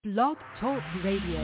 Blog Talk Radio.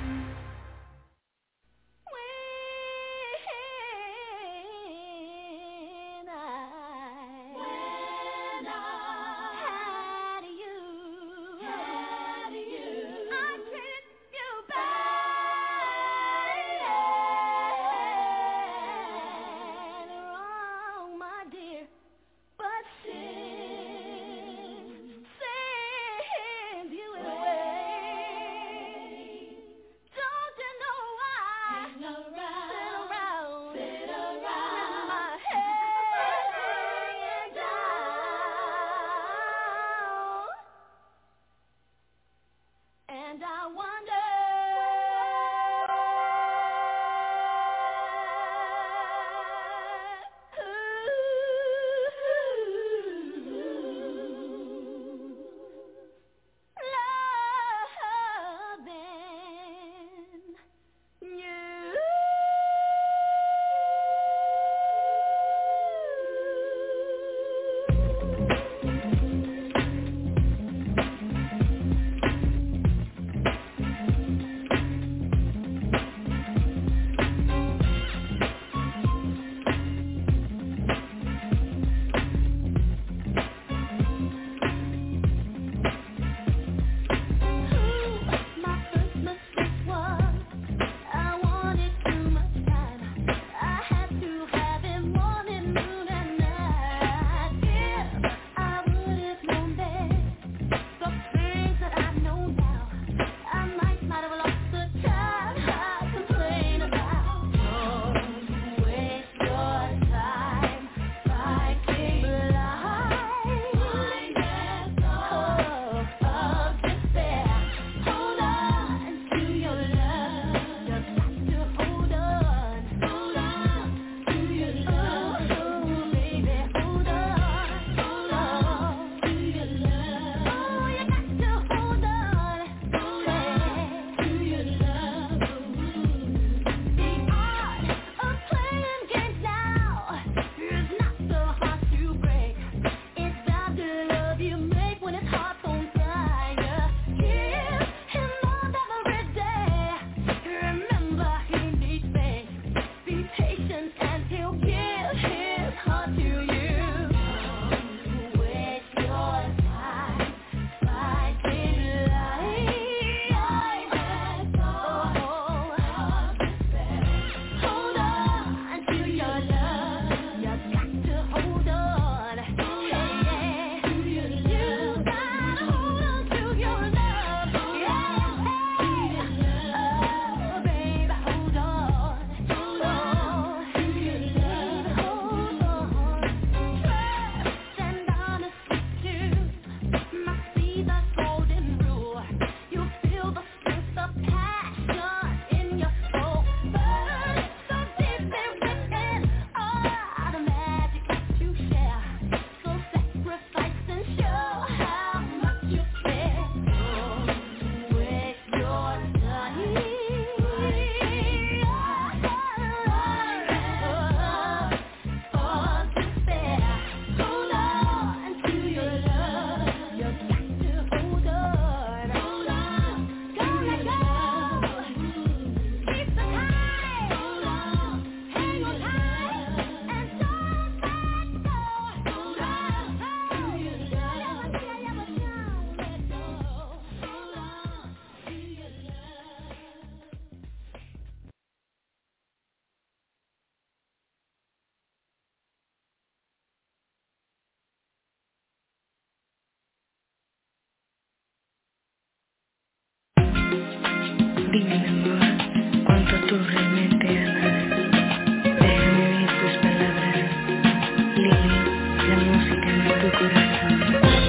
Dime, mi amor, cuánto tú realmente amas. Déjame oír tus palabras. Lili, la música de tu corazón.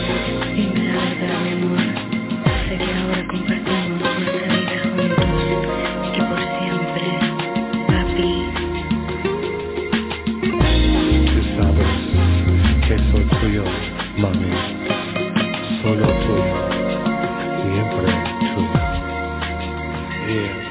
Dime la verdad, mi amor. Sé que ahora compartimos nuestra vida juntos y que por siempre, papi. Tú sabes que soy tuyo, mami. Solo tuyo. Siempre tuyo. Yeah.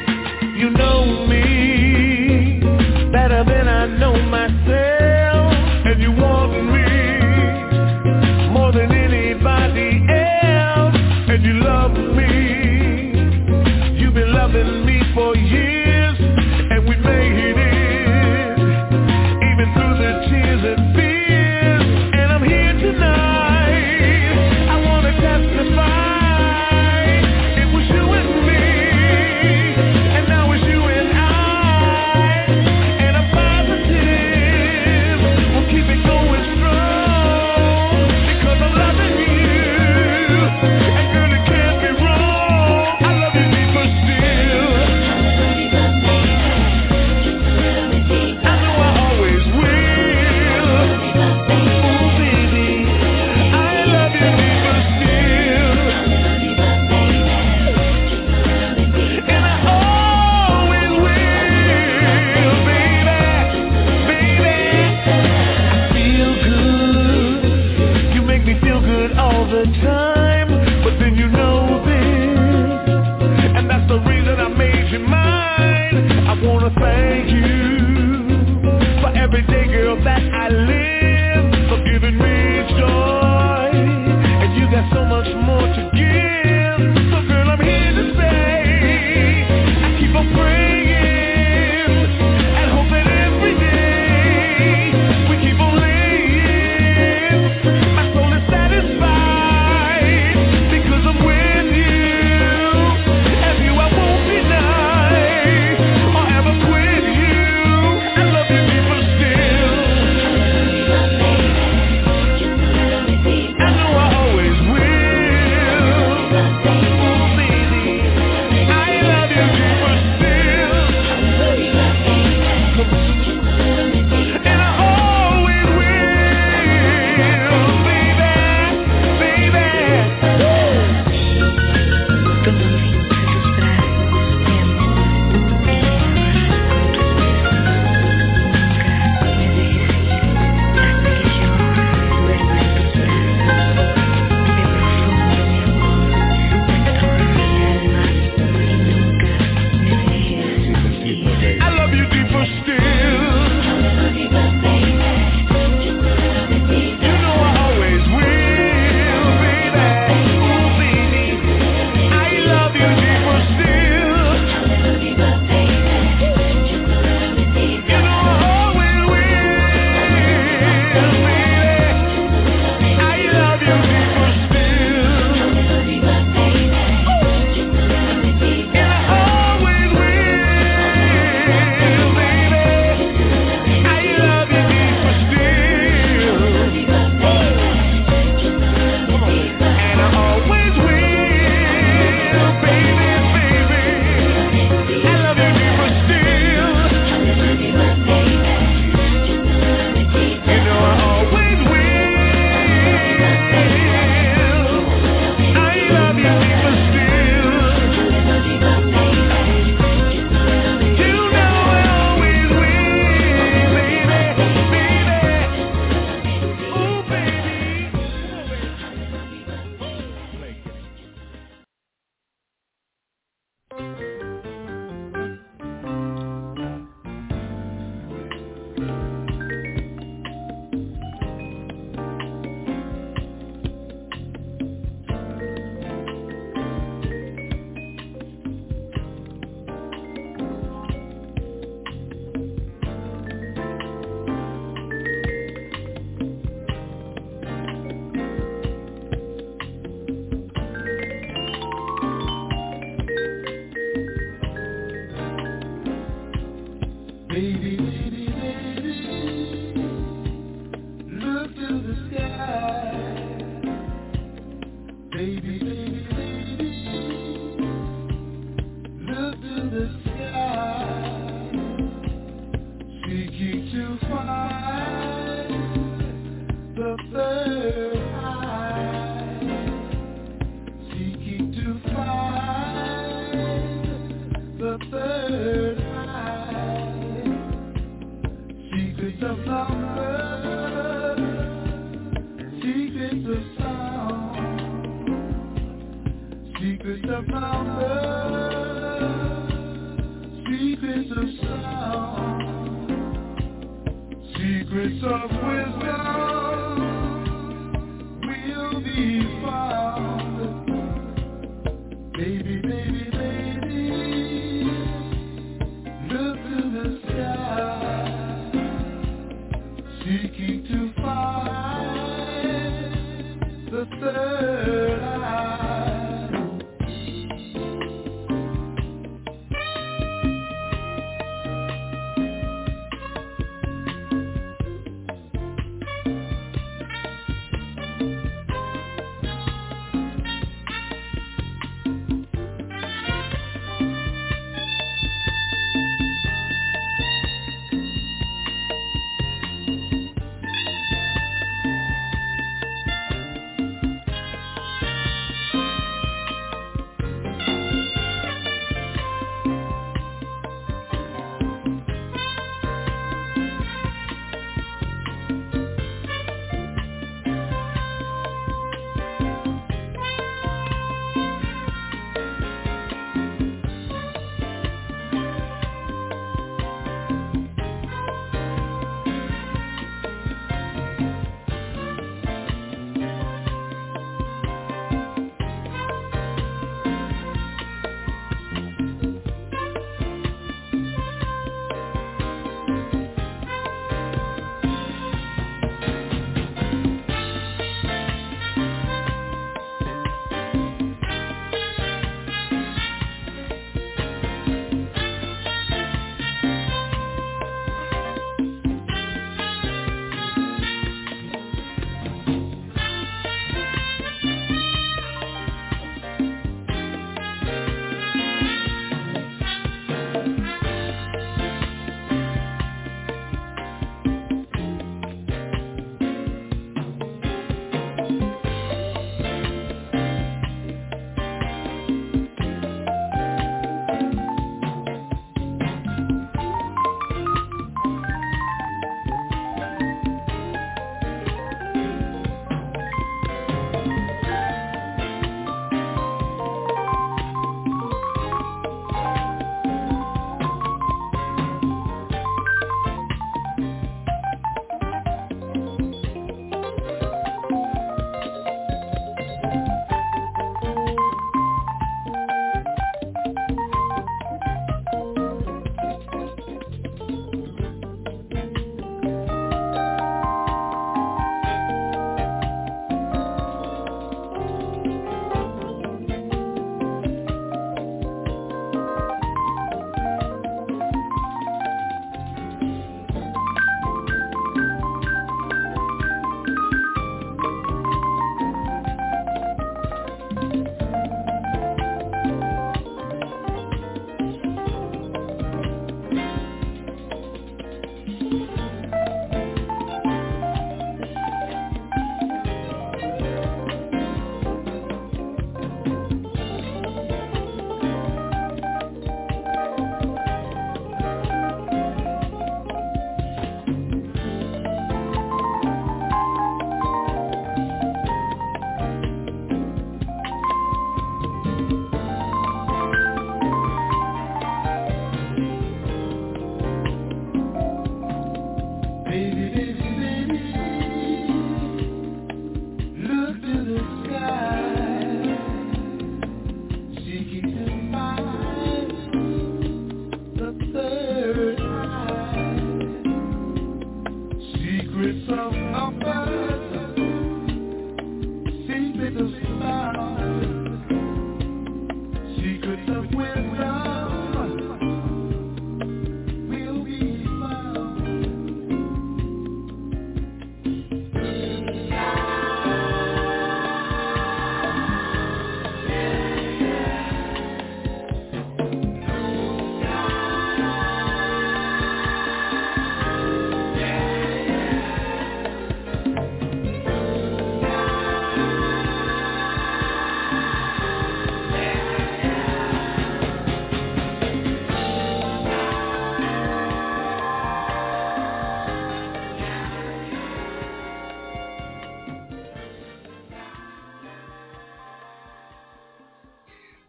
Baby, baby, baby, look to the sky. Baby, baby, baby, look to the sky. Seeking to find the third eye. Seeking to find the third eye. Secrets of number, secrets of sound, secrets of number, secrets of sound, secrets of wisdom will be found. Baby, baby, baby, look to the sky. Seeking to find the third eye.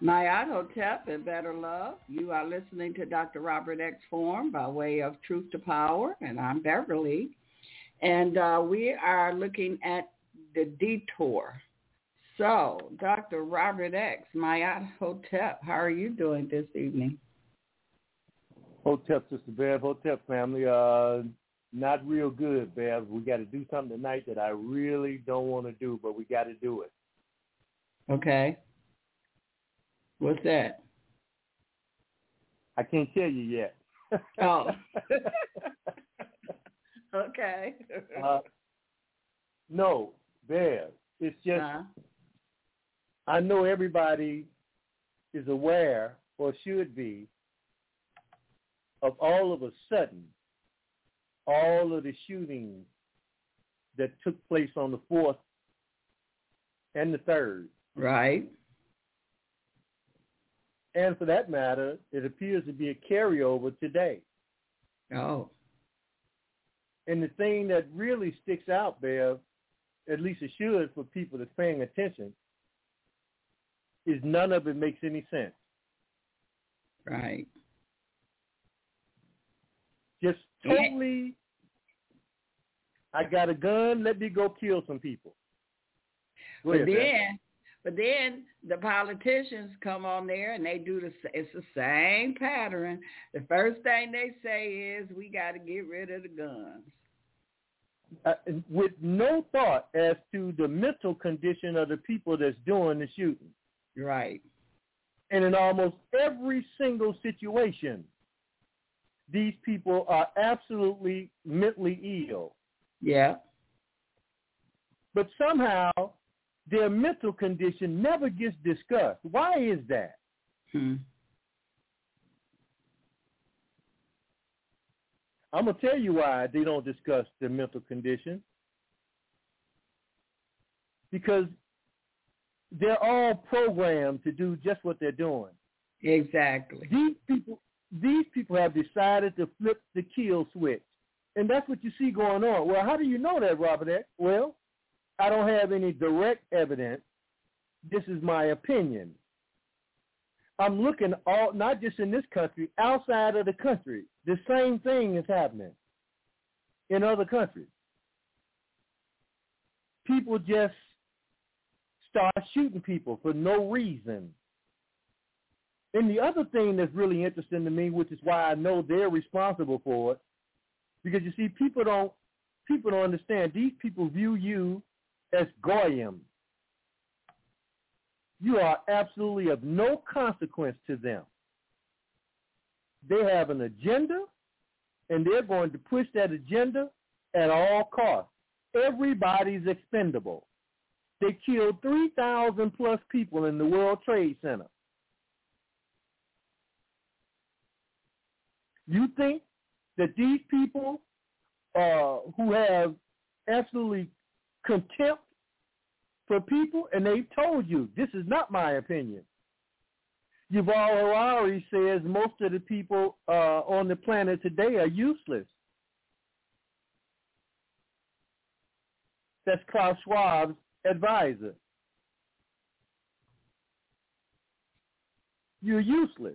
Mayat Hotep and Better Love. You are listening to Dr. Robert X. Forum by way of Truth to Power, and I'm Beverly. And we are looking at the detour. So, Dr. Robert X., Mayat Hotep, how are you doing this evening? Hotep, Sister Bev, Hotep family. Not real good, Bev. We got to do something tonight that I really don't want to do, but we got to do it. Okay. What's that? I can't tell you yet. Oh. Okay. No, Bev. It's just, I know everybody is aware or should be of all of a sudden, all of the shootings that took place on the 4th and the 3rd. Right. And for that matter, it appears to be a carryover today. Oh. And the thing that really sticks out, Bev, at least it should for people that's paying attention, is none of it makes any sense. Right. Just totally, I got a gun, let me go kill some people. Go ahead, But then the politicians come on there and they do it's the same pattern. The first thing they say is, we got to get rid of the guns. With no thought as to the mental condition of the people that's doing the shooting. Right. And in almost every single situation, these people are absolutely mentally ill. Yeah. But somehow their mental condition never gets discussed. Why is that? I'm going to tell you why they don't discuss their mental condition. Because they're all programmed to do just what they're doing. Exactly. These people have decided to flip the kill switch. And that's what you see going on. Well, how do you know that, Robert X? Well, I don't have any direct evidence. This is my opinion. I'm looking not just in this country, outside of the country. The same thing is happening in other countries. People just start shooting people for no reason. And the other thing that's really interesting to me, which is why I know they're responsible for it, because you see, people don't understand. These people view you as goyim. You are absolutely of no consequence to them. They have an agenda, and they're going to push that agenda at all costs. Everybody's expendable. They killed 3,000 plus people in the World Trade Center. You think that these people who have absolutely contempt for people, and they've told you, this is not my opinion. Yuval Harari says most of the people on the planet today are useless. That's Klaus Schwab's advisor. You're useless.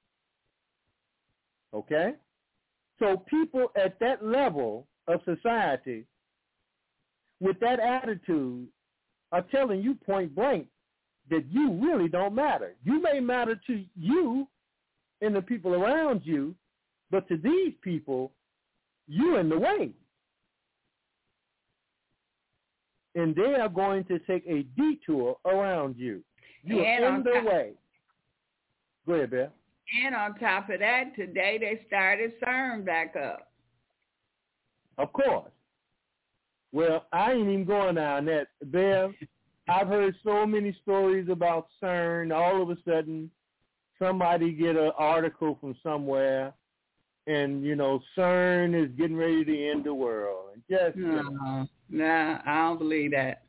Okay? So people at that level of society with that attitude are telling you point blank that you really don't matter. You may matter to you and the people around you, but to these people, you're in the way. And they are going to take a detour around you. You're in the way. Go ahead, Beth. And on top of that, today they started CERN back up. Of course. Well, I ain't even going down that. Bev, I've heard so many stories about CERN. All of a sudden, somebody get an article from somewhere, and, CERN is getting ready to end the world. And just, Nah, I don't believe that.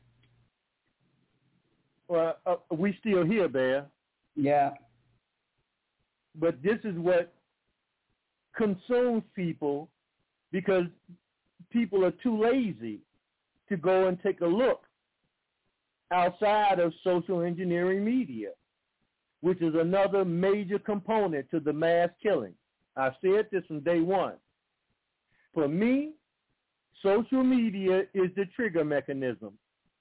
Well, we still here, Bev. Yeah. But this is what consumes people, because people are too lazy to go and take a look outside of social engineering media. which is another major component to the mass killing. I've said this from day one. For me, social media is the trigger mechanism.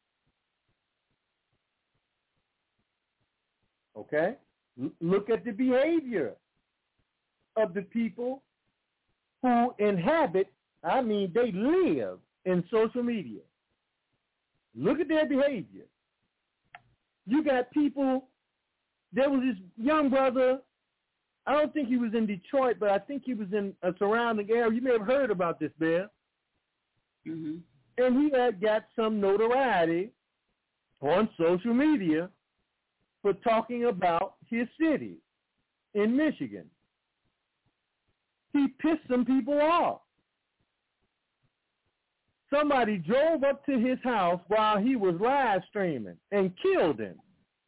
Okay? Look at the behavior of the people who inhabit, they live in social media. Look at their behavior. You got people, there was this young brother, I don't think he was in Detroit, but I think he was in a surrounding area. You may have heard about this, Bear. Mm-hmm. And he had got some notoriety on social media for talking about his city in Michigan. He pissed some people off. Somebody drove up to his house while he was live streaming and killed him.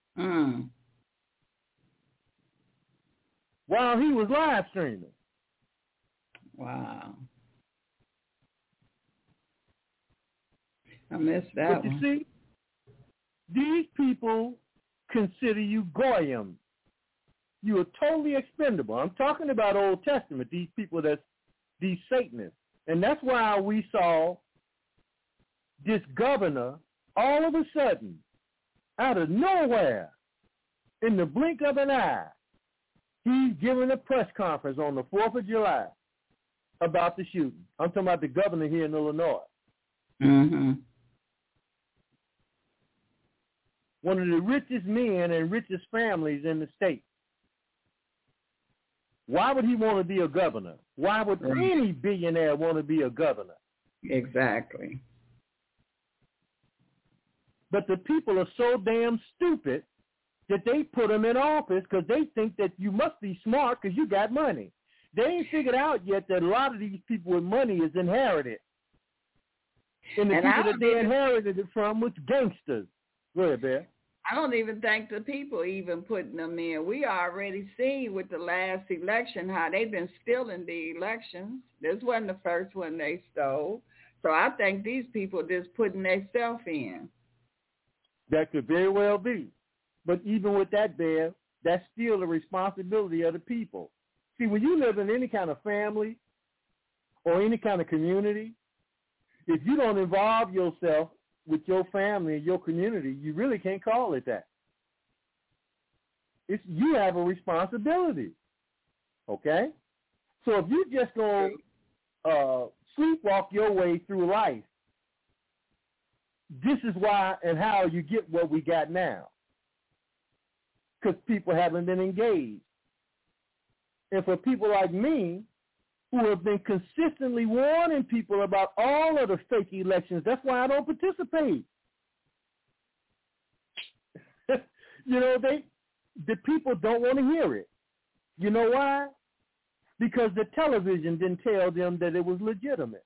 While he was live streaming. Wow. I missed that But you one. see, these people consider you goyim. You are totally expendable. I'm talking about Old Testament, these people, these Satanists. And that's why we saw this governor all of a sudden, out of nowhere, in the blink of an eye, he's giving a press conference on the 4th of July about the shooting. I'm talking about the governor here in Illinois. Mm-hmm. One of the richest men and richest families in the state. Why would he want to be a governor? Why would any billionaire want to be a governor? Exactly. But the people are so damn stupid that they put him in office because they think that you must be smart because you got money. They ain't figured out yet that a lot of these people with money is inherited. And the people that they inherited it from was gangsters. Go ahead, Bear. I don't even think the people even putting them in. We already seen with the last election how they've been stealing the elections. This wasn't the first one they stole. So I think these people just putting themselves in. That could very well be. But even with that, Bear, that's still the responsibility of the people. See, when you live in any kind of family or any kind of community, if you don't involve yourself with your family and your community, you really can't call it that. You have a responsibility, okay? So if you just go sleepwalk your way through life, this is why and how you get what we got now, because people haven't been engaged. And for people like me, who have been consistently warning people about all of the fake elections, that's why I don't participate. The people don't want to hear it. You know why? Because the television didn't tell them that it was legitimate.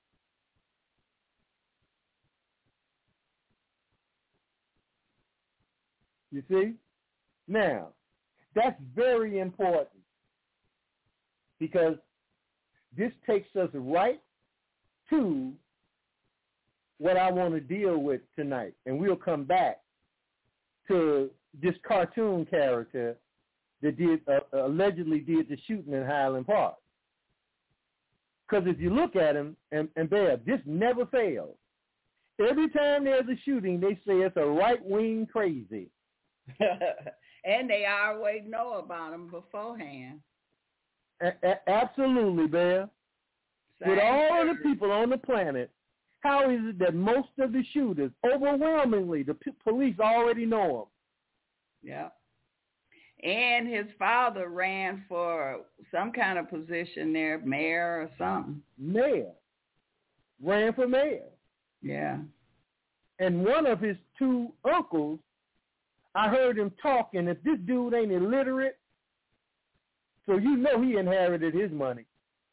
You see? Now, that's very important because this takes us right to what I want to deal with tonight. And we'll come back to this cartoon character that allegedly did the shooting in Highland Park. Because if you look at him, and Bear, this never fails. Every time there's a shooting, they say it's a right-wing crazy. And they always know about them beforehand. Absolutely, Bear. With all of the people on the planet, how is it that most of the shooters, overwhelmingly, the police already know them? Yeah. And his father ran for some kind of position there, mayor or something. Mayor. Ran for mayor. Yeah. And one of his two uncles, I heard him talking. If this dude ain't illiterate, so you know he inherited his money.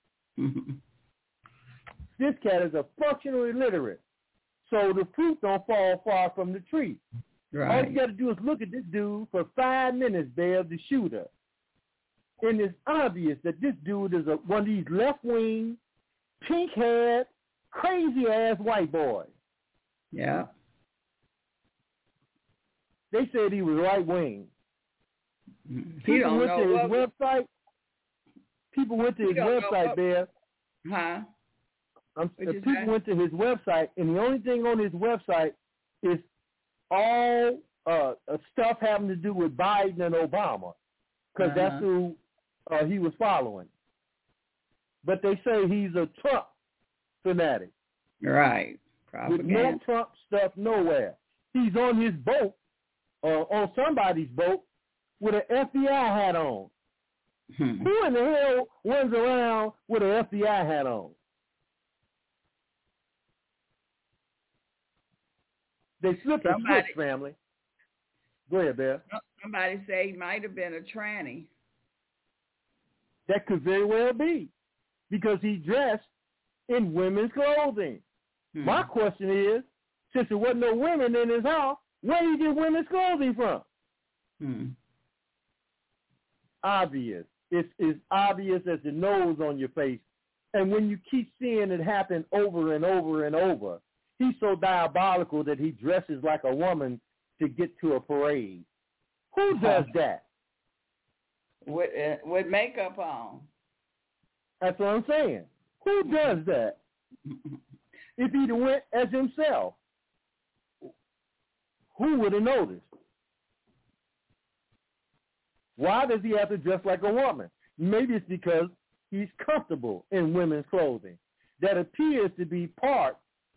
This cat is a functional illiterate. So the fruit don't fall far from the tree. Right. All you got to do is look at this dude for 5 minutes, Bear, the shooter. And it's obvious that this dude is one of these left-wing, pink-haired, crazy-ass white boys. Yeah. They said he was right-wing. People went to his website. People went to his website, Bear. Huh? People went to his website, and the only thing on his website is all stuff having to do with Biden and Obama, because that's who he was following. But they say he's a Trump fanatic. Right. Propaganda. With no Trump stuff nowhere. He's on his boat, on somebody's boat, with an FBI hat on. Who in the hell runs around with an FBI hat on? They slipped the switch, family. Go ahead, Bear. Somebody say he might have been a tranny. That could very well be, because he dressed in women's clothing. My question is, since there wasn't no women in his house, where did he get women's clothing from? Obvious. It's as obvious as the nose on your face. And when you keep seeing it happen over and over and over, he's so diabolical that he dresses like a woman to get to a parade. Who does that? With makeup on. That's what I'm saying. Who does that? If he'd went as himself, who would have noticed? Why does he have to dress like a woman? Maybe it's because he's comfortable in women's clothing. That appears to be part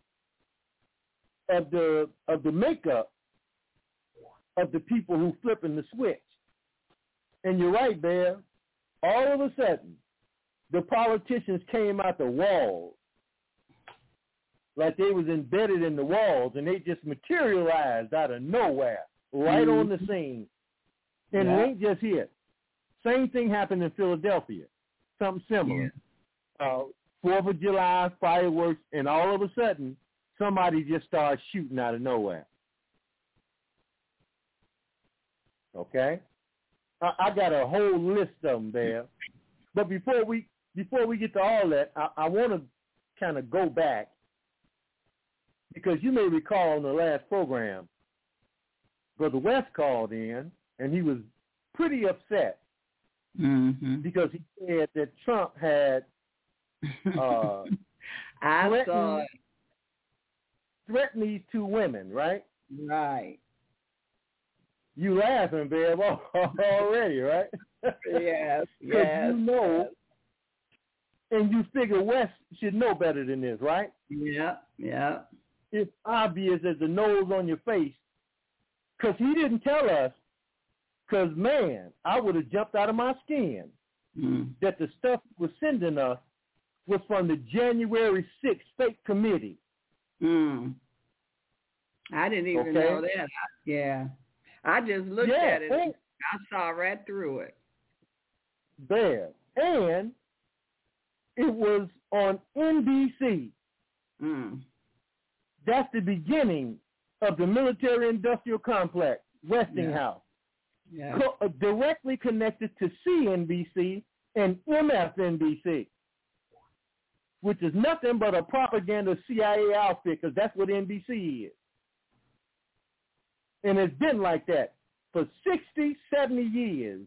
of the makeup of the people who flipping the switch. And you're right, Bear. All of a sudden, the politicians came out the walls like they was embedded in the walls, and they just materialized out of nowhere, right on the scene. And it ain't just here. Same thing happened in Philadelphia, something similar. 4th of July, fireworks, and all of a sudden, somebody just started shooting out of nowhere. Okay? I got a whole list of them there. But before we get to all that, I want to kind of go back, because you may recall in the last program, Brother West called in, and he was pretty upset because he said that Trump had threatened these two women, right? Right. You laughing, babe, already, right? Yes, yes. You know, and you figure West should know better than this, right? Yeah. It's obvious as the nose on your face, because he didn't tell us, because, man, I would have jumped out of my skin that the stuff he was sending us was from the January 6th fake committee. I didn't even know that. Yeah. I just looked at it. And I saw right through it. There. And it was on NBC. That's the beginning of the military-industrial complex, Westinghouse. Yeah. Directly connected to CNBC and MSNBC, which is nothing but a propaganda CIA outfit, because that's what NBC is. And it's been like that for 60, 70 years.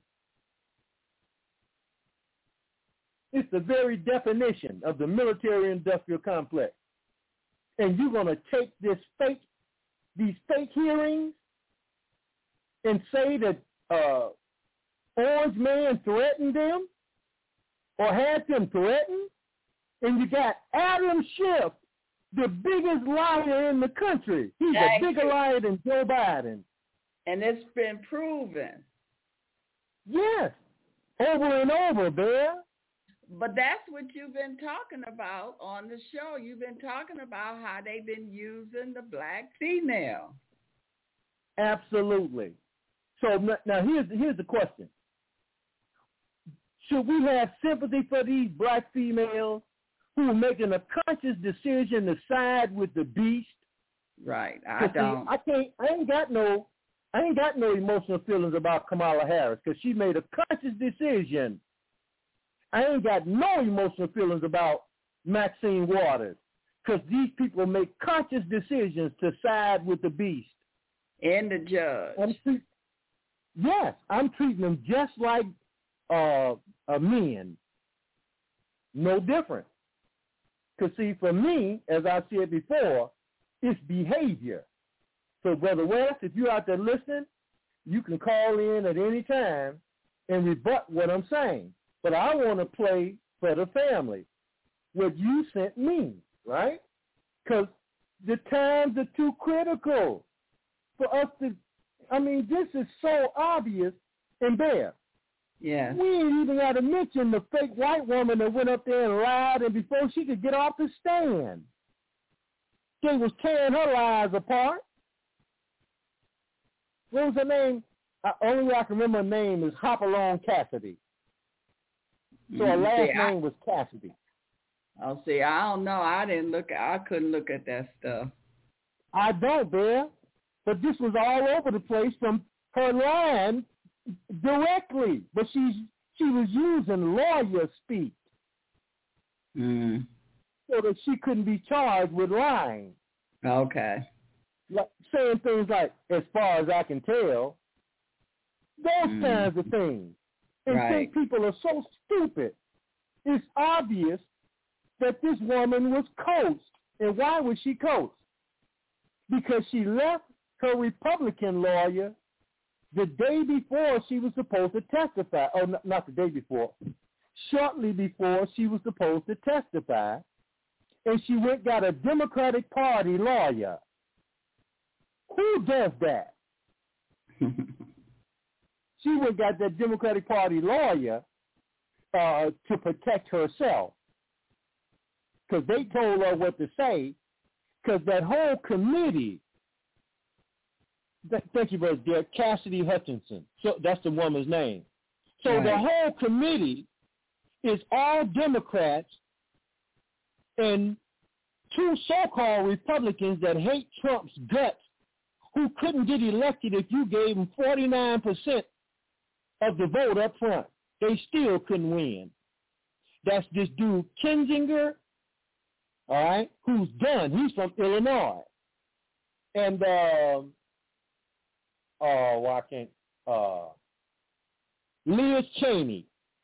It's the very definition of the military-industrial complex. And you're going to take these fake hearings and say that Orange Man threatened them or had them threatened? And you got Adam Schiff, the biggest liar in the country. He's a bigger liar than Joe Biden. And it's been proven. Yes, over and over, Bear. But that's what you've been talking about on the show. You've been talking about how they've been using the black female. Absolutely. So now here's the question. Should we have sympathy for these black females who are making a conscious decision to side with the beast? Right. I don't. I ain't got no emotional feelings about Kamala Harris, because she made a conscious decision. I ain't got no emotional feelings about Maxine Waters, because these people make conscious decisions to side with the beast. And the judge. Yes, I'm treating them just like a men. No different. Because, see, for me, as I said before, it's behavior. So, Brother West, if you're out there listening, you can call in at any time and rebut what I'm saying. But I want to play for the family what you sent me, right? Because the times are too critical for us to, this is so obvious and bare. Yeah. We ain't even got to mention the fake white woman that went up there and lied, and before she could get off the stand, they was tearing her lies apart. What was her name? Only way I can remember her name is Hopalong Cassidy. So her last name was Cassidy. I'll see. I don't know. I couldn't look at that stuff. I don't, Bear. But this was all over the place from her lying directly. But she was using lawyer speak so that she couldn't be charged with lying. Okay. Like saying things like, as far as I can tell, those kinds of things. And right. some people are so stupid. It's obvious that this woman was coached. And why was she coached? Because she left her Republican lawyer the day before she was supposed to testify. Oh, not the day before. Shortly before she was supposed to testify. And she went got a Democratic Party lawyer. Who does that? She went got that Democratic Party lawyer to protect herself. Because they told her what to say. Because that whole committee, thank you, Brother Derek, Cassidy Hutchinson. So that's the woman's name. So right. The whole committee is all Democrats and two so-called Republicans that hate Trump's guts, who couldn't get elected if you gave them 49% of the vote up front. They still couldn't win. That's this dude, Kinzinger, all right, who's done. He's from Illinois. And, Liz Cheney.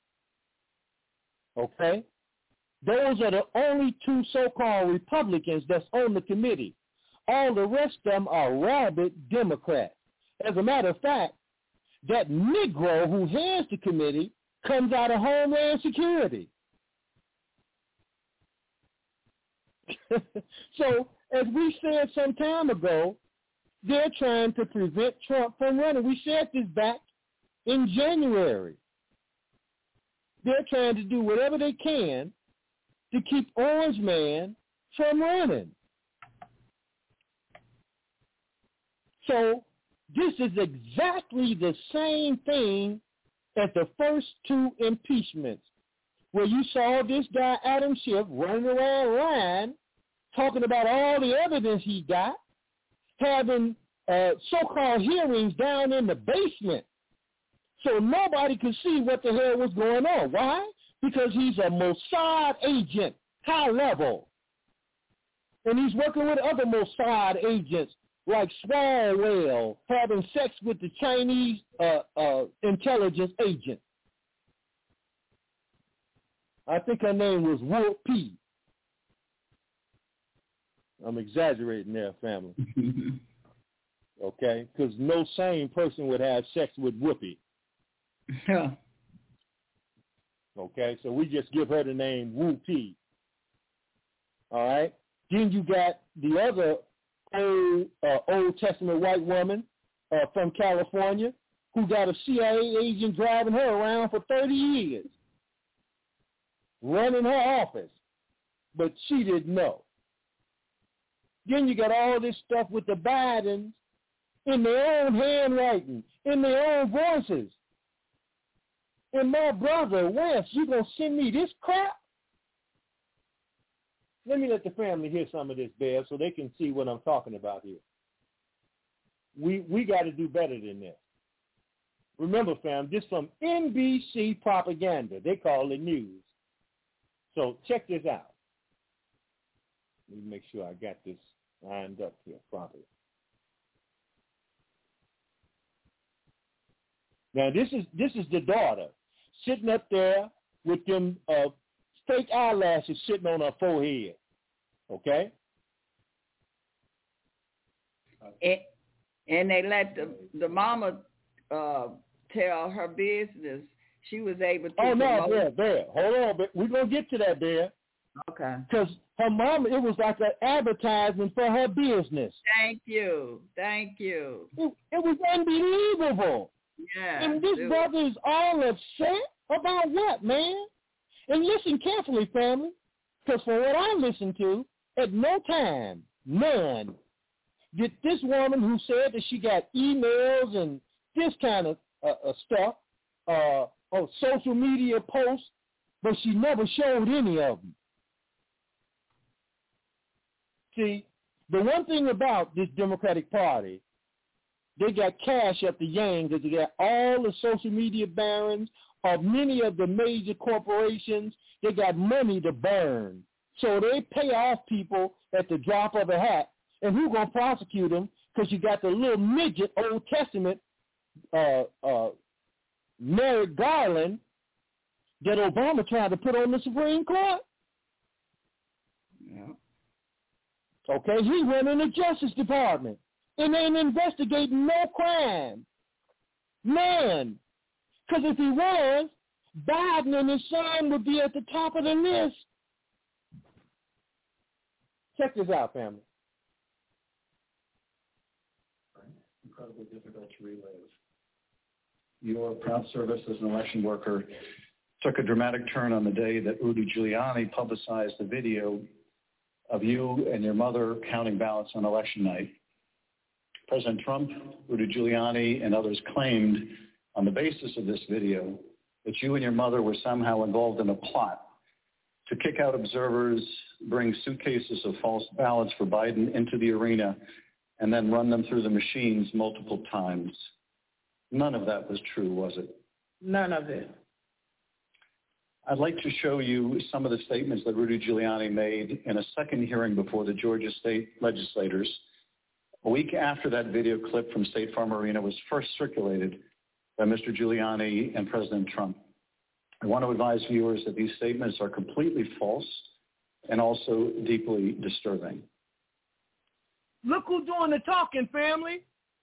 Okay? Those are the only two so-called Republicans that's on the committee. All the rest of them are rabid Democrats. As a matter of fact, that Negro who heads the committee comes out of Homeland Security. So, as we said some time ago, they're trying to prevent Trump from running. We said this back in January. They're trying to do whatever they can to keep Orange Man from running. So this is exactly the same thing as the first two impeachments, where you saw this guy, Adam Schiff, running around lying, talking about all the evidence he got, having so-called hearings down in the basement so nobody could see what the hell was going on. Why? Because he's a Mossad agent, high level. And he's working with other Mossad agents like Swalwell, having sex with the Chinese intelligence agent. I think her name was Wu P. I'm exaggerating there, family. Okay? Because no sane person would have sex with Whoopi. Yeah. Okay? So we just give her the name Wu P. All right? Then you got the other Old Testament white woman from California who got a CIA agent driving her around for 30 years, running her office, but she didn't know. Then you got all this stuff with the Bidens in their own handwriting, in their own voices. And my brother, Wes, you going to send me this crap? Let me let the family hear some of this, Bev, so they can see what I'm talking about here. We got to do better than this. Remember, fam, this from NBC propaganda. They call it news. So check this out. Let me make sure I got this lined up here properly. Now, this is the daughter sitting up there with them fake eyelashes sitting on her forehead, okay? And they let the mama tell her business. She was able to. Oh, no, Bear. Hold on, but we're going to get to that, Bear. Okay. Because her mama, it was like an advertisement for her business. Thank you. It was unbelievable. Yeah. And this brother is all upset about what, man? And listen carefully, family, because from what I listened to, at no time, none, did this woman who said that she got emails and this kind of stuff, social media posts, but she never showed any of them. See, the one thing about this Democratic Party, they got cash up the yang because they got all the social media barons of many of the major corporations. They got money to burn. So they pay off people at the drop of a hat. And who's going to prosecute them? Because you got the little midget Old Testament Merrick Garland that Obama tried to put on the Supreme Court. Yeah. Okay, he went in the Justice Department, and they ain't investigating no crime. None. Because if he was, Biden and his son would be at the top of the list. Check this out, family. Incredibly difficult to relive. Your proud service as an election worker took a dramatic turn on the day that Rudy Giuliani publicized the video of you and your mother counting ballots on election night. President Trump, Rudy Giuliani, and others claimed on the basis of this video that you and your mother were somehow involved in a plot to kick out observers, bring suitcases of false ballots for Biden into the arena, and then run them through the machines multiple times. None of that was true, was it? None of it. I'd like to show you some of the statements that Rudy Giuliani made in a second hearing before the Georgia state legislators, a week after that video clip from State Farm Arena was first circulated by Mr. Giuliani and President Trump. I want to advise viewers that these statements are completely false and also deeply disturbing. Look who's doing the talking, family.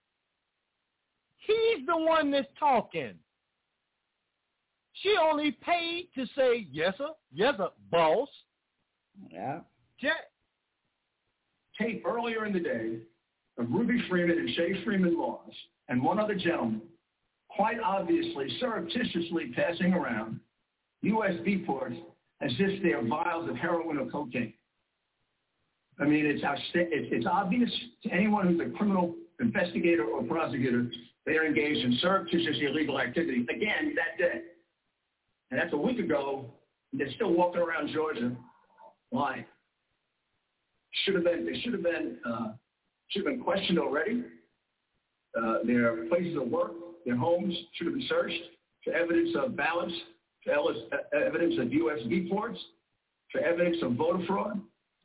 He's the one that's talking. She only paid to say, yes, sir, boss. Yeah. Check. Tape earlier in the day of Ruby Freeman and Shay Freeman Laws and one other gentleman quite obviously surreptitiously passing around USB ports as if they are vials of heroin or cocaine. I mean, it's obvious to anyone who's a criminal investigator or prosecutor they are engaged in surreptitious illegal activity, again, that day. And that's a week ago, and they're still walking around Georgia lying. They should have been questioned already. Their places of work, their homes should have been searched for evidence of ballots, for evidence of USB ports, for evidence of voter fraud.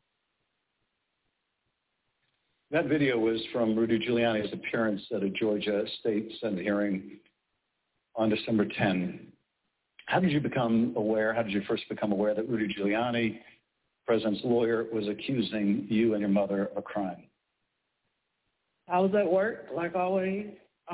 That video was from Rudy Giuliani's appearance at a Georgia state Senate hearing on December 10. How did you first become aware that Rudy Giuliani, President's lawyer, was accusing you and your mother of a crime? I was at work, like always,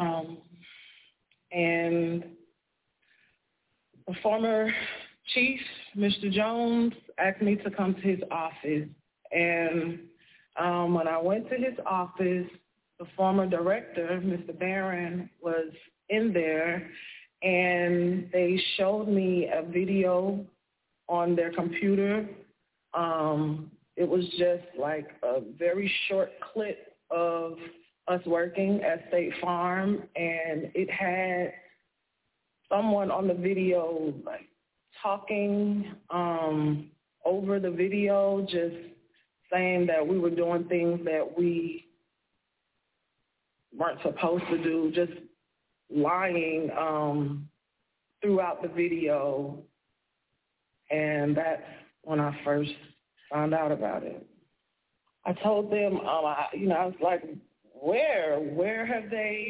and the former chief, Mr. Jones, asked me to come to his office. And when I went to his office, the former director, Mr. Barron, was in there, and they showed me a video on their computer. It was just like a very short clip of us working at State Farm, and it had someone on the video like talking over the video, just saying that we were doing things that we weren't supposed to do, just lying throughout the video. And that's when I first found out about it. I told them, I was like, where have they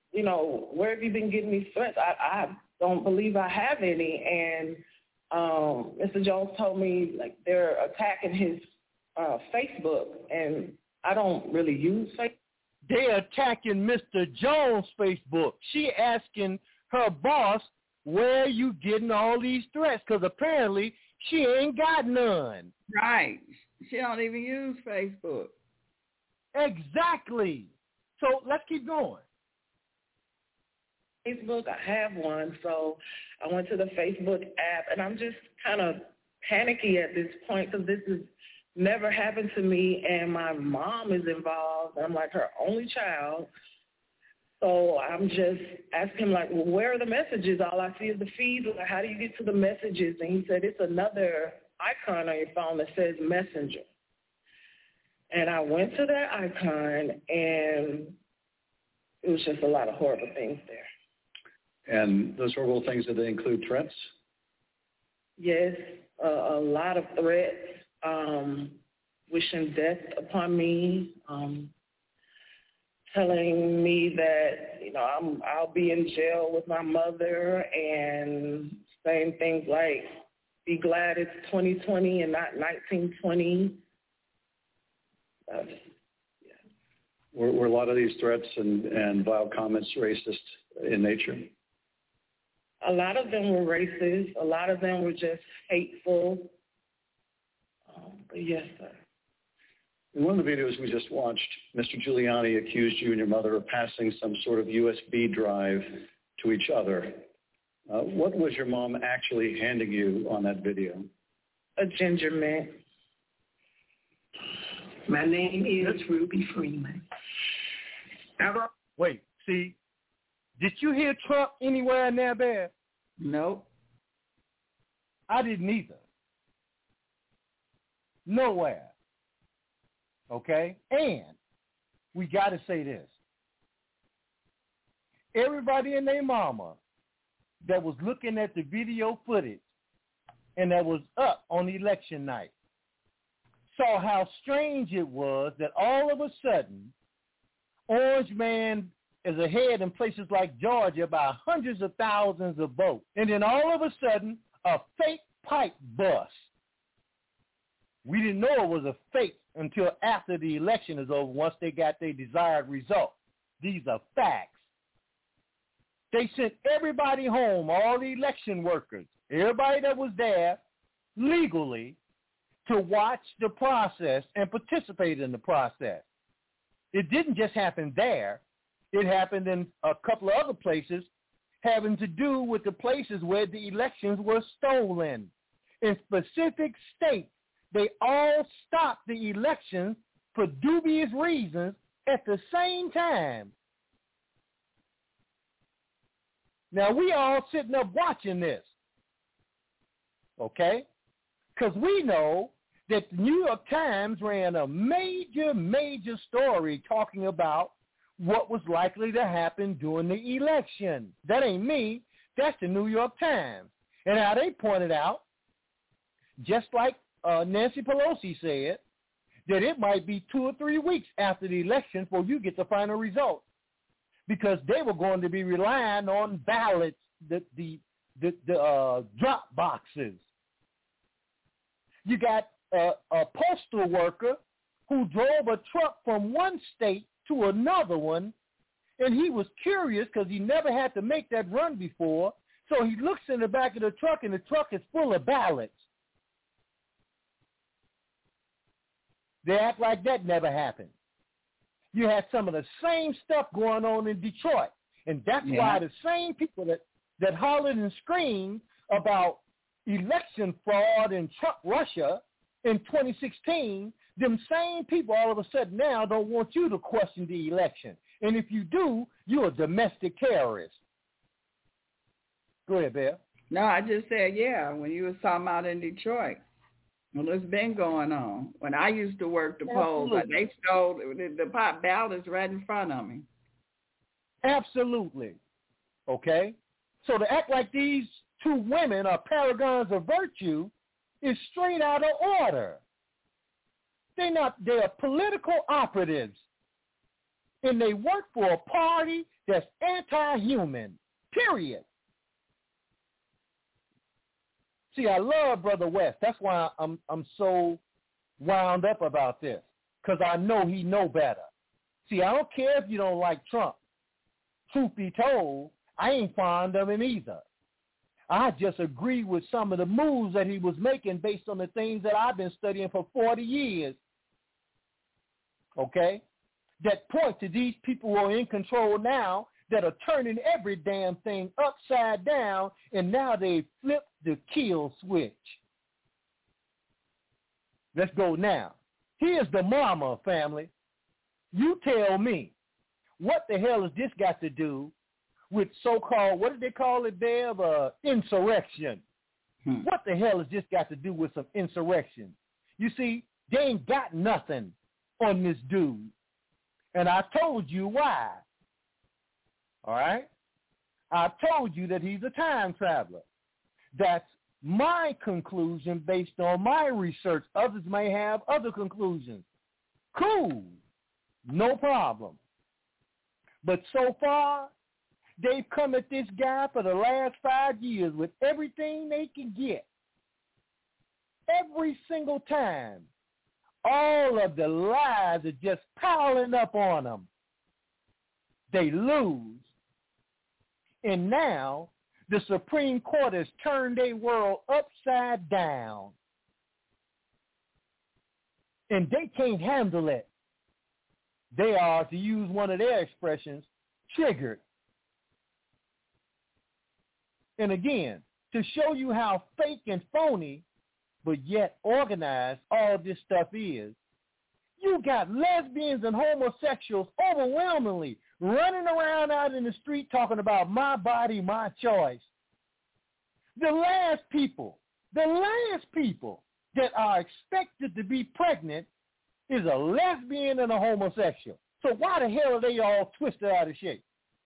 where have you been getting these threats? I don't believe I have any. And Mr. Jones told me, like, they're attacking his Facebook, and I don't really use Facebook. They're attacking Mr. Jones' Facebook. She asking her boss, where you getting all these threats? Because apparently she ain't got none. Right. She don't even use Facebook. Exactly. So let's keep going. Facebook, I have one, so I went to the Facebook app, and I'm just kind of panicky at this point because this has never happened to me, and my mom is involved. I'm like her only child. So I'm just asking him, like, well, where are the messages? All I see is the feed. Like, how do you get to the messages? And he said, it's another icon on your phone that says Messenger. And I went to that icon, and it was just a lot of horrible things there. And those horrible things, did they include threats? Yes, a lot of threats, wishing death upon me, telling me that, I'll be in jail with my mother, and saying things like, be glad it's 2020 and not 1920. Were a lot of these threats and vile comments racist in nature? A lot of them were racist. A lot of them were just hateful. But yes, sir. In one of the videos we just watched, Mr. Giuliani accused you and your mother of passing some sort of USB drive to each other. What was your mom actually handing you on that video? A ginger mint. My name is Ruby Freeman. Wait, see, did you hear Trump anywhere in there, Bear? Nope. I didn't either. Nowhere. Okay? And we got to say this. Everybody and their mama that was looking at the video footage and that was up on election night saw how strange it was that all of a sudden Orange Man is ahead in places like Georgia by hundreds of thousands of votes. And then all of a sudden, a fake pipe bust. We didn't know it was a fake until after the election is over, once they got their desired result. These are facts. They sent everybody home, all the election workers, everybody that was there legally to watch the process and participate in the process. It didn't just happen there. It happened in a couple of other places having to do with the places where the elections were stolen. In specific states, they all stopped the elections for dubious reasons at the same time. Now, we all sitting up watching this, okay? Because we know that the New York Times ran a major story talking about what was likely to happen during the election. That ain't me. That's the New York Times. And how they pointed out, just like Nancy Pelosi said, that it might be 2 or 3 weeks after the election before you get the final result, because they were going to be relying on ballots, the drop boxes. You got a postal worker who drove a truck from one state to another one, and he was curious because he never had to make that run before, so he looks in the back of the truck, and the truck is full of ballots. They act like that never happened. You had some of the same stuff going on in Detroit, and that's why the same people that hollered and screamed about election fraud in Russia in 2016, them same people all of a sudden now don't want you to question the election. And if you do, you're a domestic terrorist. Go ahead, Bear. No, I just said, when you was talking about in Detroit. Well, it's been going on. When I used to work the polls, they stole the ballots right in front of me. Absolutely. Okay? So to act like these two women are paragons of virtue is straight out of order. They're political operatives. And they work for a party that's anti-human, period. See, I love Brother West. That's why I'm so wound up about this, because I know he know better. See, I don't care if you don't like Trump. Truth be told, I ain't fond of him either. I just agree with some of the moves that he was making based on the things that I've been studying for 40 years, okay, that point to these people who are in control now that are turning every damn thing upside down, and now they flip the kill switch. Let's go now. Here's the mama, family. You tell me, what the hell has this got to do with so-called, what did they call it, Bev? Insurrection. What the hell has this got to do with some insurrection? You see, they ain't got nothing on this dude. And I told you why. All right? I told you that he's a time traveler. That's my conclusion based on my research. Others may have other conclusions. Cool. No problem. But so far, they've come at this guy for the last 5 years with everything they can get. Every single time. All of the lies are just piling up on them. They lose. And now the Supreme Court has turned their world upside down. And they can't handle it. They are, to use one of their expressions, triggered. And again, to show you how fake and phony, but yet organized all this stuff is, you got lesbians and homosexuals overwhelmingly running around out in the street talking about my body, my choice. The last people that are expected to be pregnant is a lesbian and a homosexual. So why the hell are they all twisted out of shape?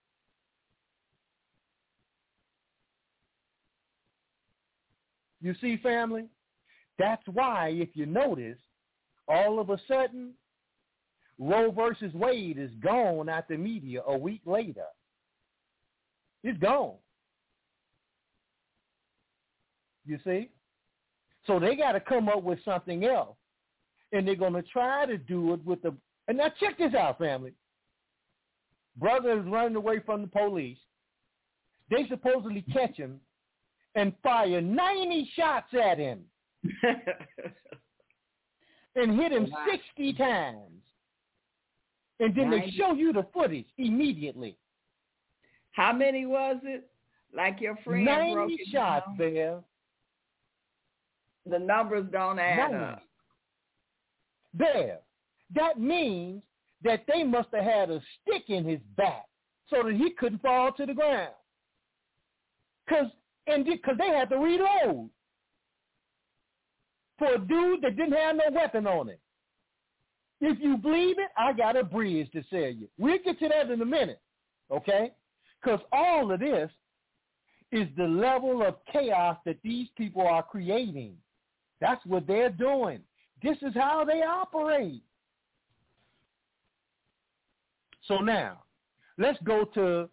You see, family? That's why, if you notice, all of a sudden, Roe versus Wade is gone out the media a week later. It's gone. You see? So they got to come up with something else. And they're going to try to do it with the... And now check this out, family. Brother is running away from the police. They supposedly catch him and fire 90 shots at him. And hit him 60 times. And then 90. They show you the footage immediately. How many was it? Like your friend 90 shots, Bev. The numbers don't add up. Bev, that means that they must have had a stick in his back so that he couldn't fall to the ground. Because they had to reload for a dude that didn't have no weapon on it. If you believe it, I got a bridge to sell you. We'll get to that in a minute, okay? Because all of this is the level of chaos that these people are creating. That's what they're doing. This is how they operate. So now, let's go to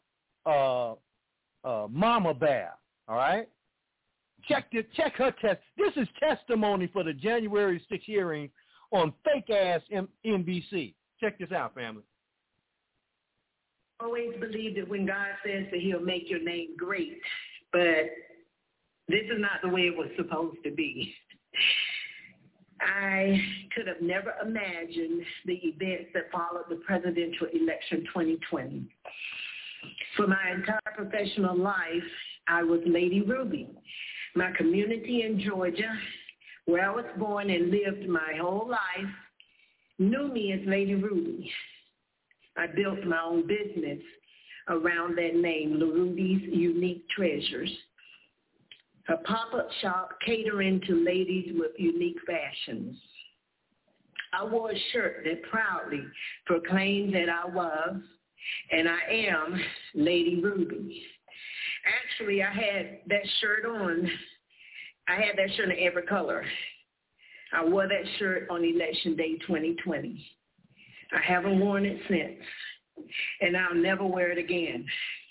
Mama Bear, all right? Check her test. This is testimony for the January 6th hearing on fake-ass NBC. Check this out, family. Always believe that when God says that he'll make your name great, but this is not the way it was supposed to be. I could have never imagined the events that followed the presidential election 2020. For my entire professional life, I was Lady Ruby. My community in Georgia, where I was born and lived my whole life, knew me as Lady Ruby. I built my own business around that name, LaRuby's Unique Treasures, a pop-up shop catering to ladies with unique fashions. I wore a shirt that proudly proclaimed that I was, and I am, Lady Ruby. Actually, I had that shirt on. I had that shirt in every color. I wore that shirt on Election Day 2020. I haven't worn it since. and I'll never wear it again.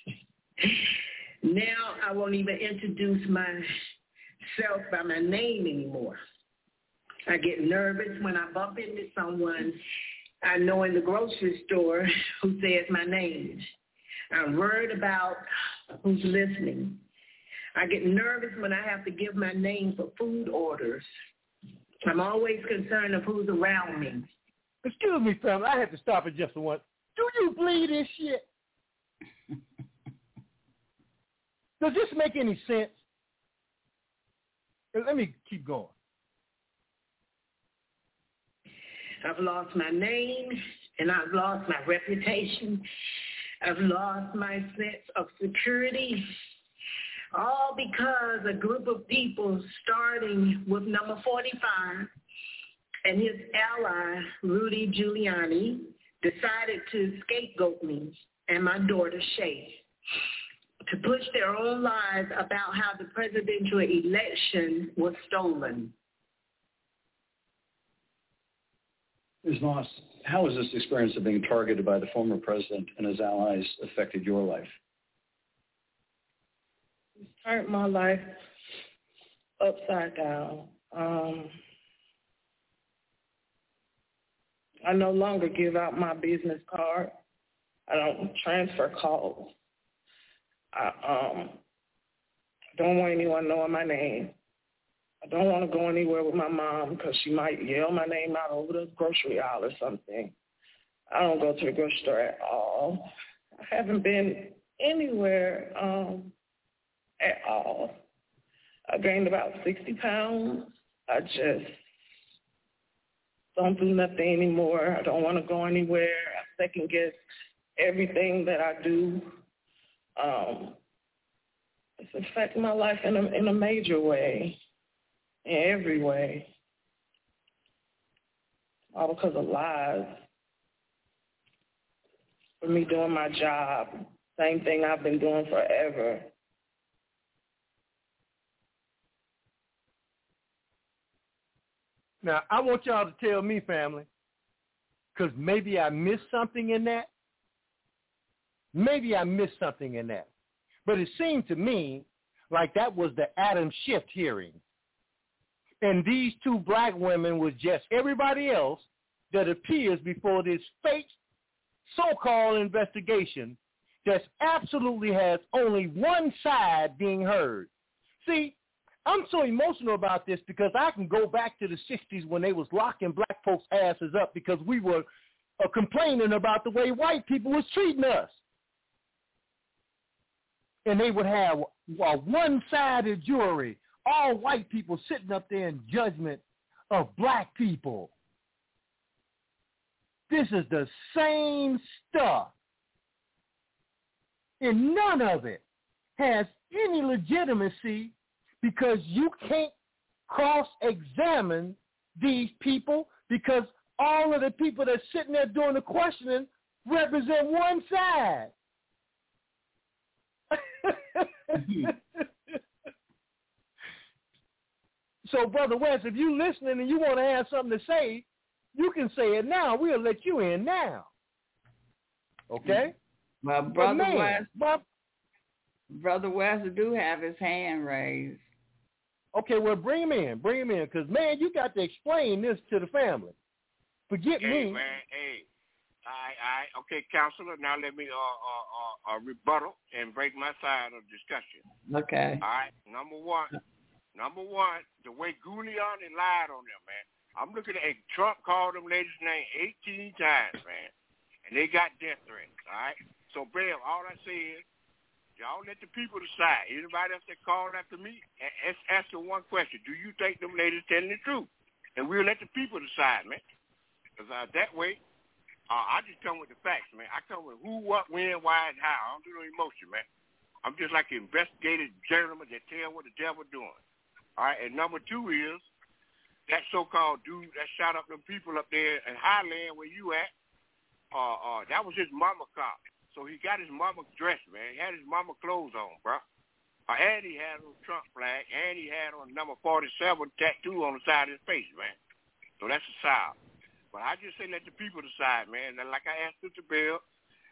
Now I won't even introduce myself by my name anymore. I get nervous when I bump into someone I know in the grocery store who says my name. I'm worried about who's listening. I get nervous when I have to give my name for food orders. I'm always concerned of who's around me. Excuse me, family. I have to stop it just for once. Do you believe this shit? Does this make any sense? Let me keep going. I've lost my name, and I've lost my reputation. I've lost my sense of security, all because a group of people, starting with number 45 and his ally, Rudy Giuliani, decided to scapegoat me and my daughter, Shay, to push their own lies about how the presidential election was stolen. Ms. Moss, how has this experience of being targeted by the former president and his allies affected your life? It's turned my life upside down. I no longer give out my business card. I don't transfer calls. I don't want anyone knowing my name. I don't want to go anywhere with my mom because she might yell my name out over the grocery aisle or something. I don't go to the grocery store at all. I haven't been anywhere at all. I gained about 60 pounds. I just don't do nothing anymore. I don't want to go anywhere. I second guess everything that I do. It's affecting my life in a major way, in every way, all because of lies. For me doing my job, same thing I've been doing forever. Now, I want y'all to tell me, family, because maybe I missed something in that. Maybe I missed something in that. But it seemed to me like that was the Adam Schiff hearing. And these two black women was just everybody else that appears before this fake so-called investigation that absolutely has only one side being heard. See, I'm so emotional about this because I can go back to the 60s when they was locking black folks' asses up because we were complaining about the way white people was treating us. And they would have a one-sided jury, all white people sitting up there in judgment of black people. This is the same stuff. And none of it has any legitimacy because you can't cross-examine these people because all of the people that's sitting there doing the questioning represent one side. So, Brother West, if you listening and you want to have something to say, you can say it now. We'll let you in now. Okay? Well, Brother West do have his hand raised. Okay, well, bring him in. Bring him in. Because, man, you got to explain this to the family. Forget me. Man, hey. Okay, counselor, now let me rebuttal and break my side of discussion. Okay. All right, number one, the way Giuliani lied on them, man. I'm looking at Trump called them ladies' name 18 times, man, and they got death threats, all right? So, Bill, all I say is, y'all let the people decide. Anybody else that called after me, ask them one question. Do you think them ladies telling the truth? And we'll let the people decide, man. Because that way, I just come with the facts, man. I come with who, what, when, why, and how. I don't do no emotion, man. I'm just like an investigative gentleman that tell what the devil doing. All right, and number two is that so-called dude that shot up them people up there in Highland where you at. That was his mama car. So he got his mama dressed, man. He had his mama clothes on, bro. And he had on Trump flag, and he had on number 47 tattoo on the side of his face, man. So that's a sound. But I just say let the people decide, man. And like I asked Sister Bill,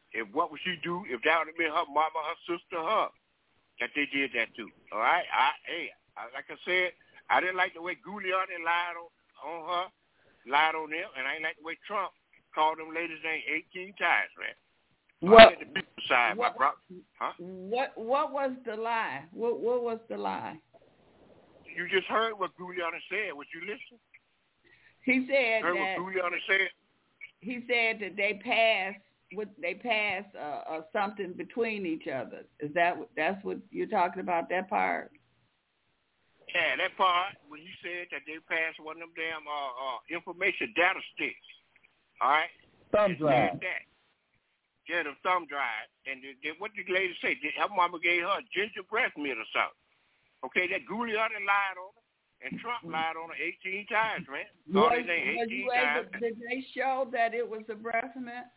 if what would she do if that would have been her mama, her sister, her, that they did that too. All right? Like I said, I didn't like the way Giuliani lied on her, lied on them, and I ain't like the way Trump called them ladies' name 18 times, man. What? The people side, my brother. Huh? What was the lie? What was the lie? You just heard what Giuliani said. Would you listen? He said heard that. What Giuliani said? He said that they passed something between each other. That's what you're talking about? That part? Yeah, that part when you said that they passed one of them damn information data sticks. All right. Thumb drive. Yeah, the thumb drive. And what did the lady say? Her mama gave her ginger breast milk or something. Okay, that Giuliani lied on her, and Trump lied on her 18 times, man. Did they show that it was a breast milk?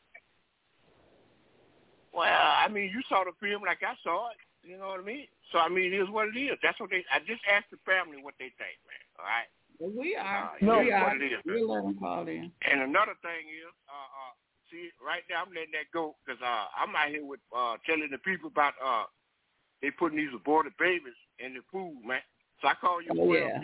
Well, I mean, you saw the film like I saw it. You know what I mean? So, I mean, it is what it is. That's what I just asked the family what they think, man. All right? Well, we are. We are. What it is, we'll let them call in. And another thing is, see, right now I'm letting that go because I'm out here with telling the people about they putting these aborted babies in the food, man. So I call your boy on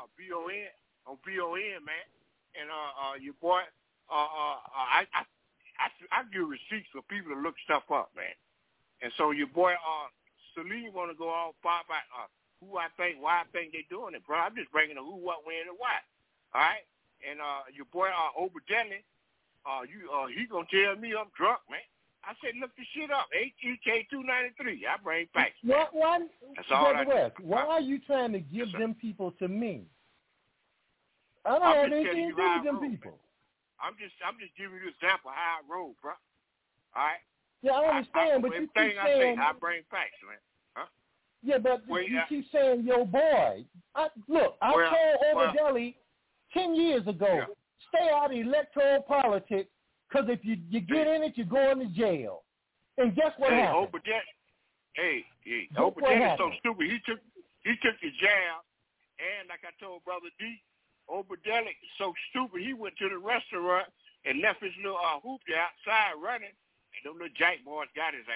BON, man. And your boy, I give receipts for people to look stuff up, man. And so your boy, Celine want to go all far about who I think, why I think they doing it, bro. I'm just bringing the who, what, when, and why. All right? And your boy, Obadeli, he going to tell me I'm drunk, man. I said, look the shit up. HEK293. I bring facts. Why, that's all why are you trying to give them people to me? I don't have anything to do with them people. Man. I'm just giving you an example of how I roll, bro. All right? Yeah, I understand, but you keep saying... I bring facts, man. Huh? Yeah, but you keep saying your boy. I told Obadeli 10 years ago, stay out of electoral politics, because if you get in it, you're going to jail. And guess what happened? Obadeli is so stupid. He took the jab, and like I told Brother D, Obadeli is so stupid, he went to the restaurant and left his little hoop there outside running, and them little jack boys got his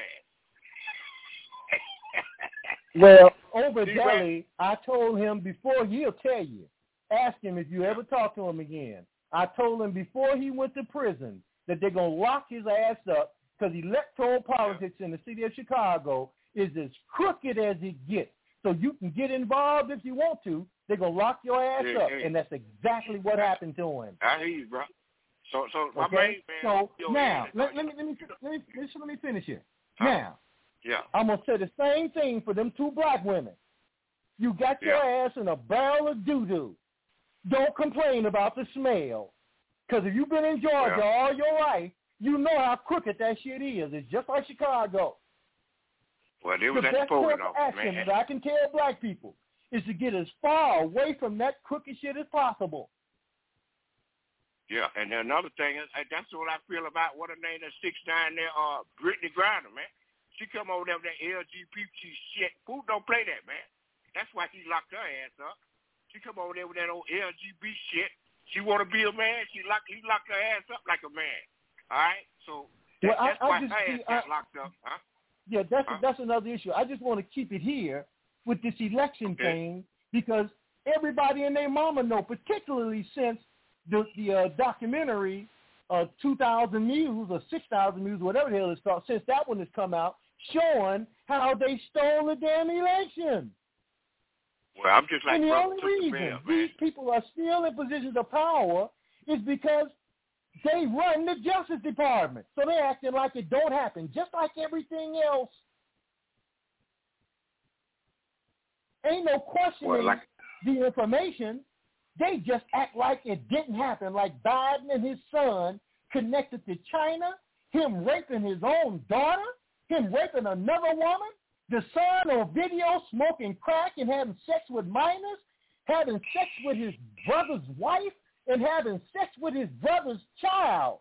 ass. Well, Obadeli, I told him before, he'll tell you. Ask him if you ever talk to him again. I told him before he went to prison that they're going to lock his ass up because electoral politics in the city of Chicago is as crooked as it gets. So you can get involved if you want to. They're going to lock your ass up, and that's exactly what happened to him. I hear you, bro. So my main man. So now, let me finish here. Now, I'm going to say the same thing for them two black women. You got your ass in a barrel of doo-doo. Don't complain about the smell. Because if you've been in Georgia all your life, you know how crooked that shit is. It's just like Chicago. Well, they was the at the polling office, man. That I can tell black people is to get as far away from that crooked shit as possible. Yeah, and another thing is, that's what I feel about what her name is 6'9" there, Brittany Griner, man. She come over there with that LGBT shit. Who don't play that, man? That's why he locked her ass up. She come over there with that old LGBT shit. She want to be a man. He locked her ass up like a man. All right? So that's why her ass got locked up. Huh? Yeah, that's another issue. I just want to keep it here with this election thing because everybody and their mama know, particularly since the documentary 2,000 Views or 6,000 Views, whatever the hell it's called, since that one has come out, showing how they stole the damn election. Well, I'm just like, and the only reason these people are still in positions of power is because they run the Justice Department. So they're acting like it don't happen, just like everything else. Ain't no questioning the information. They just act like it didn't happen, like Biden and his son connected to China, him raping his own daughter, him raping another woman, the son on video smoking crack and having sex with minors, having sex with his brother's wife, and having sex with his brother's child.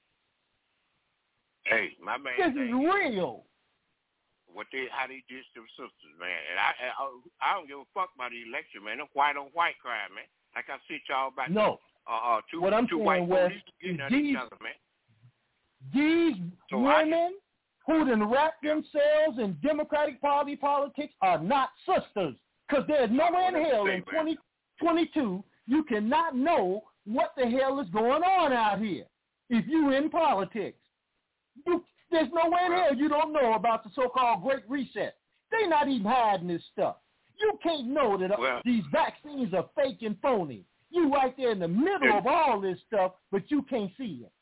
Hey, my man. This is real. How they did to them sisters, man. And I don't give a fuck about the election, man. Them white on white crime, man. Like I said y'all about two white police getting at each other, man. These women who done wrap themselves in Democratic Party politics are not sisters, because there's nowhere in hell in 2022 you cannot know what the hell is going on out here if you in politics. There's nowhere in hell you don't know about the so-called Great Reset. They're not even hiding this stuff. You can't know that these vaccines are fake and phony. You right there in the middle of all this stuff, but you can't see it.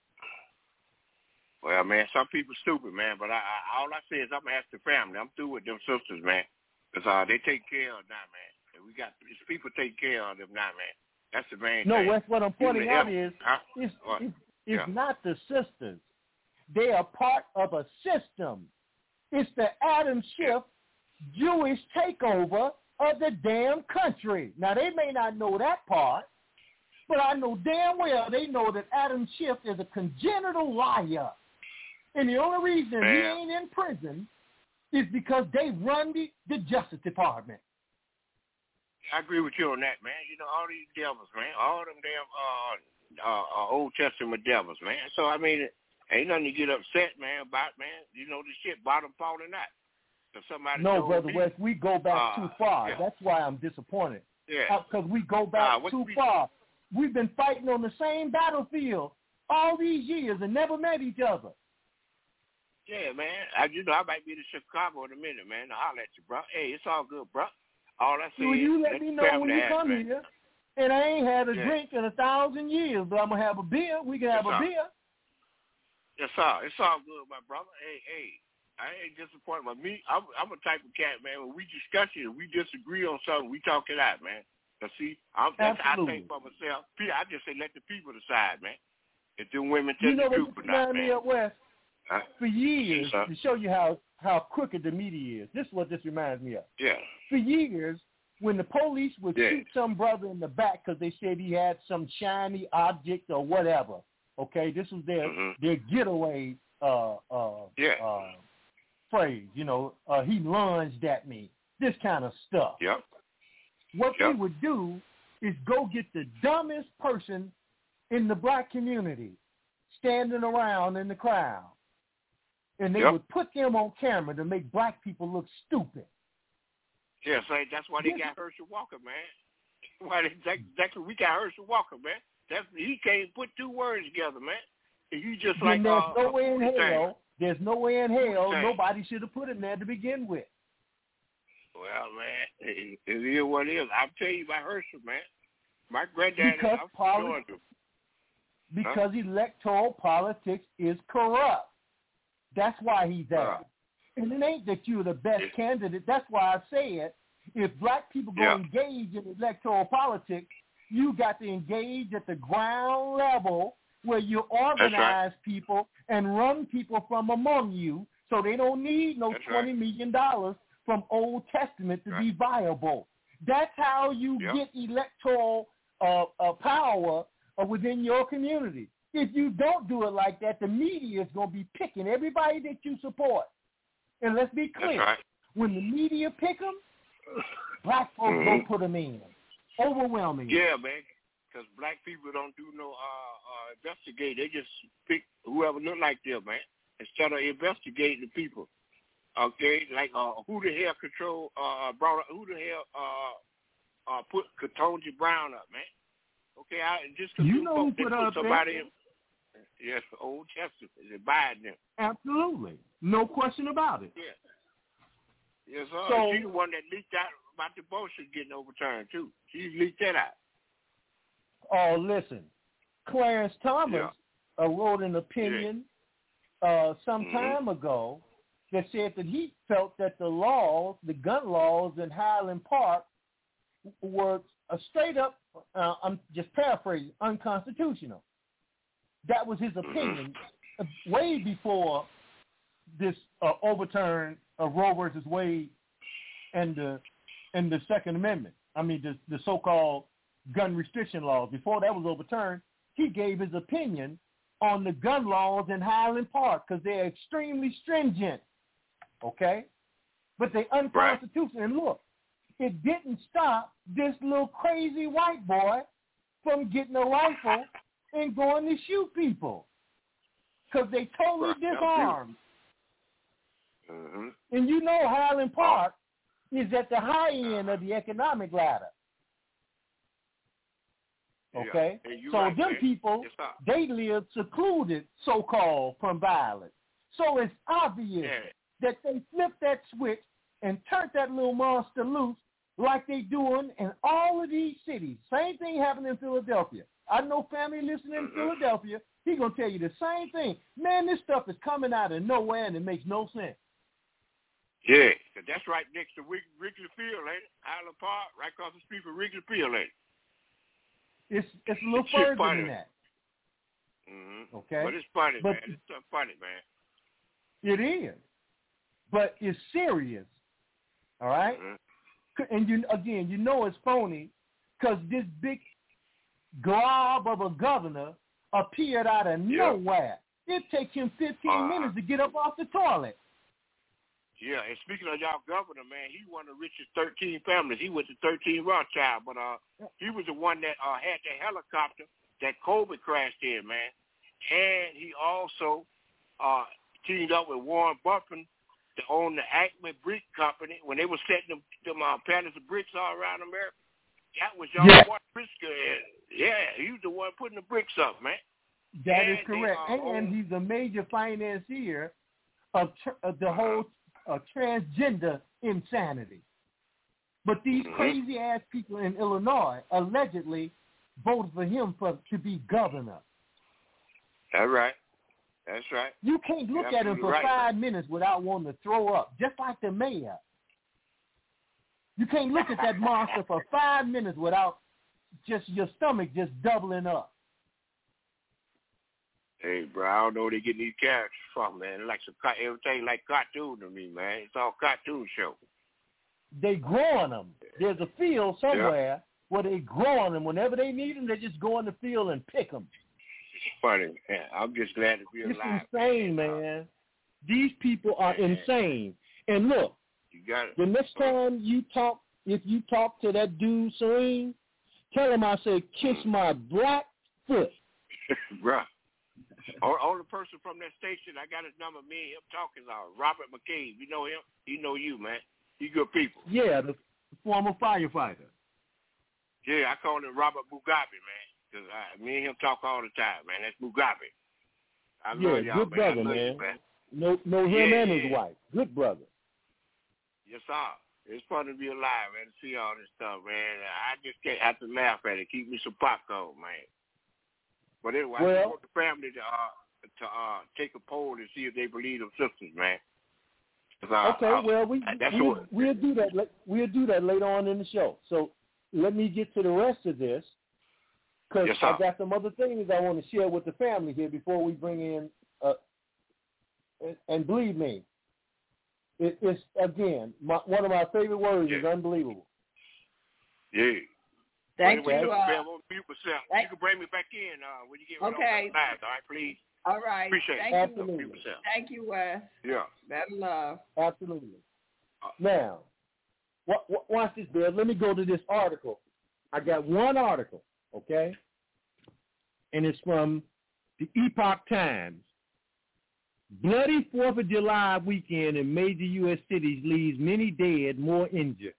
Well, man, some people stupid, man, but all I say is I'm going to ask the family. I'm through with them sisters, man, because they take care of now, man. And we got these people take care of them now, man. That's the main thing. No, Wes, what I'm pointing out is it's not the sisters. They are part of a system. It's the Adam Schiff Jewish takeover of the damn country. Now, they may not know that part, but I know damn well they know that Adam Schiff is a congenital liar. And the only reason he ain't in prison is because they run the Justice Department. I agree with you on that, man. You know, all these devils, man, all them damn Old Testament devils, man. So, I mean, ain't nothing to get upset, man, about, man. You know, this shit bottom falling out. No, Brother West, we go back too far. Yeah. That's why I'm disappointed. Yeah. Because we go back too far. We've been fighting on the same battlefield all these years and never met each other. Yeah, man. I might be in Chicago in a minute, man. I'll holler at you, bro. Hey, it's all good, bro. All I say is you let me know when you come man. here. And I ain't had a drink in 1,000 years, but I'm going to have a beer. We can have a beer. Yes, sir. It's all good, my brother. Hey. I ain't disappointed. But me, I'm a type of cat, man. When we discuss it, we disagree on something, we talk it out, man. But see, I think for myself. I just say let the people decide, man. If them women tell the truth or not, man. West, for years, to show you how crooked the media is, this is what this reminds me of. Yeah. For years, when the police would shoot some brother in the back because they said he had some shiny object or whatever, okay, this was their getaway phrase, you know, he lunged at me, this kind of stuff. Yep. What they would do is go get the dumbest person in the black community standing around in the crowd, and they would put them on camera to make black people look stupid. Yeah, so that's why they got Herschel Walker, man. Exactly, we got Herschel Walker, man. He can't put two words together, man. He just like There's no way in hell nobody should have put him there to begin with. Well, man, it is what it is. I'll tell you about Herschel, man. My granddad is from Georgia. Because electoral politics is corrupt. That's why he's there. And it ain't that you're the best candidate. That's why I say it. If black people go engage in electoral politics, you got to engage at the ground level where you organize people and run people from among you, so they don't need no $20 million from Old Testament to be viable. That's how you get electoral power within your community. If you don't do it like that, the media is going to be picking everybody that you support. And let's be clear, when the media pick them, black folks don't put them in. Overwhelming. Yeah, man. Because black people don't do no investigate. They just pick whoever look like them, man, instead of investigating the people. Okay, like who the hell put Ketanji Brown up, man? Okay, just because put somebody in. Yes, Old Testament is Biden them. Absolutely, no question about it. Yeah. Yes, sir. So, she's the one that leaked out about the bullshit getting overturned too. She leaked that out. Oh, listen, Clarence Thomas wrote an opinion some time ago that said that he felt that the gun laws in Highland Park were straight up, I'm just paraphrasing, unconstitutional. That was his opinion way before this overturn of Roe versus Wade and the Second Amendment. I mean, the so-called gun restriction laws. Before that was overturned, he gave his opinion on the gun laws in Highland Park because they're extremely stringent, okay? But they unconstitutional. And look, it didn't stop this little crazy white boy from getting a rifle and going to shoot people. because they totally disarmed. Mm-hmm. And you know Highland Park is at the high end of the economic ladder. Okay? Yeah. So right, them man. people, they live secluded, so-called, from violence. So it's obvious that they flipped that switch and turned that little monster loose like they doing in all of these cities. Same thing happened in Philadelphia. I know family listening in Philadelphia, he going to tell you the same thing. Man, this stuff is coming out of nowhere and it makes no sense. Yeah, that's right next to Wrigley Field, ain't it? Highland Park, right across the street from Wrigley Field, ain't it? It's a little further than that. Mm-hmm. Okay? But it's funny, man. It's so funny, man. It is. But it's serious. All right? Mm-hmm. And you know it's phony because this big glob of a governor appeared out of nowhere. It takes him 15 minutes to get up off the toilet. Yeah, and speaking of y'all governor, man, he one of the richest 13 families. He was the 13 Rothschild, but he was the one that had the helicopter that COVID crashed in, man. And he also teamed up with Warren Buffett to own the Acme Brick Company when they were setting them pallets of bricks all around America. That was y'all Mark Pritzker. Yeah, he was the one putting the bricks up, man. That is correct. And he's a major financier of the whole transgender insanity. But these crazy-ass people in Illinois allegedly voted for him to be governor. That's right. That's right. You can't look at him for 5 minutes without wanting to throw up, just like the mayor. You can't look at that monster for 5 minutes without just your stomach just doubling up. Hey, bro, I don't know where they getting these characters from, man. Like everything like cartoon to me, man. It's all cartoon show. They growing them. There's a field somewhere where they growing them. Whenever they need them, they just go in the field and pick them. It's funny, man. I'm just glad to be alive. It's insane, man. These people are insane. And look, the next time if you talk to that dude, Serene, tell him I say, kiss my black foot. Bruh. Only person from that station, I got his number, me and him talking, Robert McCabe. You know him? He know you, man. He good people. Yeah, the former firefighter. Yeah, I call him Robert Mugabe, man. Because me and him talk all the time, man. That's Mugabe. I love y'all, good brother, man. Know him and his wife. Good brother. Yes, sir. It's fun to be alive, man, to see all this stuff, man. I just can't have to laugh at it. Keep me some popcorn, man. But anyway, I want the family to take a poll and see if they believe them sisters, man. We'll do that. We'll do that later on in the show. So let me get to the rest of this because I got some other things I want to share with the family here before we bring in. And believe me, it's again one of my favorite words is unbelievable. Yeah. Thank you. You can bring me back in when you get on the side, all right, please? All right. Appreciate it. Absolutely. Thank you, Wes. Yeah. Better love. Absolutely. Now, watch this, Bill. Let me go to this article. I got one article, okay? And it's from the Epoch Times. Bloody 4th of July weekend in major U.S. cities leaves many dead, more injured.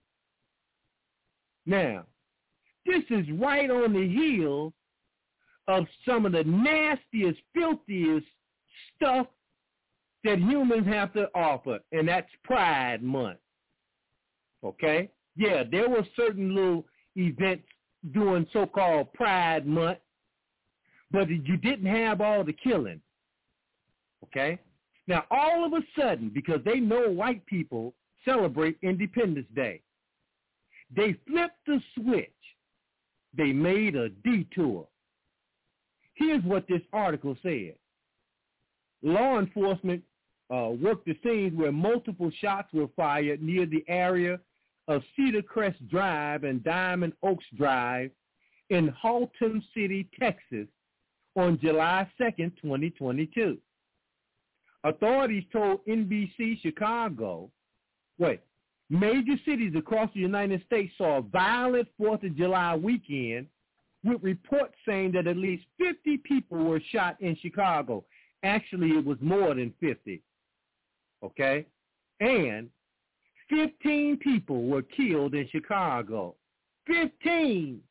Now, this is right on the heels of some of the nastiest, filthiest stuff that humans have to offer, and that's Pride Month. Okay? Yeah, there were certain little events during so-called Pride Month, but you didn't have all the killing. Okay? Now, all of a sudden, because they know white people celebrate Independence Day, they flipped the switch. They made a detour. Here's what this article said. Law enforcement worked the scenes where multiple shots were fired near the area of Cedar Crest Drive and Diamond Oaks Drive in Haltom City, Texas on July 2nd, 2022. Authorities told NBC Chicago, major cities across the United States saw a violent 4th of July weekend with reports saying that at least 50 people were shot in Chicago. Actually, it was more than 50. Okay? And 15 people were killed in Chicago. 15!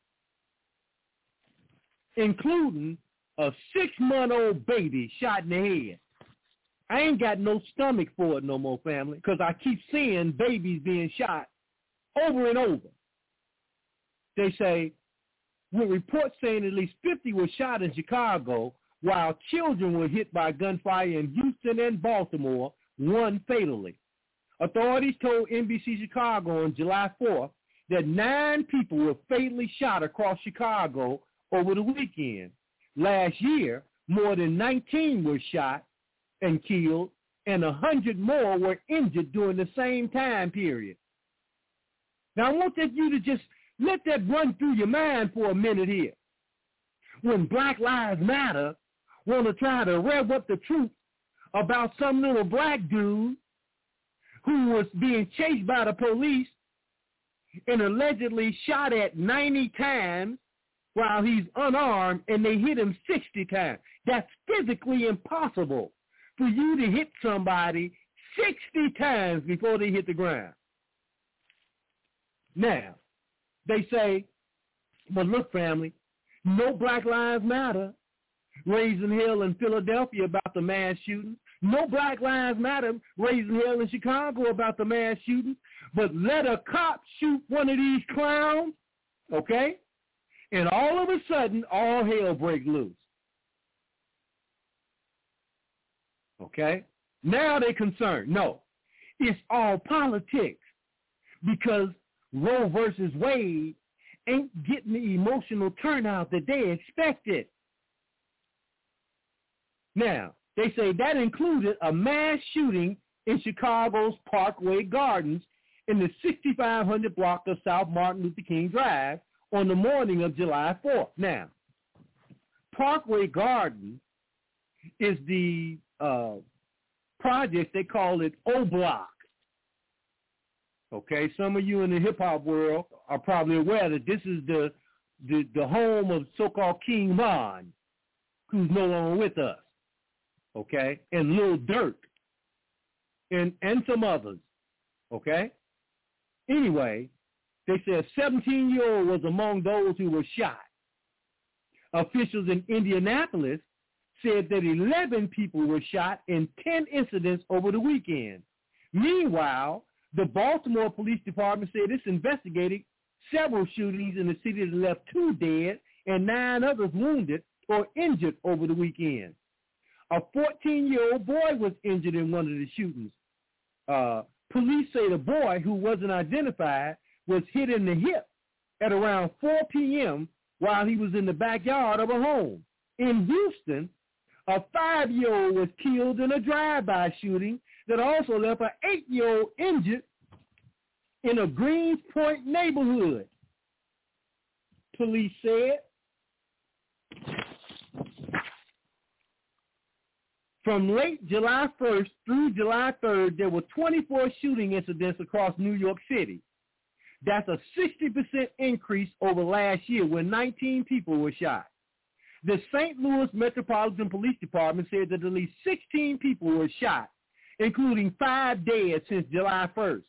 Including a 6-month-old baby shot in the head. I ain't got no stomach for it no more, family, because I keep seeing babies being shot over and over. They say, with reports saying at least 50 were shot in Chicago, while children were hit by gunfire in Houston and Baltimore, one fatally. Authorities told NBC Chicago on July 4th that 9 people were fatally shot across Chicago over the weekend. Last year, more than 19 were shot and killed, and 100 more were injured during the same time period. Now, I want you to just let that run through your mind for a minute here. When Black Lives Matter want to try to rev up the truth about some little black dude who was being chased by the police and allegedly shot at 90 times while he's unarmed, and they hit him 60 times. That's physically impossible for you to hit somebody 60 times before they hit the ground. Now, they say, but look, family, no Black Lives Matter raising hell in Philadelphia about the mass shooting. No Black Lives Matter raising hell in Chicago about the mass shooting. But let a cop shoot one of these clowns, okay? And all of a sudden, all hell break loose. Okay? Now they're concerned. No, it's all politics because Roe versus Wade ain't getting the emotional turnout that they expected. Now, they say that included a mass shooting in Chicago's Parkway Gardens in the 6500 block of South Martin Luther King Drive on the morning of July 4th. Now, Parkway Gardens is the project, they call it O-Block. Okay, some of you in the hip-hop world are probably aware that this is the home of so-called King Von, who's no longer with us, okay, and Lil Durk, and some others, okay? Anyway, they said a 17-year-old was among those who were shot. Officials in Indianapolis said that 11 people were shot in 10 incidents over the weekend. Meanwhile, the Baltimore Police Department said it's investigating several shootings in the city that left 2 dead and 9 others wounded or injured over the weekend. A 14-year-old boy was injured in one of the shootings. Police say the boy, who wasn't identified, was hit in the hip at around 4 p.m. while he was in the backyard of a home. In Houston, a 5-year-old was killed in a drive-by shooting that also left an 8-year-old injured in a Greenspoint neighborhood. Police said from late July 1st through July 3rd, there were 24 shooting incidents across New York City. That's a 60% increase over last year when 19 people were shot. The St. Louis Metropolitan Police Department said that at least 16 people were shot, including 5 dead since July 1st.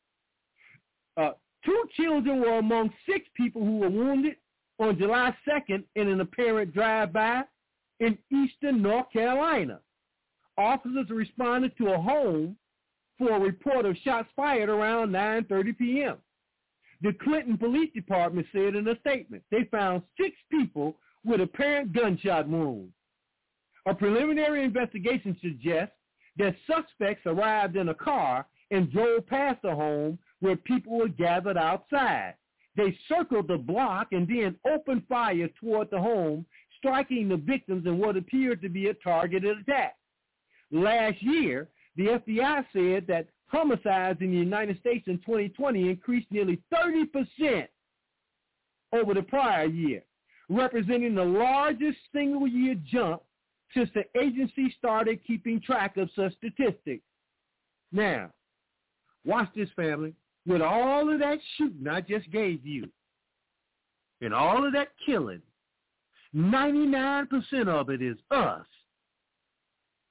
2 children were among 6 people who were wounded on July 2nd in an apparent drive-by in eastern North Carolina. Officers responded to a home for a report of shots fired around 9:30 p.m. The Clinton Police Department said in a statement they found 6 people with apparent gunshot wounds. A preliminary investigation suggests that suspects arrived in a car and drove past the home where people were gathered outside. They circled the block and then opened fire toward the home, striking the victims in what appeared to be a targeted attack. Last year, the FBI said that homicides in the United States in 2020 increased nearly 30% over the prior year, representing the largest single-year jump since the agency started keeping track of such statistics. Now, watch this, family. With all of that shooting I just gave you and all of that killing, 99% of it is us.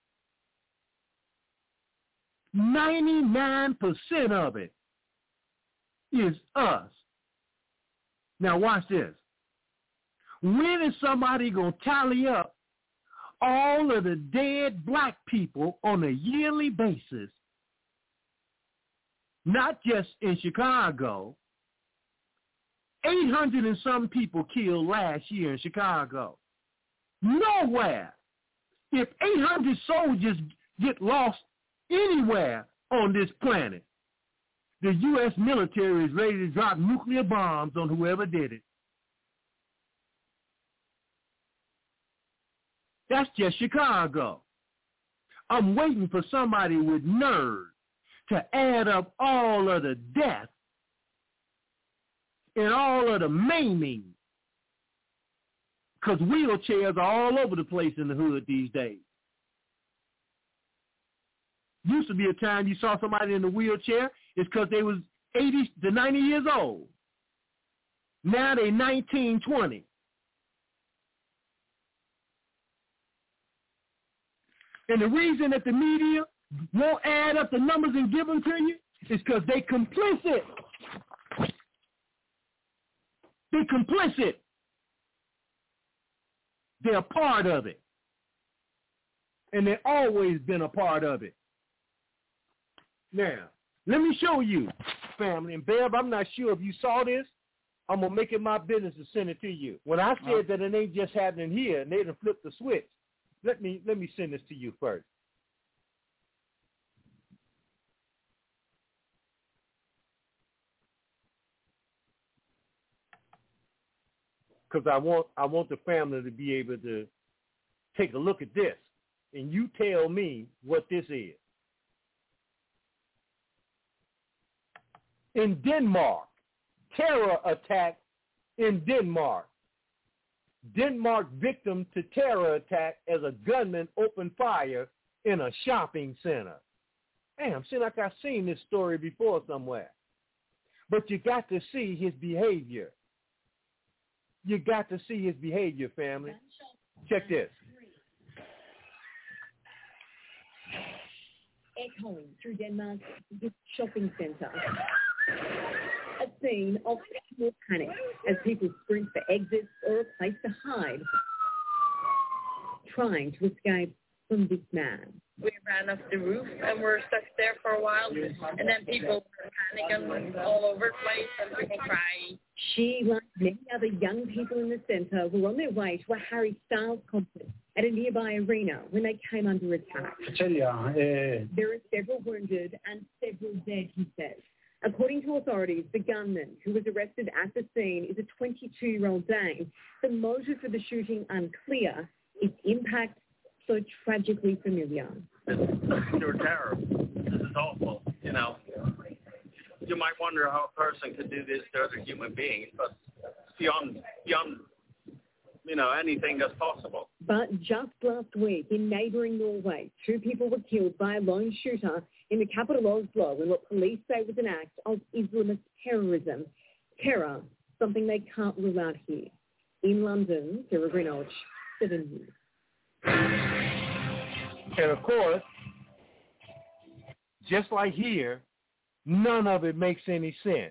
99% of it is us. Now watch this. When is somebody going to tally up all of the dead black people on a yearly basis? Not just in Chicago. 800 and some people killed last year in Chicago. Nowhere. If 800 soldiers get lost anywhere on this planet, the U.S. military is ready to drop nuclear bombs on whoever did it. That's just Chicago. I'm waiting for somebody with nerve to add up all of the death and all of the maiming, because wheelchairs are all over the place in the hood these days. Used to be a time you saw somebody in a wheelchair, it's because they was 80 to 90 years old. Now they 19, 20. And the reason that the media won't add up the numbers and give them to you is because they complicit. They're complicit. They're a part of it. And they've always been a part of it. Now, let me show you, family. And, Bev, I'm not sure if you saw this. I'm going to make it my business to send it to you. When I said that it ain't just happening here and they done flipped the switch, let me send this to you first. Because I want the family to be able to take a look at this, and you tell me what this is. In Denmark, terror attack in Denmark. Denmark victim to terror attack as a gunman opened fire in a shopping center. Damn, seems like I've seen this story before somewhere. But you got to see his behavior. You got to see his behavior, family. Check this. Echoing through Denmark's shopping centre. A scene of pure panic as people sprint for exits or a place to hide, trying to escape from this man. We ran off the roof and were stuck there for a while, and then people were panicking all over the place and people crying. She, like many other young people in the centre, were on their way to a Harry Styles concert at a nearby arena when they came under attack. There are several wounded and several dead, he says. According to authorities, the gunman who was arrested at the scene is a 22-year-old Dane. The motive for the shooting unclear. Its impact so tragically familiar. It's pure terror. This is awful, you know. You might wonder how a person could do this to other human beings, but it's beyond, you know, anything that's possible. But just last week in neighbouring Norway, 2 people were killed by a lone shooter in the capital Oslo in what police say was an act of Islamist terrorism. Terror, something they can't rule out here. In London, Sarah Greenwich, 7 News. And of course, just like here, none of it makes any sense.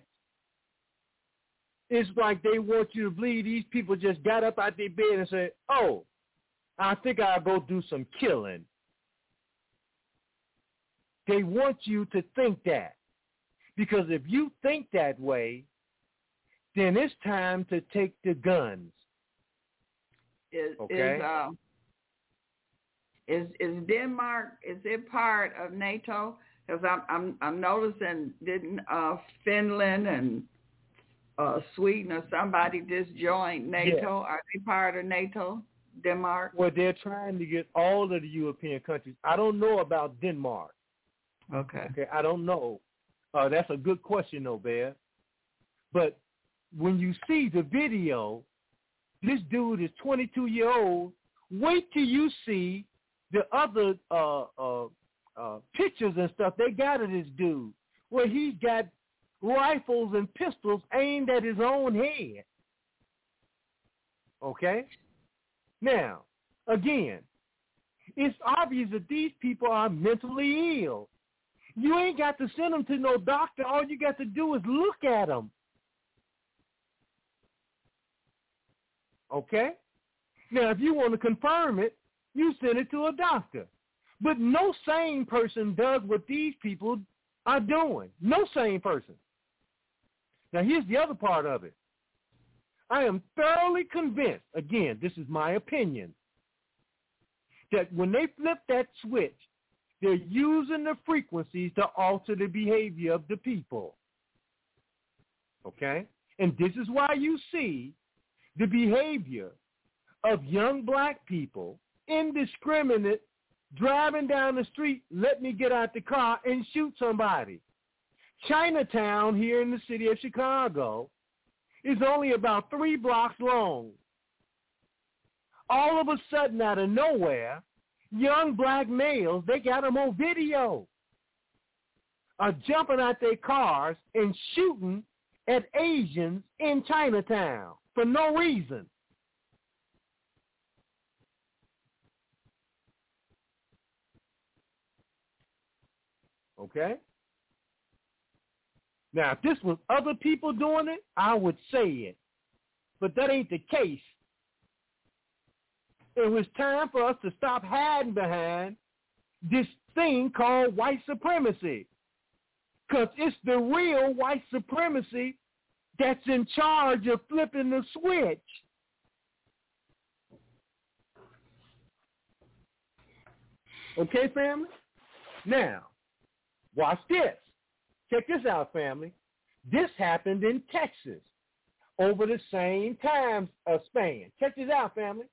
It's like they want you to believe these people just got up out their bed and said, oh, I think I'll go do some killing. They want you to think that. Because if you think that way, then it's time to take the guns. Okay? Is Denmark, is it part of NATO? Because I'm noticing didn't Finland and Sweden or somebody just joined NATO? Yeah. Are they part of NATO, Denmark? Well, they're trying to get all of the European countries. I don't know about Denmark. Okay, I don't know. That's a good question, though, Bear. But when you see the video, this dude is 22-year-old. Wait till you see the other pictures and stuff they got of this dude, where he's got rifles and pistols aimed at his own head. Okay? Now, again, it's obvious that these people are mentally ill. You ain't got to send them to no doctor. All you got to do is look at them. Okay? Now, if you want to confirm it, you send it to a doctor. But no sane person does what these people are doing. No sane person. Now, here's the other part of it. I am thoroughly convinced, again, this is my opinion, that when they flip that switch, they're using the frequencies to alter the behavior of the people. Okay? And this is why you see the behavior of young black people, indiscriminate, driving down the street, let me get out the car and shoot somebody. Chinatown here in the city of Chicago is only about 3 blocks long. All of a sudden, out of nowhere, young black males, they got them on video, are jumping out their cars and shooting at Asians in Chinatown for no reason. Okay? Now, if this was other people doing it, I would say it. But that ain't the case. It was time for us to stop hiding behind this thing called white supremacy. Because it's the real white supremacy that's in charge of flipping the switch. Okay, family? Now, watch this. Check this out, family. This happened in Texas over the same time span. Check this out, family.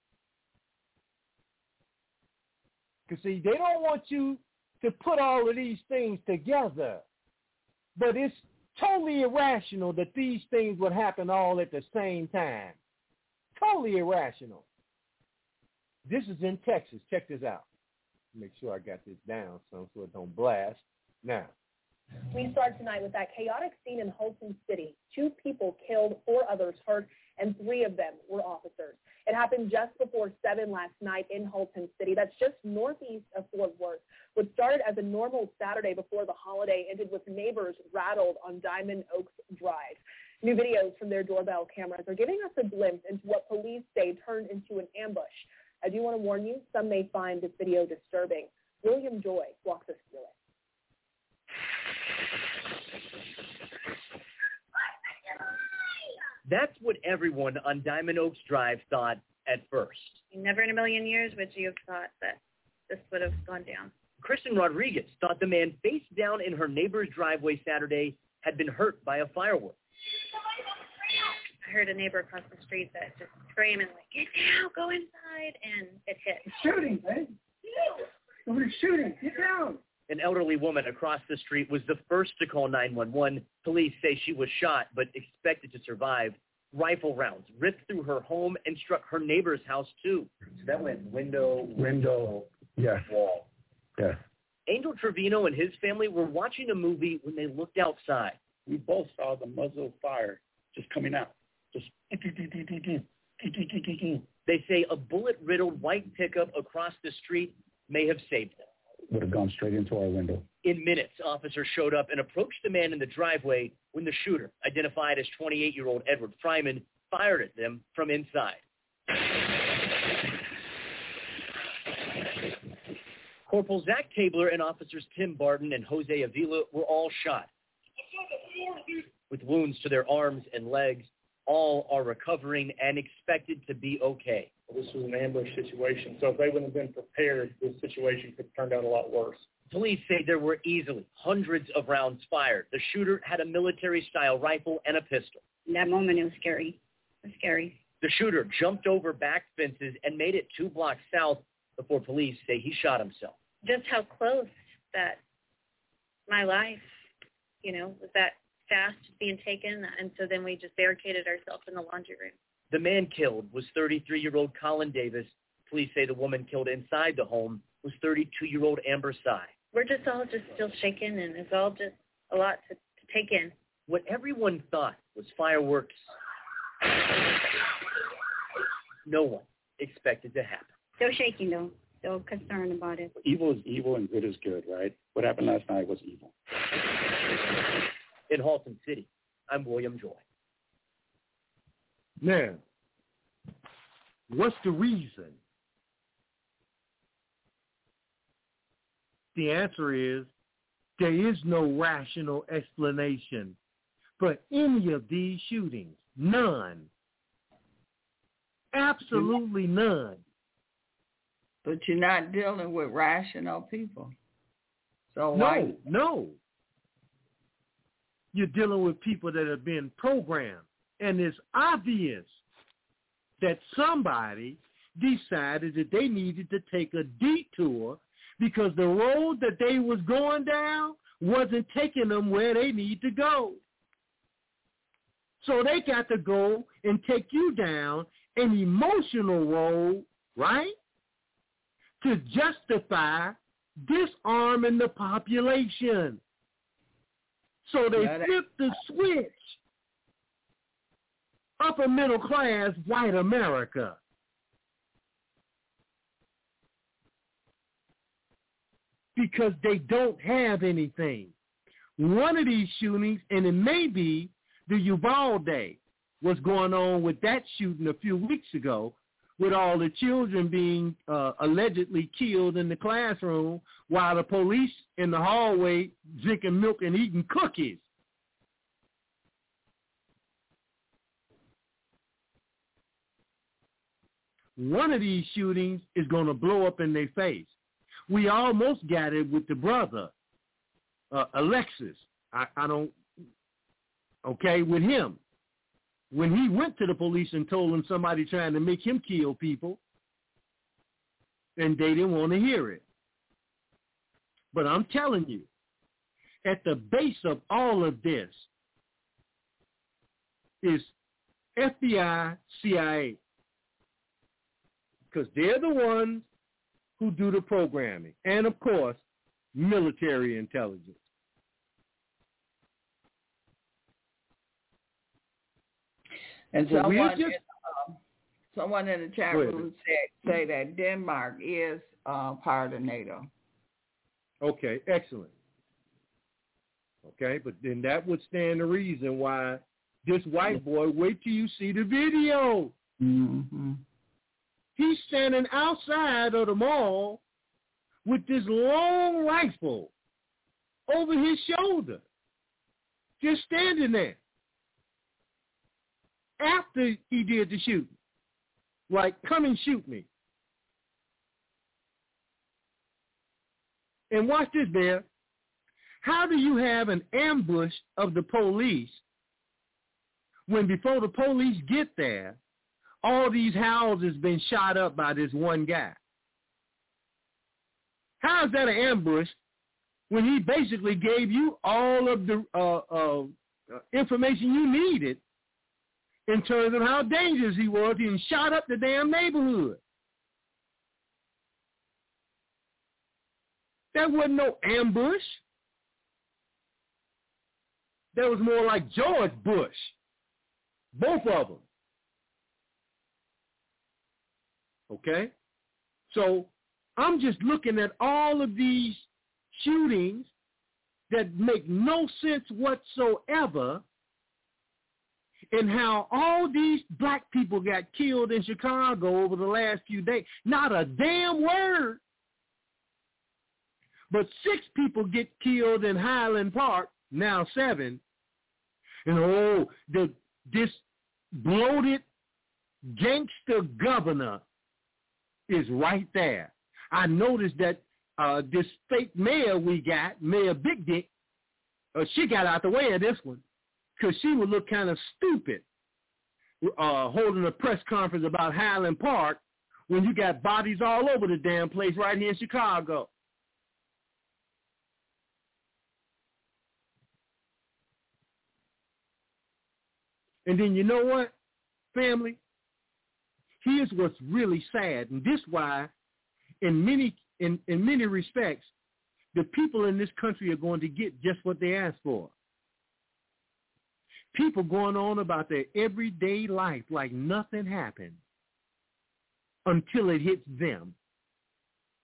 Because, see, they don't want you to put all of these things together. But it's totally irrational that these things would happen all at the same time. Totally irrational. This is in Texas. Check this out. Make sure I got this down so it don't blast. Now, we start tonight with that chaotic scene in Holton City. 2 people killed, 4 others hurt, and 3 of them were officers. It happened just before 7 last night in Holton City. That's just northeast of Fort Worth. What started as a normal Saturday before the holiday ended with neighbors rattled on Diamond Oaks Drive. New videos from their doorbell cameras are giving us a glimpse into what police say turned into an ambush. I do want to warn you, some may find this video disturbing. William Joy walks us through it. That's what everyone on Diamond Oaks Drive thought at first. Never in a million years would you have thought that this would have gone down. Kristen Rodriguez thought the man face down in her neighbor's driveway Saturday had been hurt by a firework. I heard a neighbor across the street that just screaming, like, get down, go inside, and it hit. It's shooting, man. Somebody's shooting. Get down. An elderly woman across the street was the first to call 911. Police say she was shot but expected to survive. Rifle rounds ripped through her home and struck her neighbor's house, too. So that went window, yes. wall. Yes. Angel Trevino and his family were watching a movie when they looked outside. We both saw the muzzle fire just coming out. Just They say a bullet-riddled white pickup across the street may have saved them. Would have gone straight into our window. In minutes, officers showed up and approached the man in the driveway when the shooter, identified as 28-year-old Edward Fryman, fired at them from inside. Corporal Zach Tabler and officers Tim Barton and Jose Avila were all shot with wounds to their arms and legs. All are recovering and expected to be okay. This was an ambush situation, so if they wouldn't have been prepared, this situation could have turned out a lot worse. Police say there were easily hundreds of rounds fired. The shooter had a military-style rifle and a pistol. In that moment, it was scary. It was scary. The shooter jumped over back fences and made it 2 blocks south before police say he shot himself. Just how close that my life, was that fast being taken, and so then we just barricaded ourselves in the laundry room. The man killed was 33-year-old Colin Davis. Police say the woman killed inside the home was 32-year-old Amber Sy. We're just all still shaken, and it's all just a lot to take in. What everyone thought was fireworks, no one expected to happen. Still shaking, though. still concerned about it. Evil is evil and good is good, right? What happened last night was evil. In Halton City, I'm William Joy. Now, what's the reason? The answer is there is no rational explanation for any of these shootings. None. Absolutely none. But you're not dealing with rational people. So why? No. You're dealing with people that have been programmed. And it's obvious that somebody decided that they needed to take a detour because the road that they was going down wasn't taking them where they need to go. So they got to go and take you down an emotional road, right, to justify disarming the population. So they flipped the switch. Upper middle class white America. Because they don't have anything. One of these shootings, and it may be the Uvalde, what's going on with that shooting a few weeks ago, with all the children being allegedly killed in the classroom while the police in the hallway drinking milk and eating cookies. One of these shootings is going to blow up in their face. We almost got it with the brother, Alexis. With him. When he went to the police and told them somebody trying to make him kill people, and they didn't want to hear it. But I'm telling you, at the base of all of this is FBI, CIA. Because they're the ones who do the programming. And, of course, military intelligence. And someone in the chat room say that Denmark is part of NATO. Okay, excellent. Okay, but then that would stand the reason why this white boy, wait till you see the video. Mm-hmm. He's standing outside of the mall with this long rifle over his shoulder, just standing there. After he did the shooting, like, come and shoot me. And watch this, Bear. How do you have an ambush of the police when before the police get there, all these houses been shot up by this one guy? How is that an ambush when he basically gave you all of the information you needed in terms of how dangerous he was and shot up the damn neighborhood? That wasn't no ambush. That was more like George Bush. Both of them. Okay? So I'm just looking at all of these shootings that make no sense whatsoever, and how all these black people got killed in Chicago over the last few days. Not a damn word. But 6 people get killed in Highland Park, now 7. And this bloated gangster governor is right there. I noticed that this fake mayor we got, Mayor Big Dick, she got out the way of this one because she would look kind of stupid holding a press conference about Highland Park when you got bodies all over the damn place right here in Chicago. And then you know what, family? Here's what's really sad, and this is why, in many respects, the people in this country are going to get just what they asked for. People going on about their everyday life like nothing happened until it hits them.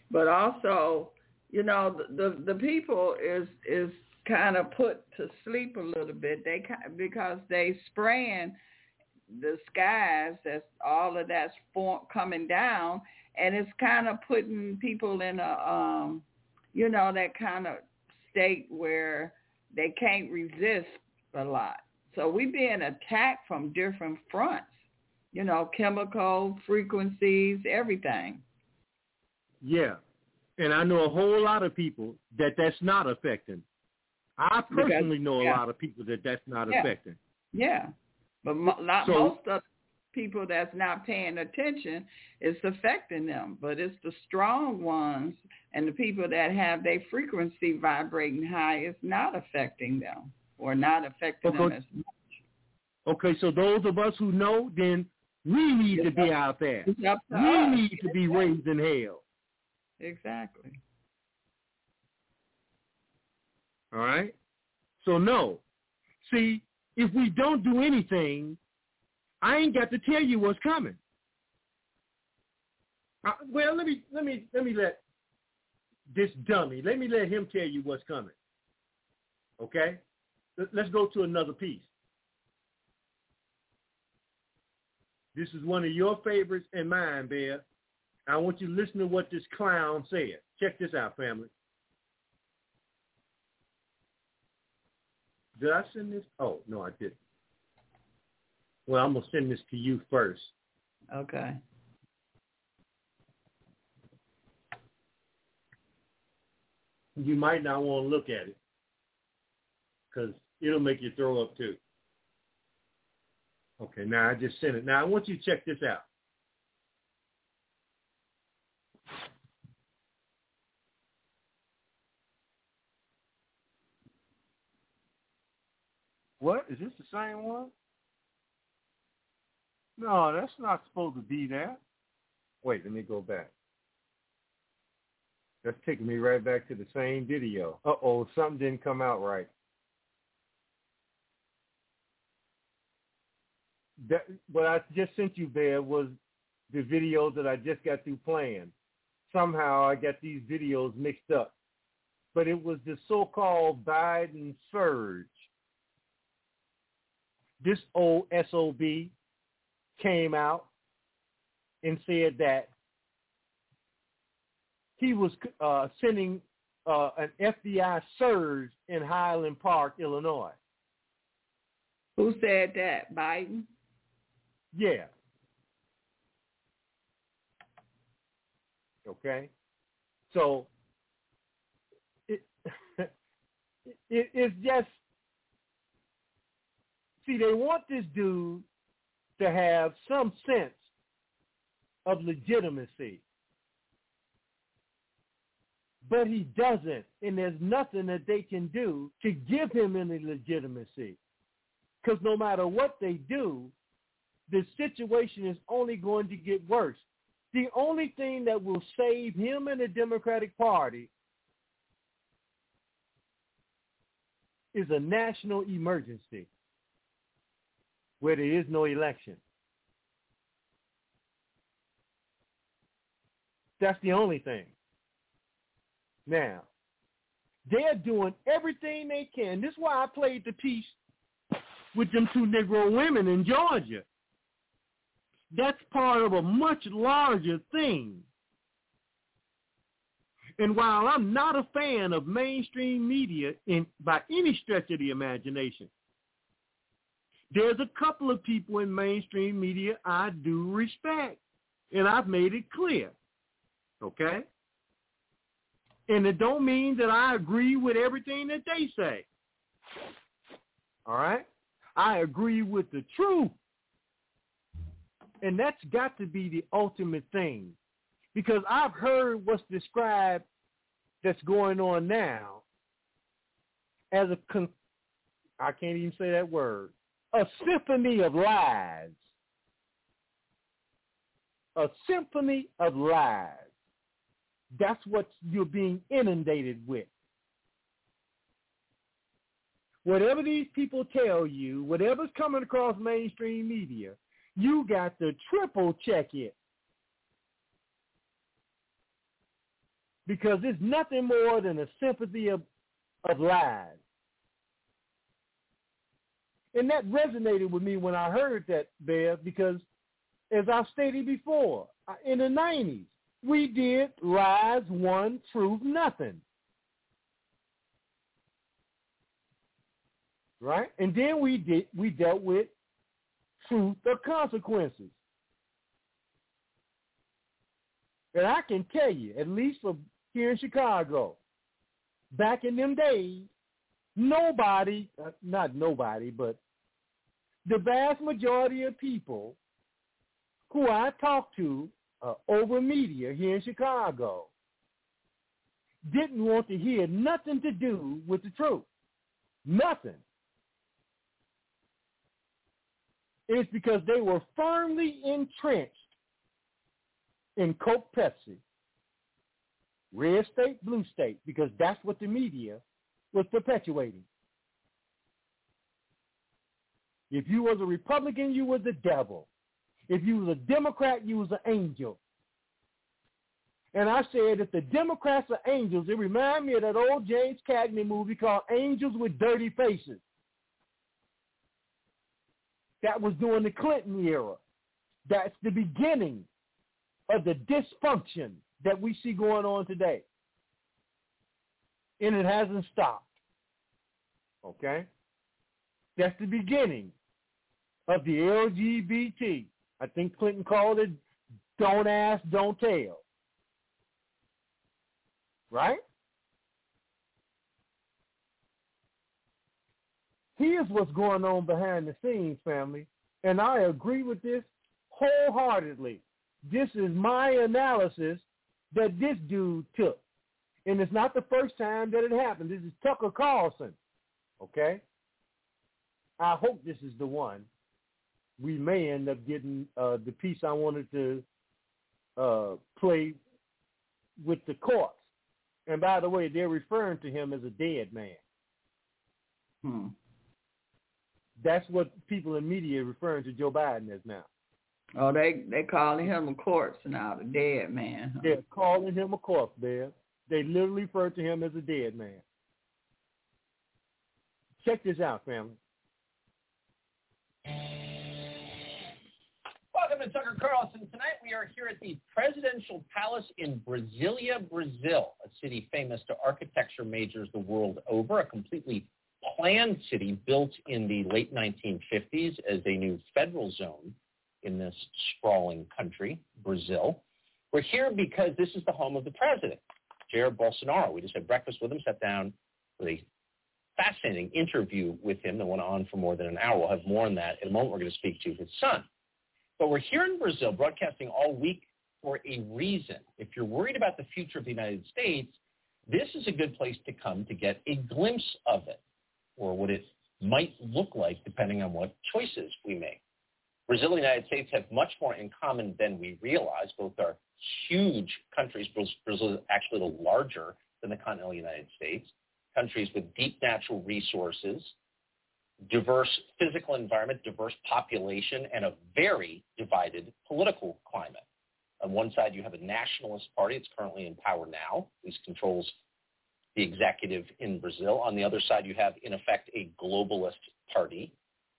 But also, you know, the people is kind of put to sleep a little bit. Because they spraying the skies, that's all of that's coming down, and it's kind of putting people in a you know, that kind of state where they can't resist a lot. So we're being attacked from different fronts, you know, chemical, frequencies, everything. Yeah. And I know a whole lot of people that's not affecting. I personally know a lot of people that's not affecting. Yeah. But most of people that's not paying attention, it's affecting them. But it's the strong ones and the people that have their frequency vibrating high, it's not affecting them or not affecting them as much. Okay, so those of us who know, then we need to be out there. We need to be raised in hell. Exactly. All right? So no. See, if we don't do anything, I ain't got to tell you what's coming. Well, let me let this dummy, let him tell you what's coming. Okay? Let's go to another piece. This is one of your favorites and mine, Bear. I want you to listen to what this clown said. Check this out, family. Did I send this? Oh, no, I didn't. Well, I'm going to send this to you first. Okay. You might not want to look at it because it'll make you throw up too. Okay, now I just sent it. Now I want you to check this out. What? Is this the same one? No, that's not supposed to be there. Wait, let me go back. That's taking me right back to the same video. Uh-oh, something didn't come out right. What I just sent you there was the video that I just got through playing. Somehow I got these videos mixed up. But it was the so-called Biden surge. This old SOB came out and said that he was sending an FBI surge in Highland Park, Illinois. Who said that? Biden? Yeah. Okay. So it's just, see, they want this dude to have some sense of legitimacy. But he doesn't, and there's nothing that they can do to give him any legitimacy. Because no matter what they do, the situation is only going to get worse. The only thing that will save him and the Democratic Party is a national emergency where there is no election. That's the only thing. Now, they're doing everything they can. This is why I played the piece with them two Negro women in Georgia. That's part of a much larger thing. And while I'm not a fan of mainstream media by any stretch of the imagination, there's a couple of people in mainstream media I do respect, and I've made it clear, okay? And it don't mean that I agree with everything that they say, all right? I agree with the truth, and that's got to be the ultimate thing, because I've heard what's described that's going on now as I can't even say that word, a symphony of lies. A symphony of lies. That's what you're being inundated with. Whatever these people tell you, whatever's coming across mainstream media, you got to triple check it. because it's nothing more than a sympathy of lies. And that resonated with me when I heard that, Bear, because as I stated before, in the 90s, we did lies, one, truth, nothing. Right? And then we dealt with truth or consequences. And I can tell you, at least for here in Chicago, back in them days, nobody, not nobody, but the vast majority of people who I talked to over media here in Chicago didn't want to hear nothing to do with the truth. Nothing. It's because they were firmly entrenched in Coke, Pepsi, red state, blue state, because that's what the media was perpetuating. If you was a Republican, you was the devil. If you was a Democrat, you was an angel. And I said, if the Democrats are angels, it reminded me of that old James Cagney movie called Angels with Dirty Faces. That was during the Clinton era. That's the beginning of the dysfunction that we see going on today. And it hasn't stopped. Okay? That's the beginning of the LGBT. I think Clinton called it don't ask, don't tell. Right? Here's what's going on behind the scenes, family, and I agree with this wholeheartedly. This is my analysis that this dude took. And it's not the first time that it happened. This is Tucker Carlson, okay? I hope this is the one. We may end up getting the piece I wanted to play with the courts. And by the way, they're referring to him as a dead man. That's what people in media are referring to Joe Biden as now. Oh, they calling him a corpse now, the dead man. Huh? They're calling him a corpse, Bear. They literally refer to him as a dead man. Check this out, family. Welcome to Tucker Carlson. Tonight we are here at the Presidential Palace in Brasilia, Brazil, a city famous to architecture majors the world over, a completely planned city built in the late 1950s as a new federal zone in this sprawling country, Brazil. We're here because this is the home of the president, Jair Bolsonaro. We just had breakfast with him, sat down with a fascinating interview with him that went on for more than an hour. We'll have more on that in a moment. We're going to speak to his son. But we're here in Brazil broadcasting all week for a reason. If you're worried about the future of the United States, this is a good place to come to get a glimpse of it, or what it might look like depending on what choices we make. Brazil and the United States have much more in common than we realize. Both are huge countries. Brazil is actually a little larger than the continental United States. Countries with deep natural resources, diverse physical environment, diverse population, and a very divided political climate. On one side, you have a nationalist party. It's currently in power now. At least controls the executive in Brazil. On the other side, you have, in effect, a globalist party.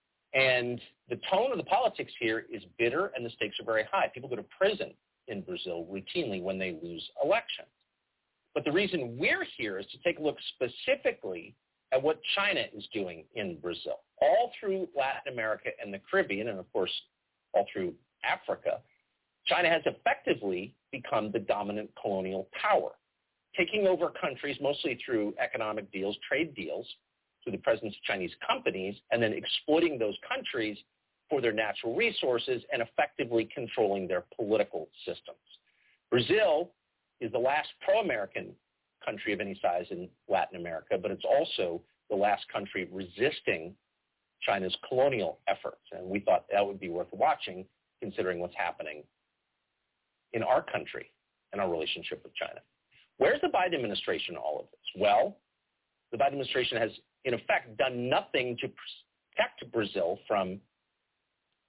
And the tone of the politics here is bitter, and the stakes are very high. People go to prison in Brazil routinely when they lose elections. But the reason we're here is to take a look specifically at what China is doing in Brazil. All through Latin America and the Caribbean, and of course, all through Africa, China has effectively become the dominant colonial power, taking over countries mostly through economic deals, trade deals, through the presence of Chinese companies, and then exploiting those countries for their natural resources and effectively controlling their political systems. Brazil is the last pro-American country of any size in Latin America, but it's also the last country resisting China's colonial efforts. And we thought that would be worth watching, considering what's happening in our country and our relationship with China. Where's the Biden administration in all of this? Well, the Biden administration has, in effect, done nothing to protect Brazil from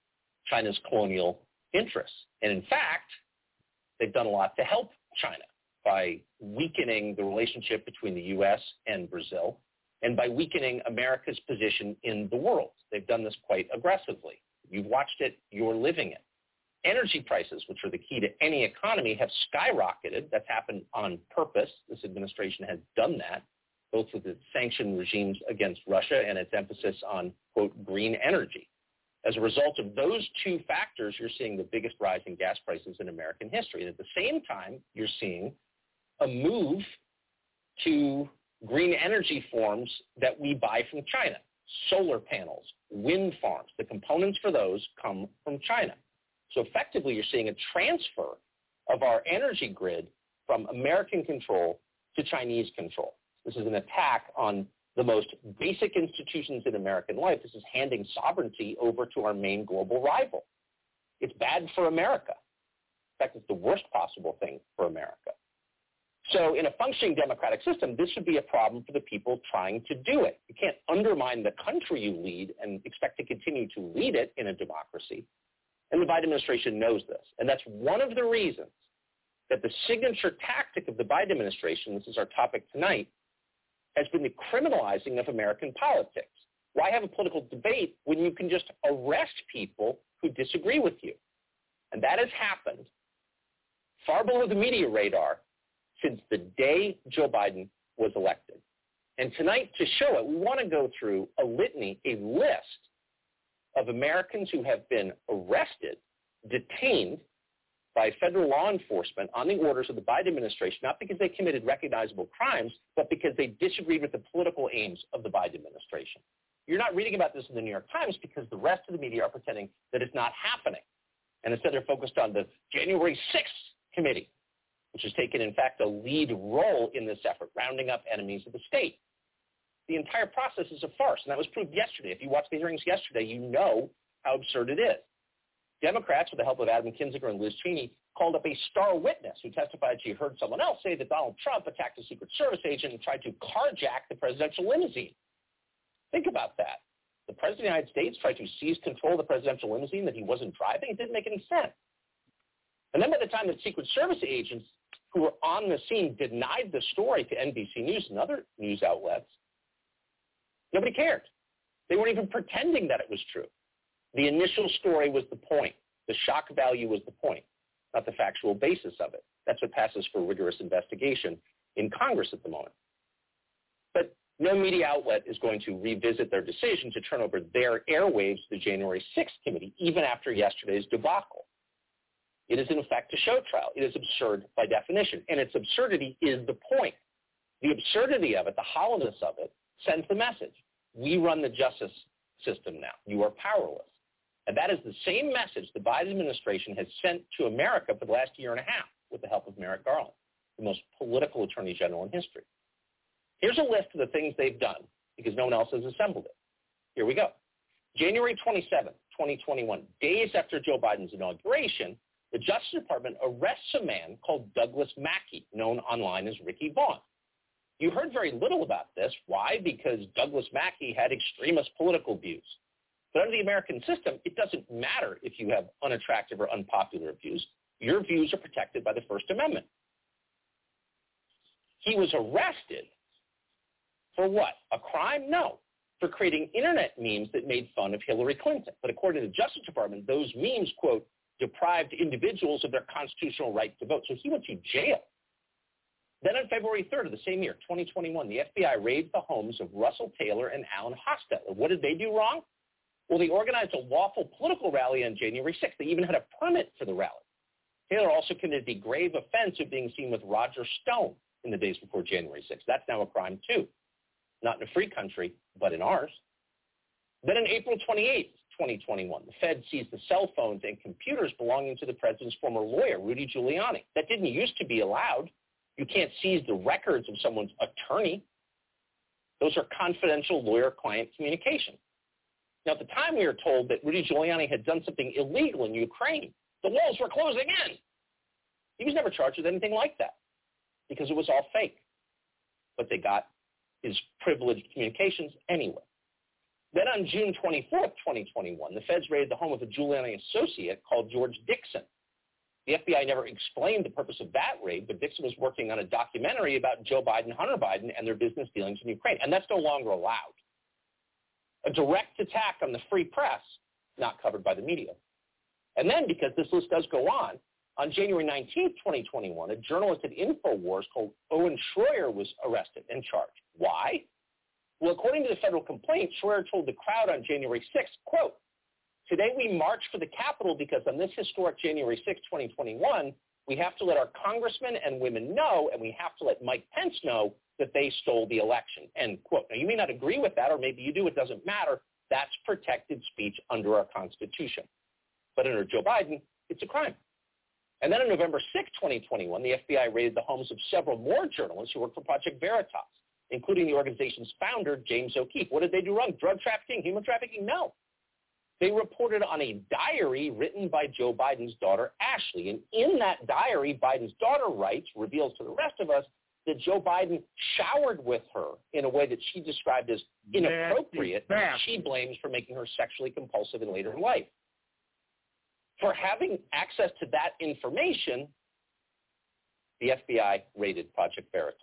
China's colonial interests. And in fact, they've done a lot to help China. by weakening the relationship between the U.S. and Brazil and by weakening America's position in the world. They've done this quite aggressively. You've watched it. You're living it. Energy prices, which are the key to any economy, have skyrocketed. That's happened on purpose. This administration has done that, both with its sanction regimes against Russia and its emphasis on, quote, green energy. As a result of those two factors, you're seeing the biggest rise in gas prices in American history. And at the same time, you're seeing a move to green energy forms that we buy from China. Solar panels, wind farms, the components for those come from China. So effectively, you're seeing a transfer of our energy grid from American control to Chinese control. This is an attack on the most basic institutions in American life. This is handing sovereignty over to our main global rival. It's bad for America. In fact, it's the worst possible thing for America. So in a functioning democratic system, this would be a problem for the people trying to do it. You can't undermine the country you lead and expect to continue to lead it in a democracy. And the Biden administration knows this. And that's one of the reasons that the signature tactic of the Biden administration, this is our topic tonight, has been the criminalizing of American politics. Why have a political debate when you can just arrest people who disagree with you? And that has happened far below the media radar since the day Joe Biden was elected. And tonight, to show it, we want to go through a litany, a list of Americans who have been arrested, detained by federal law enforcement on the orders of the Biden administration, not because they committed recognizable crimes, but because they disagreed with the political aims of the Biden administration. You're not reading about this in the New York Times because the rest of the media are pretending that it's not happening. And instead they're focused on the January 6th committee, which has taken, in fact, a lead role in this effort, rounding up enemies of the state. The entire process is a farce, and that was proved yesterday. If you watched the hearings yesterday, you know how absurd it is. Democrats, with the help of Adam Kinzinger and Liz Cheney, called up a star witness who testified she heard someone else say that Donald Trump attacked a Secret Service agent and tried to carjack the presidential limousine. Think about that. The President of the United States tried to seize control of the presidential limousine that he wasn't driving. It didn't make any sense. And then by the time that Secret Service agents who were on the scene denied the story to NBC News and other news outlets, nobody cared. They weren't even pretending that it was true. The initial story was the point. The shock value was the point, not the factual basis of it. That's what passes for rigorous investigation in Congress at the moment. But no media outlet is going to revisit their decision to turn over their airwaves to the January 6th committee, even after yesterday's debacle. It is, in effect, a show trial. It is absurd by definition, and its absurdity is the point. The absurdity of it, the hollowness of it, sends the message. We run the justice system now. You are powerless. And that is the same message the Biden administration has sent to America for the last year and a half with the help of Merrick Garland, the most political attorney general in history. Here's a list of the things they've done because no one else has assembled it. Here we go. January 27, 2021, days after Joe Biden's inauguration, the Justice Department arrests a man called Douglas Mackey, known online as Ricky Vaughn. You heard very little about this. Why? Because Douglas Mackey had extremist political views. But under the American system, it doesn't matter if you have unattractive or unpopular views. Your views are protected by the First Amendment. He was arrested for what? A crime? No. For creating internet memes that made fun of Hillary Clinton. But according to the Justice Department, those memes, quote, deprived individuals of their constitutional right to vote. So he went to jail. Then on February 3rd of the same year, 2021, the FBI raids the homes of Russell Taylor and Alan Hostetler. What did they do wrong? Well, they organized a lawful political rally on January 6th. They even had a permit for the rally. Taylor also committed the grave offense of being seen with Roger Stone in the days before January 6th. That's now a crime, too. Not in a free country, but in ours. Then on April 28th, 2021, the Fed seized the cell phones and computers belonging to the president's former lawyer, Rudy Giuliani. That didn't used to be allowed. You can't seize the records of someone's attorney. Those are confidential lawyer-client communications. Now, at the time, we were told that Rudy Giuliani had done something illegal in Ukraine. The walls were closing in. He was never charged with anything like that because it was all fake. But they got his privileged communications anyway. Then on June 24th, 2021, the feds raided the home of a Giuliani associate called George Dixon. The FBI never explained the purpose of that raid, but Dixon was working on a documentary about Joe Biden, Hunter Biden, and their business dealings in Ukraine, and that's no longer allowed. A direct attack on the free press, not covered by the media. And then, because this list does go on January 19th, 2021, a journalist at InfoWars called Owen Schroyer was arrested and charged. Why? Well, according to the federal complaint, Schroyer told the crowd on January 6th, quote, "Today we march for the Capitol because on this historic January 6, 2021, we have to let our congressmen and women know, and we have to let Mike Pence know that they stole the election," end quote. Now, you may not agree with that, or maybe you do. It doesn't matter. That's protected speech under our Constitution. But under Joe Biden, it's a crime. And then on November 6, 2021, the FBI raided the homes of several more journalists who worked for Project Veritas, including the organization's founder, James O'Keefe. What did they do wrong? Drug trafficking, human trafficking? No. They reported on a diary written by Joe Biden's daughter, Ashley. And in that diary, Biden's daughter writes, reveals to the rest of us, that Joe Biden showered with her in a way that she described as inappropriate, and she blames for making her sexually compulsive in later life. For having access to that information, the FBI raided Project Veritas.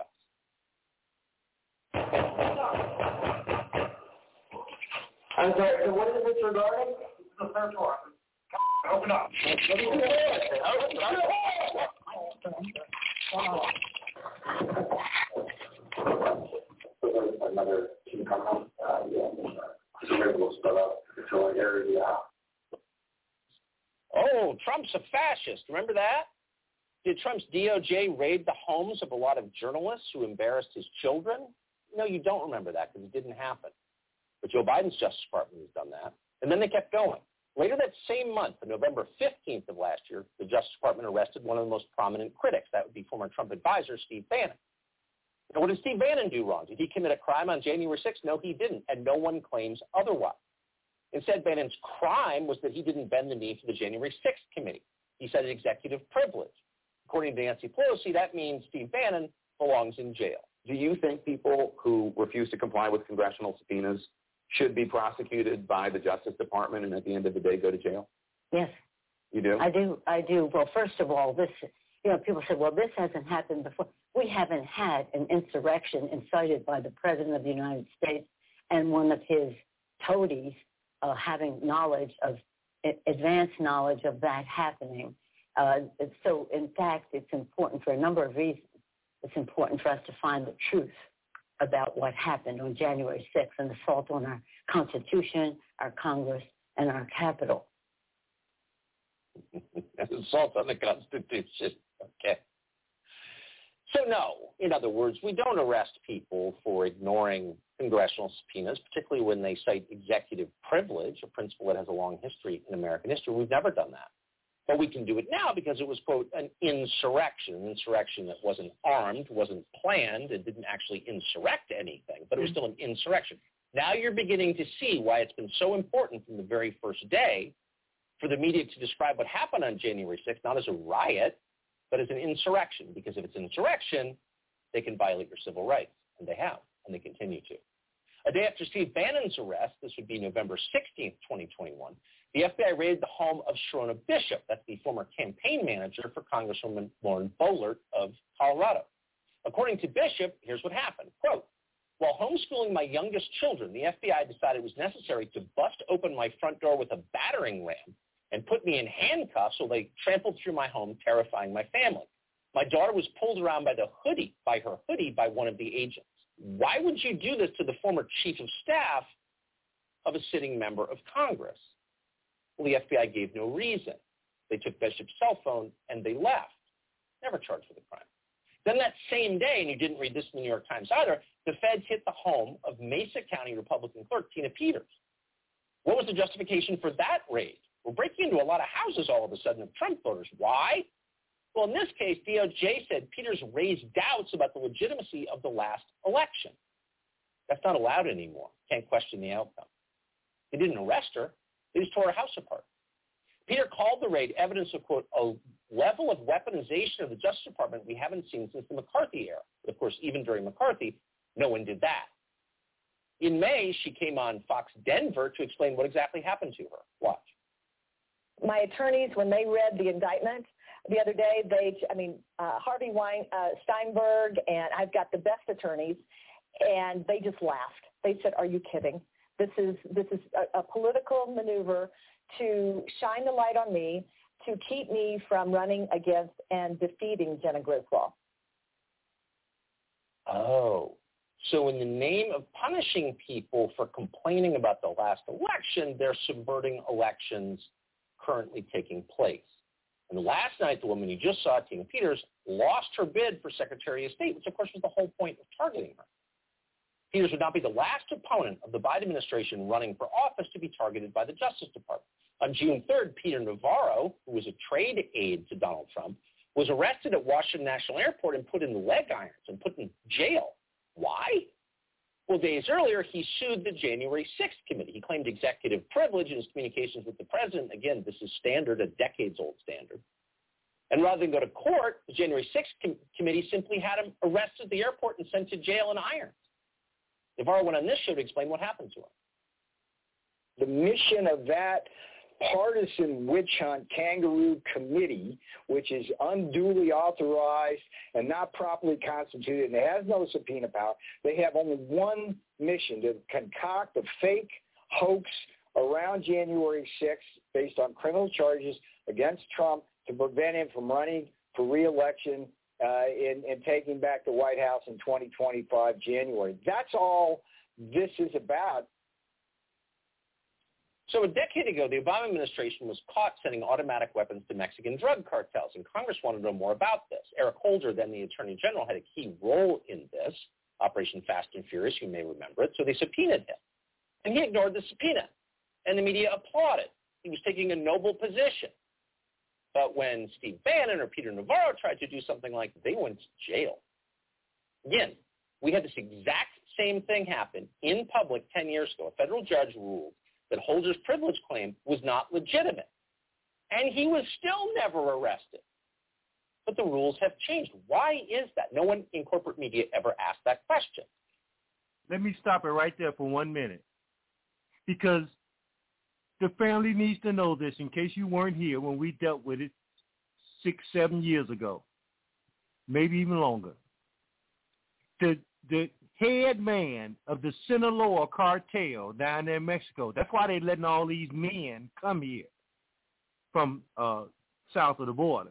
I'm sorry, so what is this regarding? This is the search warrant. Open up. Another team come up. We'll split up until an area. Oh, Trump's a fascist. Remember that? Did Trump's DOJ raid the homes of a lot of journalists who embarrassed his children? No, you don't remember that because it didn't happen. But Joe Biden's Justice Department has done that. And then they kept going. Later that same month, on November 15th of last year, the Justice Department arrested one of the most prominent critics. That would be former Trump advisor Steve Bannon. Now, what did Steve Bannon do wrong? Did he commit a crime on January 6th? No, he didn't, and no one claims otherwise. Instead, Bannon's crime was that he didn't bend the knee for the January 6th committee. He said executive privilege. According to Nancy Pelosi, that means Steve Bannon belongs in jail. Do you think people who refuse to comply with congressional subpoenas should be prosecuted by the Justice Department and at the end of the day go to jail? Yes. You do? I do. Well, first of all, this, people say, well, this hasn't happened before. We haven't had an insurrection incited by the President of the United States and one of his toadies having knowledge of, advanced knowledge of that happening. So, in fact, it's important for a number of reasons. It's important for us to find the truth about what happened on January 6th, an assault on our Constitution, our Congress, and our Capitol. An assault on the Constitution. Okay. So, no, in other words, we don't arrest people for ignoring congressional subpoenas, particularly when they cite executive privilege, a principle that has a long history in American history. We've never done that. But we can do it now because it was, quote, an insurrection that wasn't armed, wasn't planned, and didn't actually insurrect anything, but it was still an insurrection. Now you're beginning to see why it's been so important from the very first day for the media to describe what happened on January 6th, not as a riot, but as an insurrection, because if it's an insurrection, they can violate your civil rights, and they have, and they continue to. A day after Steve Bannon's arrest, this would be November 16th, 2021, the FBI raided the home of Sherronna Bishop. That's the former campaign manager for Congresswoman Lauren Boebert of Colorado. According to Bishop, here's what happened. Quote, while homeschooling my youngest children, the FBI decided it was necessary to bust open my front door with a battering ram and put me in handcuffs so they trampled through my home, terrifying my family. My daughter was pulled around by her hoodie by one of the agents. Why would you do this to the former chief of staff of a sitting member of Congress? Well, the FBI gave no reason. They took Bishop's cell phone and they left, never charged with a crime. Then that same day, and you didn't read this in the New York Times either, the feds hit the home of Mesa County Republican clerk Tina Peters. What was the justification for that raid? We're breaking into a lot of houses all of a sudden of Trump voters. Why? Well, in this case, DOJ said Peters raised doubts about the legitimacy of the last election. That's not allowed anymore. Can't question the outcome. They didn't arrest her. They just tore her house apart. Peter called the raid evidence of, quote, a level of weaponization of the Justice Department we haven't seen since the McCarthy era. But of course, even during McCarthy, no one did that. In May, she came on Fox Denver to explain what exactly happened to her. Watch. My attorneys, when they read the indictment, the other day. Harvey Steinberg, and I've got the best attorneys, and they just laughed. They said, "Are you kidding? This is a political maneuver to shine the light on me, to keep me from running against and defeating Jena Griswold." Oh, so in the name of punishing people for complaining about the last election, they're subverting elections currently taking place. And last night, the woman you just saw, Tina Peters, lost her bid for Secretary of State, which of course was the whole point of targeting her. Peters would not be the last opponent of the Biden administration running for office to be targeted by the Justice Department. On June 3rd, Peter Navarro, who was a trade aide to Donald Trump, was arrested at Washington National Airport and put in leg irons and put in jail. Why? Well, days earlier, he sued the January 6th committee. He claimed executive privilege in his communications with the president. Again, this is standard, a decades-old standard. And rather than go to court, the January 6th committee simply had him arrested at the airport and sent to jail in irons. Navarro went on this show to explain what happened to him. The mission of that partisan witch hunt kangaroo committee, which is unduly authorized and not properly constituted and has no subpoena power, they have only one mission: to concoct a fake hoax around January 6th based on criminal charges against Trump to prevent him from running for re-election and taking back the White House in 2025 January. That's all this is about. So a decade ago, the Obama administration was caught sending automatic weapons to Mexican drug cartels, and Congress wanted to know more about this. Eric Holder, then the Attorney General, had a key role in this, Operation Fast and Furious, you may remember it, so they subpoenaed him. And he ignored the subpoena, and the media applauded. He was taking a noble position. But when Steve Bannon or Peter Navarro tried to do something like that, they went to jail. Again, we had this exact same thing happen in public 10 years ago. A federal judge ruled that Holder's privilege claim was not legitimate. And he was still never arrested. But the rules have changed. Why is that? No one in corporate media ever asked that question. Let me stop it right there for 1 minute. Because the family needs to know this in case you weren't here when we dealt with it 6-7 years ago, maybe even longer. The head man of the Sinaloa cartel down there in Mexico, that's why they're letting all these men come here from south of the border,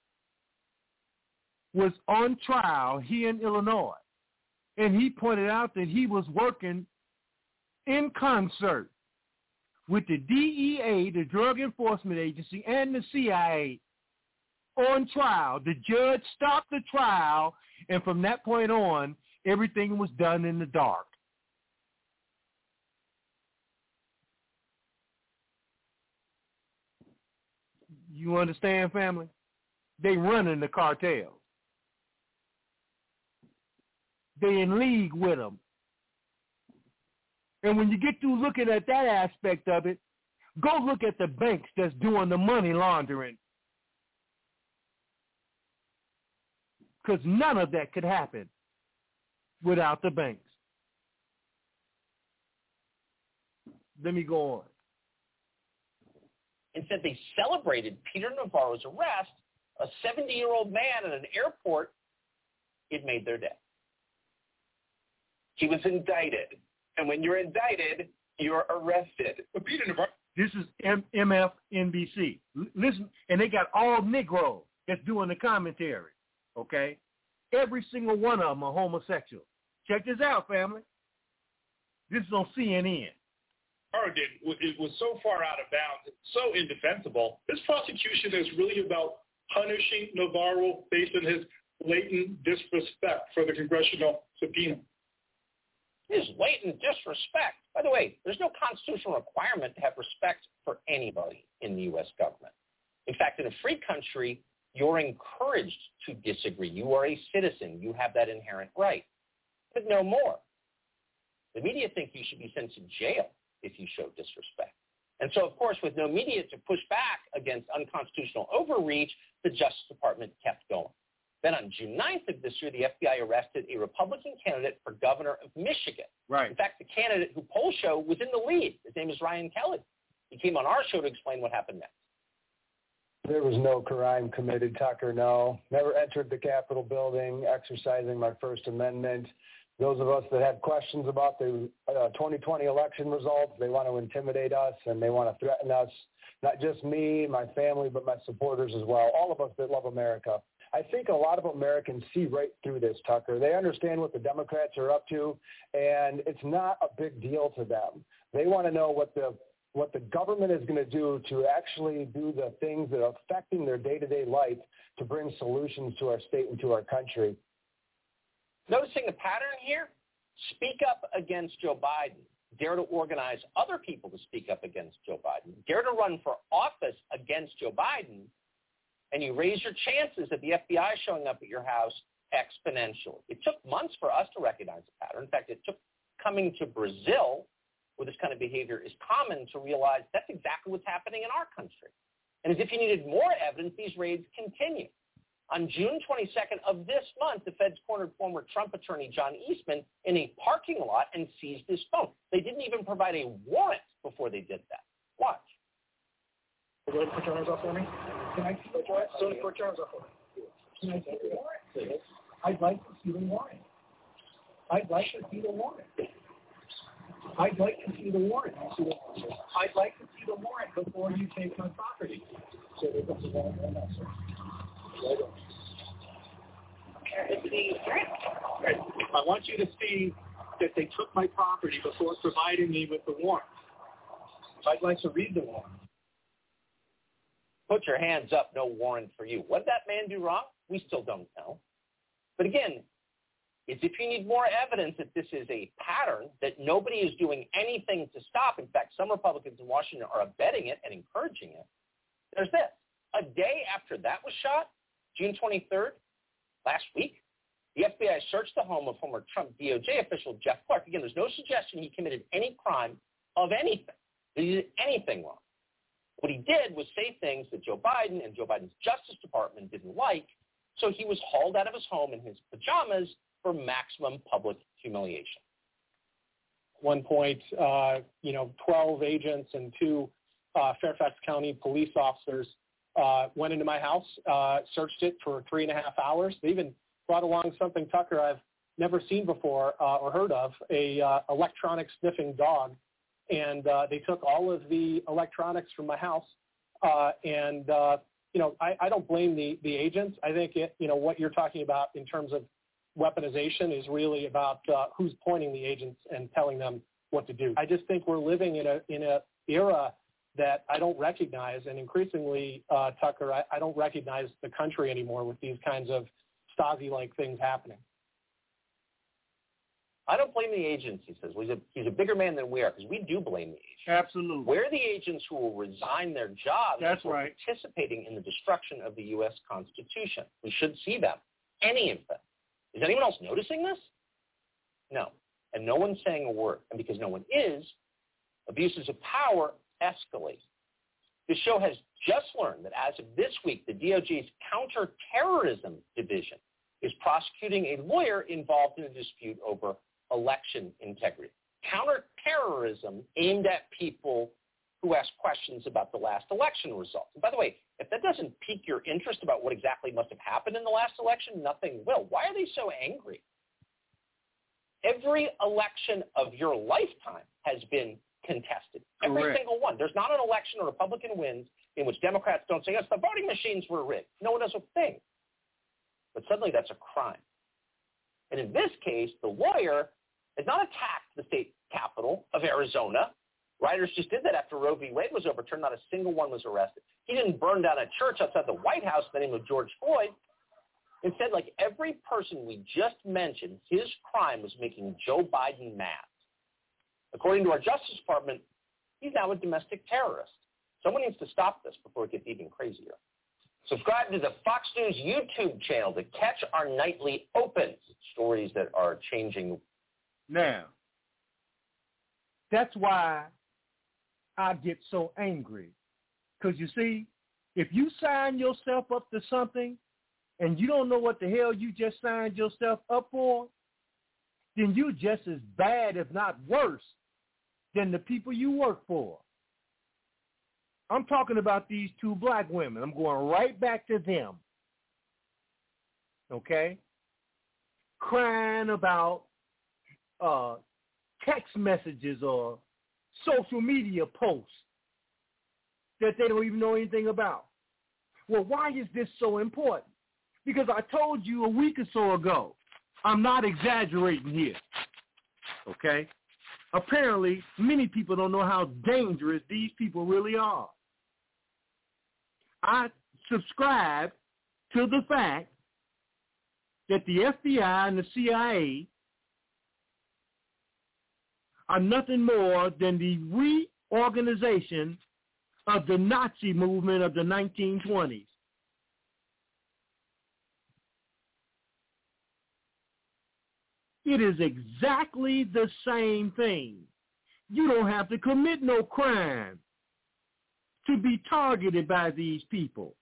was on trial here in Illinois. And he pointed out that he was working in concert with the DEA, the Drug Enforcement Agency, and the CIA on trial. The judge stopped the trial, and from that point on, everything was done in the dark. You understand, family? They running the cartels. They in league with them. And when you get through looking at that aspect of it, go look at the banks that's doing the money laundering. Because none of that could happen without the banks. Let me go on. Instead, they celebrated Peter Navarro's arrest, a 70-year-old man at an airport. It made their day. He was indicted. And when you're indicted, you're arrested. But Peter Navarro... This is MFNBC. Listen, and they got all Negroes that's doing the commentary, okay? Every single one of them are homosexual. Check this out, family. This is on CNN. It was so far out of bounds, so indefensible. This prosecution is really about punishing Navarro based on his blatant disrespect for the congressional subpoena. This is blatant disrespect. By the way, there's no constitutional requirement to have respect for anybody in the U.S. government. In fact, in a free country, you're encouraged to disagree. You are a citizen. You have that inherent right. But no more. The media think you should be sent to jail if you show disrespect. And so, of course, with no media to push back against unconstitutional overreach, the Justice Department kept going. Then on June 9th of this year, the FBI arrested a Republican candidate for governor of Michigan. Right. In fact, the candidate who polls show was in the lead. His name is Ryan Kelly. He came on our show to explain what happened next. There was no crime committed, Tucker, no. Never entered the Capitol building exercising my First Amendment. Those of us that have questions about the 2020 election results, they want to intimidate us and they want to threaten us. Not just me, my family, but my supporters as well. All of us that love America. I think a lot of Americans see right through this, Tucker. They understand what the Democrats are up to, and it's not a big deal to them. They want to know what the government is going to do to actually do the things that are affecting their day-to-day life to bring solutions to our state and to our country. Noticing a pattern here? Speak up against Joe Biden. Dare to organize other people to speak up against Joe Biden. Dare to run for office against Joe Biden, and you raise your chances of the FBI showing up at your house exponentially. It took months for us to recognize the pattern. In fact, it took coming to Brazil, where this kind of behavior is common, to realize that's exactly what's happening in our country. And as if you needed more evidence, these raids continue. On June 22nd of this month, the feds cornered former Trump attorney John Eastman in a parking lot and seized his phone. They didn't even provide a warrant before they did that. Watch. Go ahead and put your arms up for me. Can I see the warrant? So put your arms up for me. Can I see the warrant, please? I'd like to see the warrant. I'd like to see the warrant. I'd like to see the warrant. I'd like to see the warrant before you take my property. So there's a warrant right now, sir. Right. I want you to see that they took my property before providing me with the warrant. I'd like to read the warrant. Put your hands up, no warrant for you. What did that man do wrong? We still don't know. But again, it's if you need more evidence that this is a pattern, that nobody is doing anything to stop. In fact, some Republicans in Washington are abetting it and encouraging it. There's this. A day after that was shot, June 23rd, last week, the FBI searched the home of former Trump DOJ official Jeff Clark. Again, there's no suggestion he committed any crime of anything, that he did anything wrong. What he did was say things that Joe Biden and Joe Biden's Justice Department didn't like, so he was hauled out of his home in his pajamas for maximum public humiliation. At one point, 12 agents and 2 Fairfax County police officers went into my house, searched it for 3.5 hours. They even brought along something, Tucker, I've never seen before or heard of, a electronic sniffing dog. And they took all of the electronics from my house. I don't blame the agents. I think what you're talking about in terms of weaponization is really about who's pointing the agents and telling them what to do. I just think we're living in a era that I don't recognize, and increasingly, Tucker, I don't recognize the country anymore with these kinds of Stasi-like things happening. I don't blame the agents, he says. Well, he's a bigger man than we are, because we do blame the agents. Absolutely. We're the agents who will resign their jobs for participating in the destruction of the U.S. Constitution. We should see them, any of them. Is anyone else noticing this? No. And no one's saying a word. And because no one is, abuses of power escalate. The show has just learned that as of this week, the DOJ's Counterterrorism Division is prosecuting a lawyer involved in a dispute over election integrity. Counterterrorism aimed at people who ask questions about the last election results. And by the way, if that doesn't pique your interest about what exactly must have happened in the last election, nothing will. Why are they so angry? Every election of your lifetime has been contested. Every single one. There's not an election a Republican wins in which Democrats don't say, yes, the voting machines were rigged. No one does a thing. But suddenly that's a crime. And in this case, the lawyer has not attacked the state capital of Arizona. Rioters just did that after Roe v. Wade was overturned. Not a single one was arrested. He didn't burn down a church outside the White House in the name of George Floyd. Instead, like every person we just mentioned, his crime was making Joe Biden mad. According to our Justice Department, he's now a domestic terrorist. Someone needs to stop this before it gets even crazier. Subscribe to the Fox News YouTube channel to catch our nightly opens, stories that are changing. Now, that's why I get so angry. Because you see, if you sign yourself up to something and you don't know what the hell you just signed yourself up for, then you're just as bad, if not worse, than the people you work for. I'm talking about these two black women. I'm going right back to them. Okay? Crying about text messages or social media posts that they don't even know anything about. Well, why is this so important? Because I told you a week or so ago, I'm not exaggerating here, okay? Apparently, many people don't know how dangerous these people really are. I subscribe to the fact that the FBI and the CIA are nothing more than the reorganization of the Nazi movement of the 1920s. It is exactly the same thing. You don't have to commit no crime to be targeted by these people.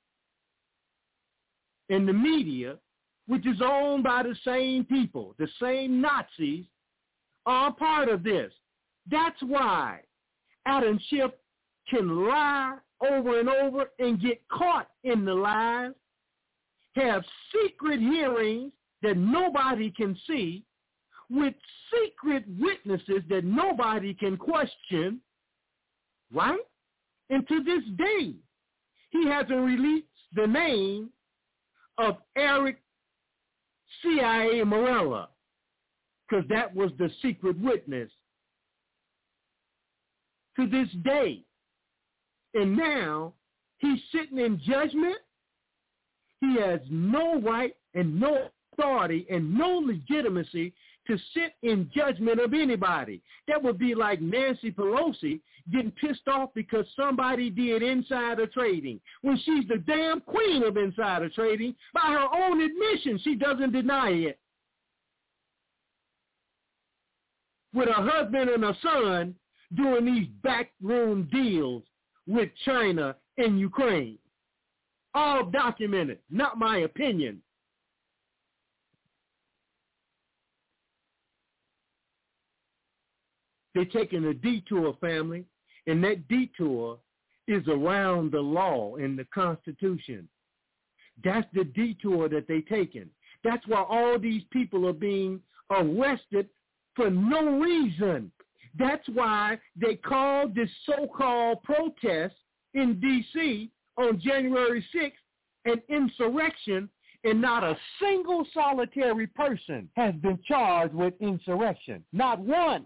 And the media, which is owned by the same people, the same Nazis, are part of this. That's why Adam Schiff can lie over and over and get caught in the lies, have secret hearings that nobody can see, with secret witnesses that nobody can question, right? And to this day, he hasn't released the name of Eric CIA Morella, because that was the secret witness. To this day. And now he's sitting in judgment. He has no right and no authority and no legitimacy to sit in judgment of anybody. That would be like Nancy Pelosi getting pissed off because somebody did insider trading, when she's the damn queen of insider trading. By her own admission, she doesn't deny it. With her husband and her son doing these backroom deals with China and Ukraine. All documented, not my opinion. They're taking a detour, family, and that detour is around the law and the Constitution. That's the detour that they're taking. That's why all these people are being arrested for no reason. That's why they called this so-called protest in D.C. on January 6th an insurrection, and not a single solitary person has been charged with insurrection. Not one.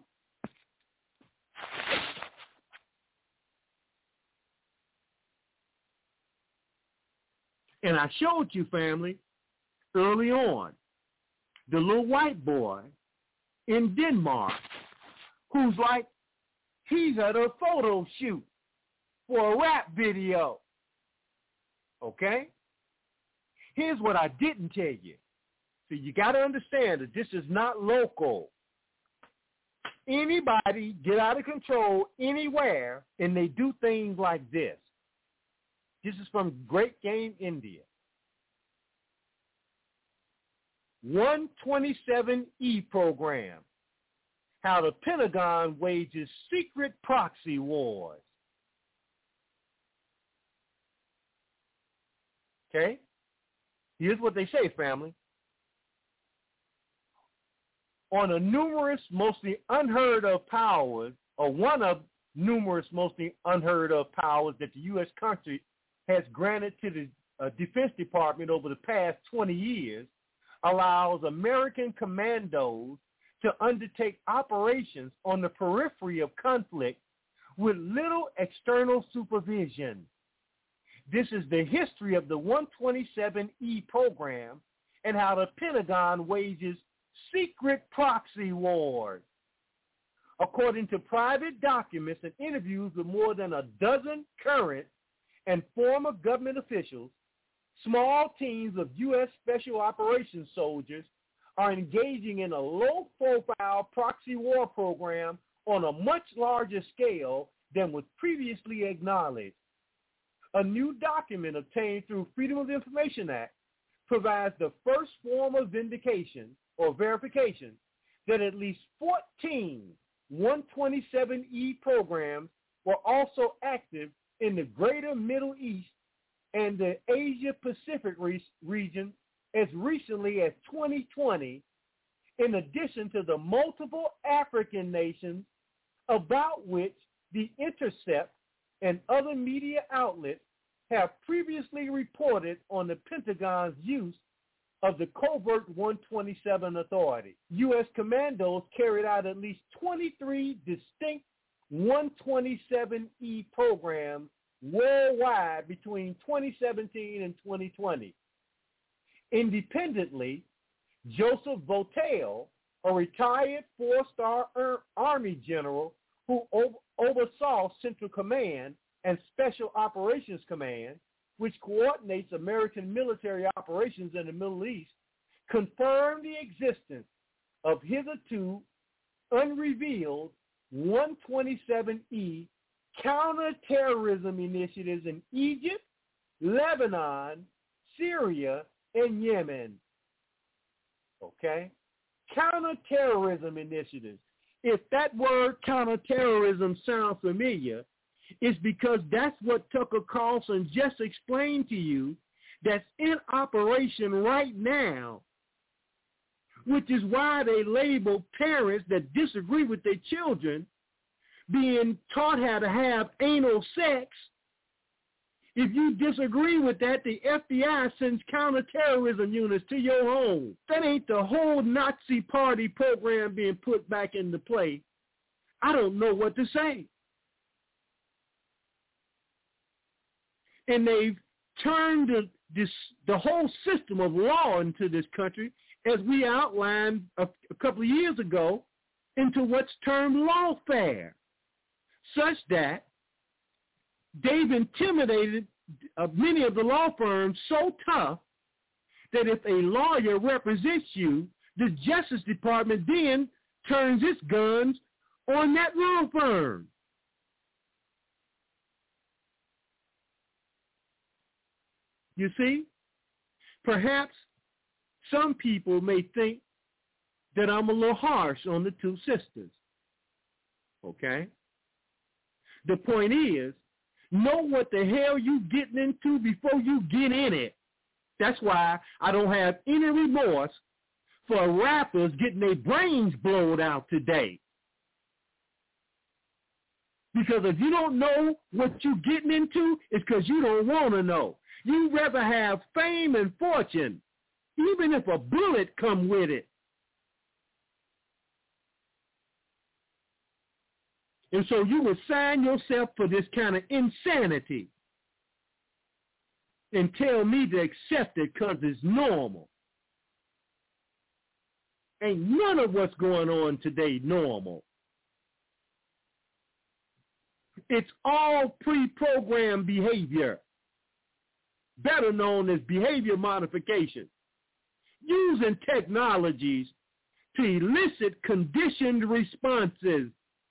And I showed you, family, early on, the little white boy in Denmark who's like, he's at a photo shoot for a rap video. Okay? Here's what I didn't tell you. So you got to understand that this is not local. Anybody get out of control anywhere, and they do things like this. This is from Great Game, India. 127E program. How the Pentagon wages secret proxy wars. Okay? Here's what they say, family. On a numerous, mostly unheard of powers, or one of numerous, mostly unheard of powers that the U.S. country has granted to the Defense Department over the past 20 years, allows American commandos to undertake operations on the periphery of conflict with little external supervision. This is the history of the 127E program and how the Pentagon wages secret proxy wars. According to private documents and interviews with more than a dozen current and former government officials, small teams of U.S. Special Operations soldiers are engaging in a low-profile proxy war program on a much larger scale than was previously acknowledged. A new document obtained through Freedom of Information Act provides the first form of vindication or verification that at least 14 127E programs were also active in the greater Middle East and the Asia-Pacific region as recently as 2020, in addition to the multiple African nations about which The Intercept and other media outlets have previously reported on the Pentagon's use of the covert 127 authority. U.S. commandos carried out at least 23 distinct 127E programs worldwide between 2017 and 2020. Independently, Joseph Votel, a retired four-star Army general who oversaw Central Command and Special Operations Command, which coordinates American military operations in the Middle East, confirmed the existence of hitherto unrevealed 127E counterterrorism initiatives in Egypt, Lebanon, Syria, and Yemen. Okay? Counterterrorism initiatives. If that word counterterrorism sounds familiar, it's because that's what Tucker Carlson just explained to you that's in operation right now, which is why they label parents that disagree with their children being taught how to have anal sex. If you disagree with that, the FBI sends counterterrorism units to your home. That ain't the whole Nazi party program being put back into play. I don't know what to say. And they've turned the whole system of law into this country, as we outlined a couple of years ago, into what's termed lawfare, such that they've intimidated many of the law firms so tough that if a lawyer represents you, the Justice Department then turns its guns on that law firm. You see, perhaps some people may think that I'm a little harsh on the two sisters, okay? The point is, know what the hell you getting into before you get in it. That's why I don't have any remorse for rappers getting their brains blown out today. Because if you don't know what you're getting into, it's because you don't want to know. You'd rather have fame and fortune, even if a bullet come with it. And so you would sign yourself for this kind of insanity and tell me to accept it because it's normal. Ain't none of what's going on today normal. It's all pre-programmed behavior, better known as behavior modification, using technologies to elicit conditioned responses.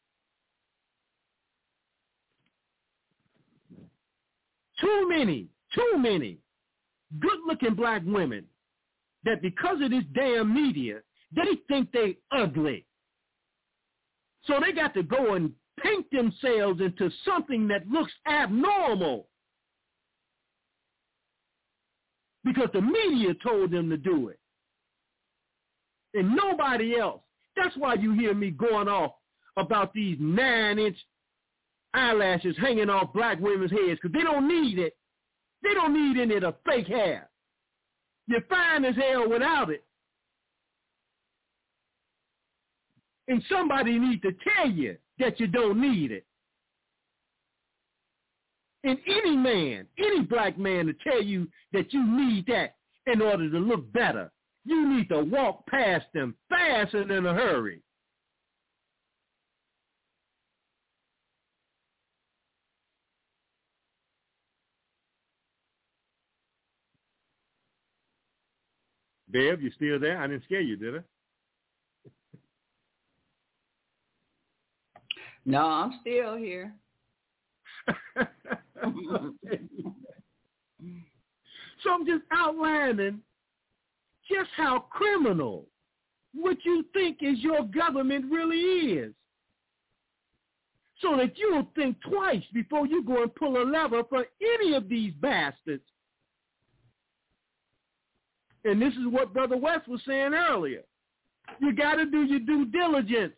Too many good-looking black women that because of this damn media, they think they ugly. So they got to go and paint themselves into something that looks abnormal because the media told them to do it. And nobody else. That's why you hear me going off about these 9-inch eyelashes hanging off black women's heads because they don't need it. They don't need any of the fake hair. You're fine as hell without it. And somebody needs to tell you that you don't need it. And any man, any black man to tell you that you need that in order to look better, you need to walk past them fast and in a hurry. Bev, you still there? I didn't scare you, did I? No, I'm still here. So I'm just outlining just how criminal what you think is your government really is. so that you will think twice before you go and pull a lever for any of these bastards. And this is what Brother West was saying earlier. You got to do your due diligence.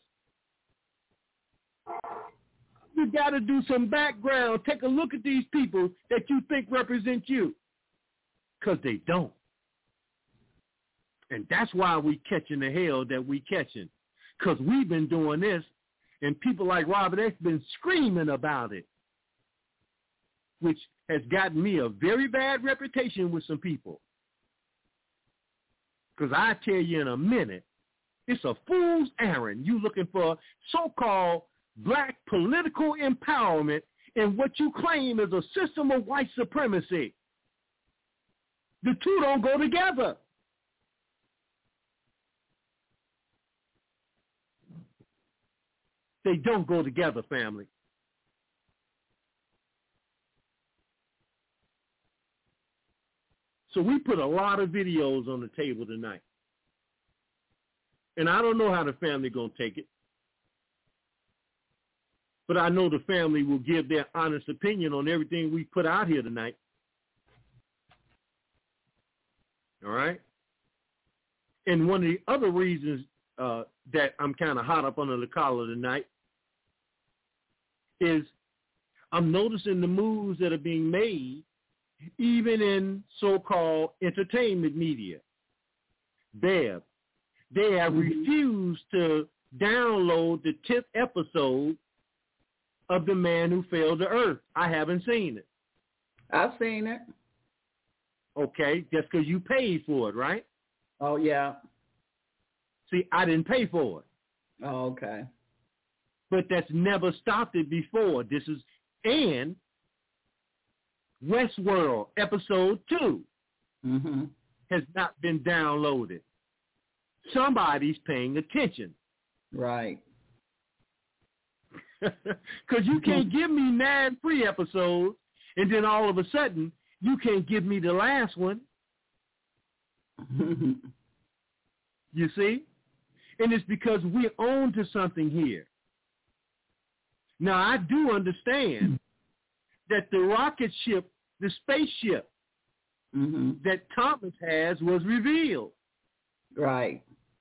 You got to do some background. Take a look at these people that you think represent you, because they don't. And that's why we catching the hell that we catching, because we've been doing this, and people like Robert X been screaming about it, which has gotten me a very bad reputation with some people. Because I tell you in a minute, it's a fool's errand. You looking for so-called black political empowerment in what you claim is a system of white supremacy. The two don't go together. They don't go together, family. So we put a lot of videos on the table tonight. And I don't know how the family going to take it. But I know the family will give their honest opinion on everything we put out here tonight. All right? And one of the other reasons that I'm kind of hot up under the collar tonight is I'm noticing the moves that are being made even in so-called entertainment media. They have refused to download the 10th episode of The Man Who Fell to Earth. I haven't seen it. I've seen it. Okay, just because you paid for it, right? Oh, yeah. See, I didn't pay for it. Oh, okay. But that's never stopped it before. And Westworld episode 2 has not been downloaded. Somebody's paying attention. Right. Because you can't give me 9 free episodes, and then all of a sudden, you can't give me the last one. You see? And it's because we're on to something here. Now, I do understand that the rocket ship, the spaceship that Thomas has was revealed. Right.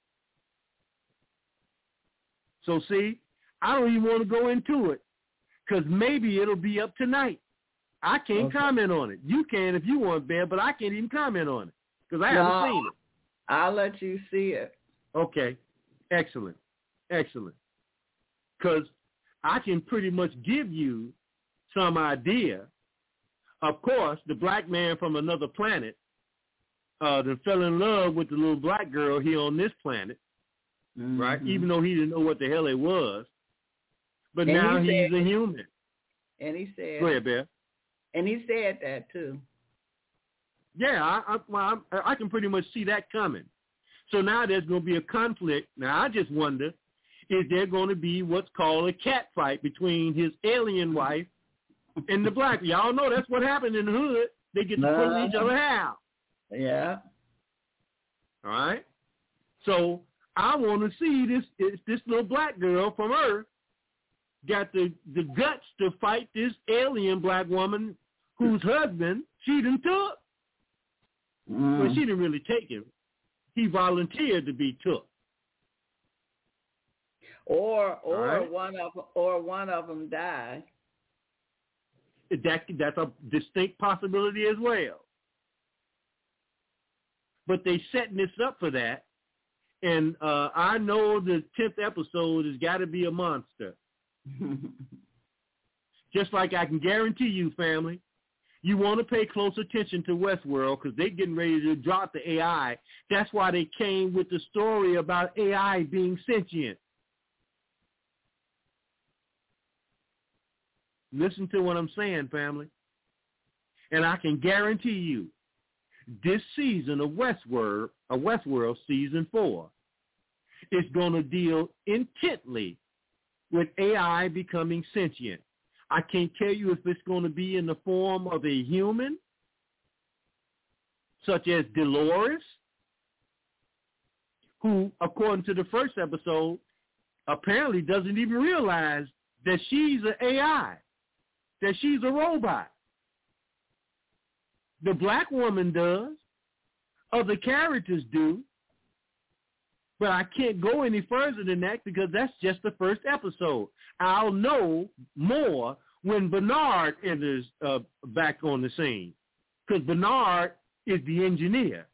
So, see, I don't even want to go into it because maybe it'll be up tonight. I can't comment on it. You can if you want, Bear, but I can't even comment on it because I haven't seen it. I'll let you see it. Okay. Excellent. Excellent. Because I can pretty much give you some idea. Of course, the black man from another planet that fell in love with the little black girl here on this planet, right? Even though he didn't know what the hell it was. But and now he's a human. And he said... Go ahead, Bear. And he said that, too. Yeah, I can pretty much see that coming. So now there's going to be a conflict. Now, I just wonder, is there going to be what's called a cat fight between his alien wife and the black? Y'all know that's what happened in the hood. They get to pull each other out. Yeah. All right? So I want to see this little black girl from Earth got the guts to fight this alien black woman whose husband she done took. Well, she didn't really take him. He volunteered to be took. Or one of them died. That's a distinct possibility as well. But they setting this up for that, and I know the 10th episode has got to be a monster. Just like I can guarantee you, family, you want to pay close attention to Westworld because they're getting ready to drop the AI. That's why they came with the story about AI being sentient. Listen to what I'm saying, family. And I can guarantee you, this season of Westworld season 4, is going to deal intently with AI becoming sentient. I can't tell you if it's going to be in the form of a human, such as Dolores, who, according to the first episode, apparently doesn't even realize that she's an AI, that she's a robot. The black woman does. Other characters do. But I can't go any further than that because that's just the first episode. I'll know more when Bernard enters back on the scene, because Bernard is the engineer.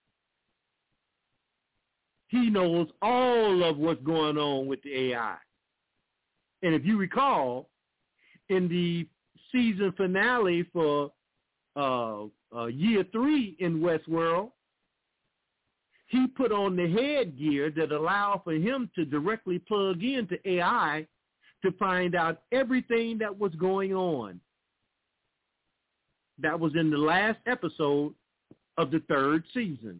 He knows all of what's going on with the AI. And if you recall, in the season finale for year 3 in Westworld, he put on the headgear that allowed for him to directly plug into AI to find out everything that was going on. That was in the last episode of the 3rd season.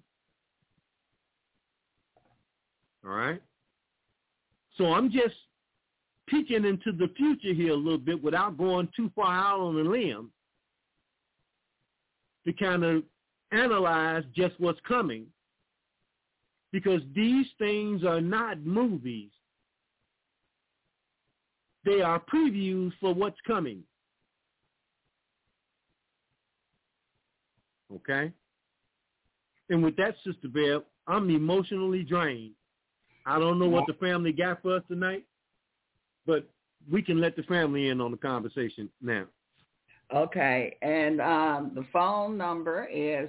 All right? So I'm just peeking into the future here a little bit without going too far out on a limb to kind of analyze just what's coming, because these things are not movies. They are previews for what's coming. Okay? And with that, Sister Bev, I'm emotionally drained. I don't know what the family got for us tonight, but we can let the family in on the conversation now. Okay, and the phone number is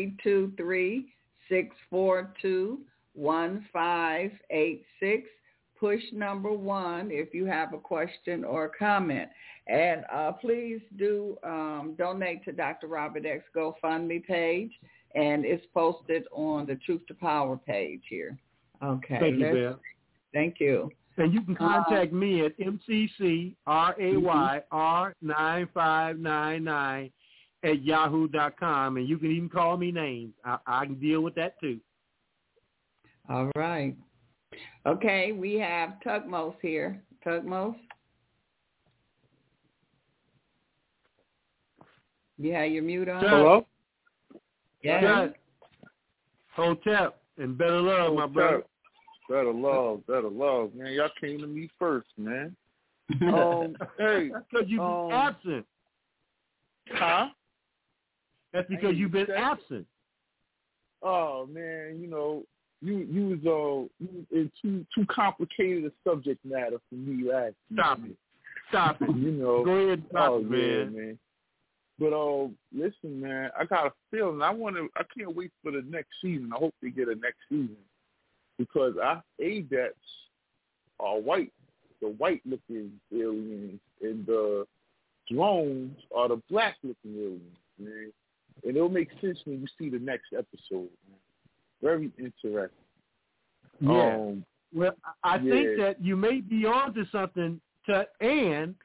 323-642-1586. Push number 1 if you have a question or comment. And please do donate to Dr. Robert X GoFundMe page, and it's posted on the Truth to Power page here. Okay. Thank you, Bev. Thank you. And you can contact me at mccrayr9599@yahoo.com, and you can even call me names. I can deal with that too. All right. Okay, we have Tugmos here. Tugmos? Yeah, you're mute on. Hello? Yeah. Hotep, and better love, my brother. Better love. Man, y'all came to me first, man. Hey. Because you've been absent. Huh? That's because you've been absent. Oh, man, you know, you was in too complicated a subject matter for me. You asked. Stop it. You know. Go ahead and stop it, man. Yeah, man. But listen, man, I got a feeling. I can't wait for the next season. I hope they get a next season, because our ADEPs are white, the white-looking aliens, and the drones are the black-looking aliens, man. And it'll make sense when you see the next episode, man. Very interesting. Yeah. Well, I think that you may be onto something, and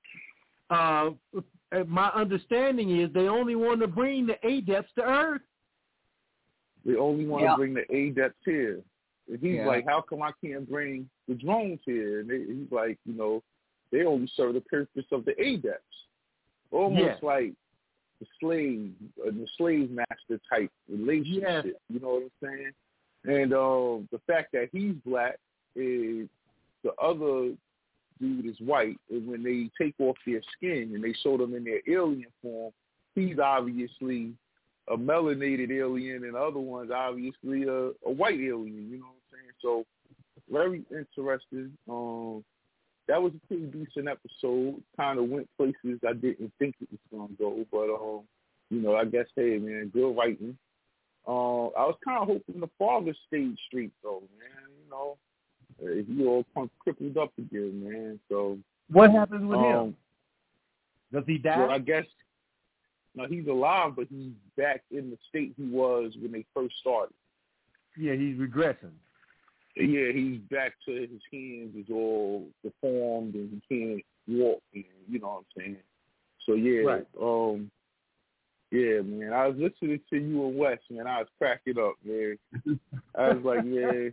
my understanding is they only want to bring the ADEPs to Earth. They only want to bring the ADEPs here. And he's like, how come I can't bring the drones here? And he's like, you know, they only serve the purpose of the ADEPs. Almost like the slave master type relationship. You know what I'm saying? And the fact that he's black is the other dude is white, and when they take off their skin and they show them in their alien form, he's obviously a melanated alien, and the other one's obviously a white alien. You know what I'm saying? So very interesting. That was a pretty decent episode. Kind of went places I didn't think it was gonna go, but you know, I guess, hey man, good writing. I was kind of hoping the father stayed straight though, man. You know. He all crippled up again, man. So what happens with him? Does he die? Well, I guess he's alive, but he's back in the state he was when they first started. Yeah, he's regressing. Yeah, he's back to his hands is all deformed and he can't walk. And, you know what I'm saying? So yeah, right. Yeah, man. I was listening to you and Wes, man. I was cracking up, man. I was like, yeah.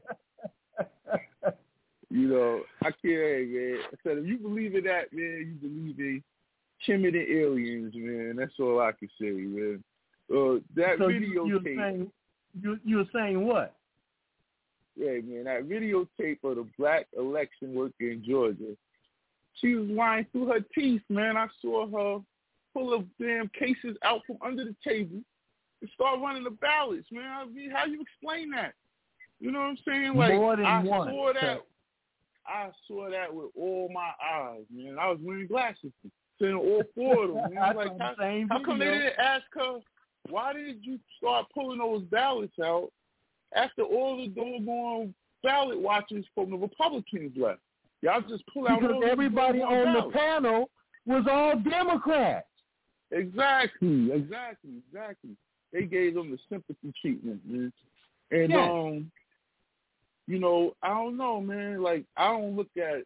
You know, I can't, man. I said, if you believe in that, man, you believe in timid aliens, man. That's all I can say, man. That videotape. You were saying what? Yeah, man, that videotape of the black election worker in Georgia She was lying through her teeth, man. I saw her pull of damn cases out from under the table and start running the ballots, man. I mean, how you explain that? You know what I'm saying? Like, More than I one. saw that. I saw that with all my eyes, man. I was wearing glasses, seeing all four of them. Man. I was like, how come they didn't ask her, why did you start pulling those ballots out after all the doggone ballot watchers from the Republicans left? Y'all just pull out because all everybody on ballots. the panel was all Democrats. Exactly. They gave them the sympathy treatment, man. And you know, I don't know, man. Like, I don't look at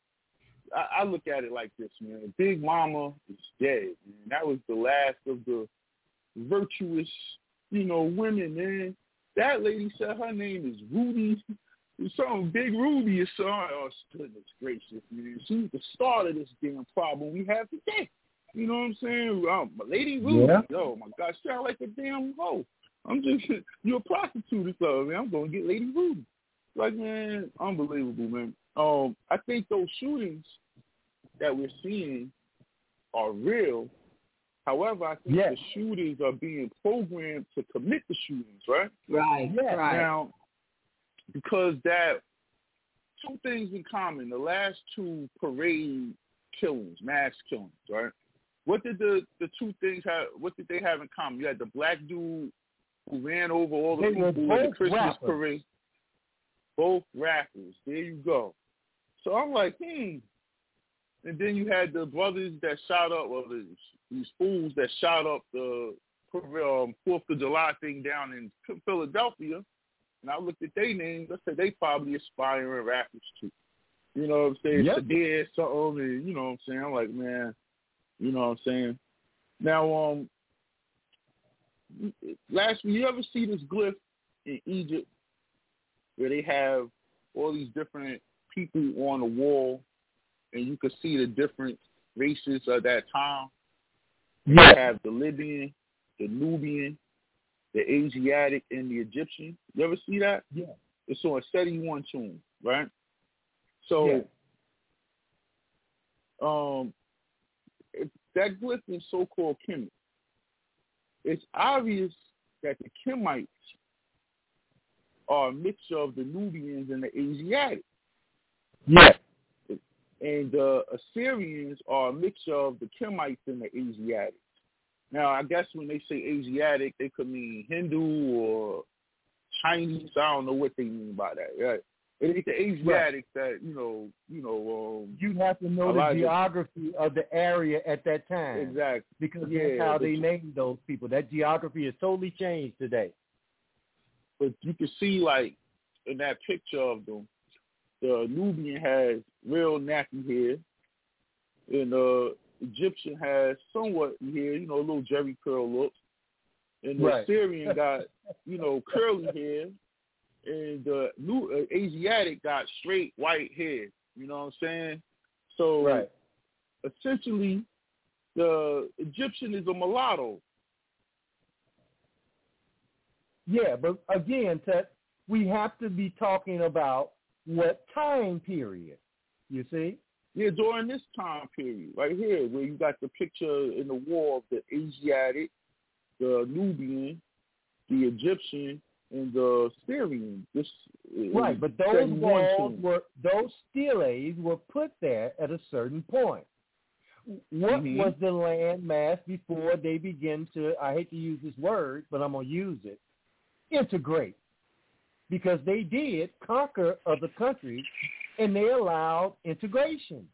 I look at it like this, man. Big Mama is dead, man. That was the last of the virtuous, you know, women, man. That lady said her name is Rudy. Something Big Ruby or something. Oh, goodness gracious, man. She's the start of this damn problem we have today. You know what I'm saying? Lady Ruby. Yeah. Oh, my God. She sound like a damn hoe. You're a prostitute or something, man. I'm going to get Lady Ruby. Like, man, unbelievable, man. I think those shootings that we're seeing are real. However, I think the shooters are being programmed to commit the shootings, right? Right. Now, because that two things in common. The last two parade killings, mass killings, right? What did the two things have? What did they have in common? You had the black dude who ran over all the people at the Christmas parade. Both rappers. There you go. So I'm like, And then you had the brothers that shot up, well, these fools that shot up the 4th of July thing down in Philadelphia. And I looked at their names. I said, they probably aspiring rappers too. You know what I'm saying? Yep. Sadir, something, and you know what I'm saying? I'm like, man, you know what I'm saying? Now, last week, you ever see this glyph in Egypt where they have all these different people on the wall and you can see the different races of that time? Yeah. You have the Libyan, the Nubian, the Asiatic, and the Egyptian. You ever see that? Yeah. It's on Seti 1 tomb, right? So, that glyph is so-called Kemet. It's obvious that the Kemites are a mixture of the Nubians and the Asiatic. Yeah. And the Assyrians are a mixture of the Kemites and the Asiatics. Now, I guess when they say Asiatic, they could mean Hindu or Chinese. I don't know what they mean by that. Right? It's the Asiatics that, you have to know the geography of the area at that time. Exactly. Because that's how they named those people. That geography has totally changed today. But you can see, like, in that picture of them, the Nubian has real nappy hair, and the Egyptian has somewhat hair, a little Jerry curl look, and the Assyrian got, curly hair, and the Asiatic got straight white hair. You know what I'm saying? So essentially, the Egyptian is a mulatto. Yeah, but again, we have to be talking about what time period, you see? Yeah, during this time period, right here, where you got the picture in the wall of the Asiatic, the Nubian, the Egyptian, and the Syrian. Right, but those walls those steles were put there at a certain point. What was the land mass before they begin to, I hate to use this word, but I'm going to use it, integrate? Because they did conquer other countries, and they allowed integration.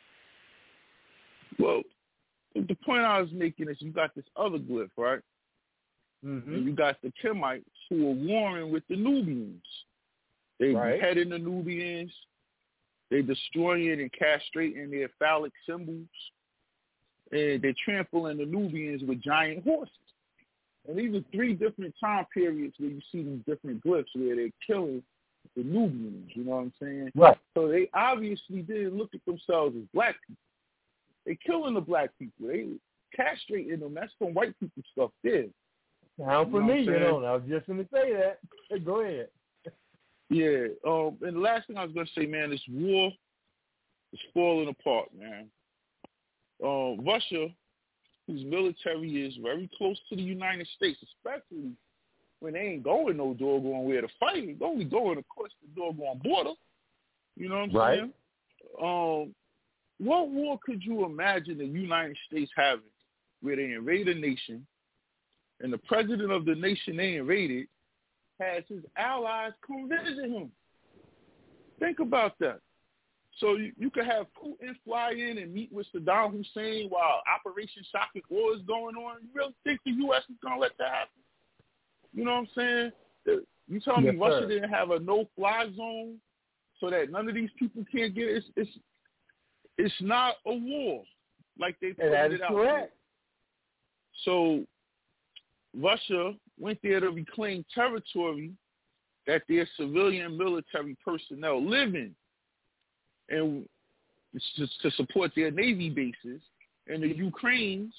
Well, the point I was making is you got this other glyph, right? Mm-hmm. And you got the Kemites who are warring with the Nubians. They beheading the Nubians. They destroying and castrating their phallic symbols. And they're trampling the Nubians with giant horses. And these are three different time periods where you see these different glyphs where they're killing the Nubians, you know what I'm saying? Right. So they obviously didn't look at themselves as black people. They're killing the black people. They castrating them. That's some white people stuff there. Sound for me, I was just going to say that. Go ahead. Yeah. And the last thing I was going to say, man, this war It's falling apart, man. Russia, whose military is very close to the United States, especially when they ain't going no doggone where to fight. They only going across the doggone border. You know what I'm saying? What war could you imagine the United States having where they invade a nation and the president of the nation they invaded has his allies come visit him? Think about that. So you could have Putin fly in and meet with Saddam Hussein while Operation Shock and Awe is going on. You really think the U.S. is going to let that happen? You know what I'm saying? You tell me Russia didn't have a no-fly zone so that none of these people can't get it? It's not a war like they put it out there. So Russia went there to reclaim territory that their civilian military personnel live in, and it's just to support their Navy bases. And the Ukrainians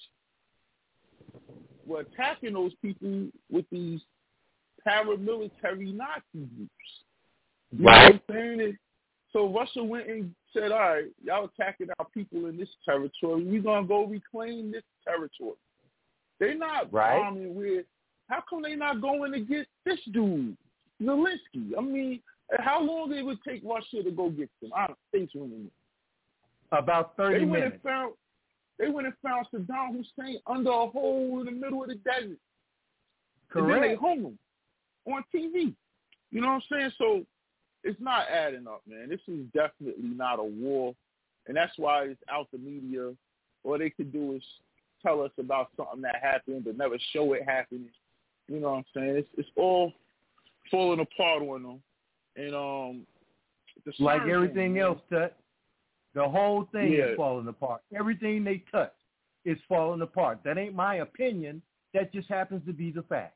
were attacking those people with these paramilitary Nazi groups. You know what I'm saying? So Russia went and said, all right, y'all attacking our people in this territory. We're going to go reclaim this territory. They're not bombing with, how come they not going to get this dude, Zelensky? I mean, how long it would take Russia to go get them? I don't think so. About 30 minutes. They went and found Saddam Hussein under a hole in the middle of the desert. Correct. And then they hung him on TV. You know what I'm saying? So it's not adding up, man. This is definitely not a war, and that's why it's out the media. All they could do is tell us about something that happened, but never show it happening. You know what I'm saying? It's all falling apart on them, and like everything else, Tut, the whole thing is falling apart. Everything they touch is falling apart. That ain't my opinion. That just happens to be the fact.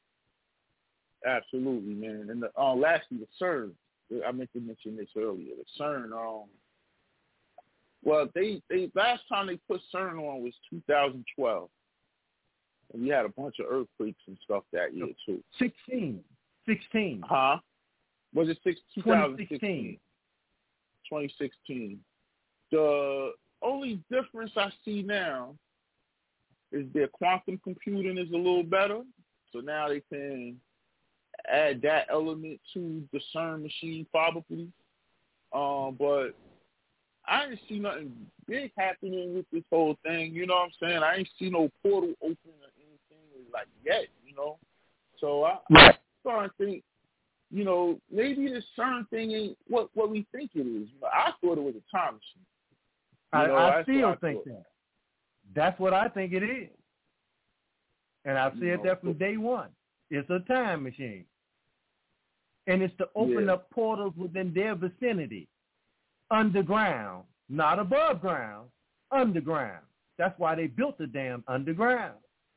Absolutely, man. And lastly, the CERN. I meant to mention this earlier. The CERN. Well, they last time they put CERN on was 2012, and we had a bunch of earthquakes and stuff that year too. 16. Huh? Was it 2016? 2016. The only difference I see now is their quantum computing is a little better, so now they can add that element to the CERN machine probably. But I didn't see nothing big happening with this whole thing, you know what I'm saying? I ain't see no portal open or anything like yet, you know? So I'm starting to think, you know, maybe this CERN thing ain't what we think it is. You know, I thought it was a time machine. I still think that. That's what I think it is. And I've said that from day one. It's a time machine. And it's to open up portals within their vicinity. Underground. Not above ground. Underground. That's why they built the damn underground.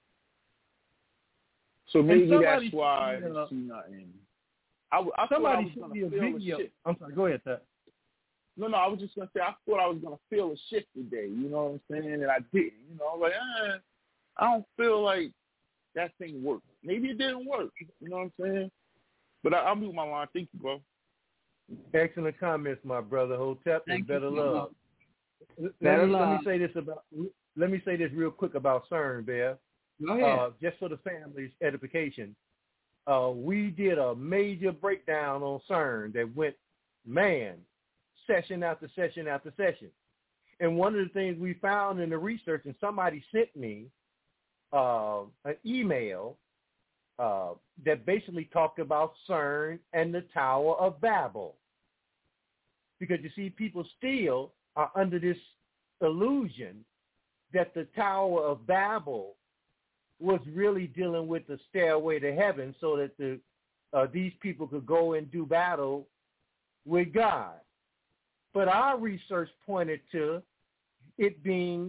So maybe that's why I didn't see nothing. I somebody should be a video. I'm sorry, go ahead, Ted. No, I was just going to say, I thought I was going to feel a shift today, you know what I'm saying? And I didn't, you know, like, I don't feel like that thing worked. Maybe it didn't work, you know what I'm saying? But I'll mute my line. Thank you, bro. Excellent comments, my brother. Hotep, and better love. Let me say this real quick about CERN, Bear. Go ahead. Just for the family's edification. We did a major breakdown on CERN that went, session after session after session. And one of the things we found in the research, and somebody sent me an email that basically talked about CERN and the Tower of Babel. Because you see, people still are under this illusion that the Tower of Babel was really dealing with the stairway to heaven so that these people could go and do battle with God. But our research pointed to it being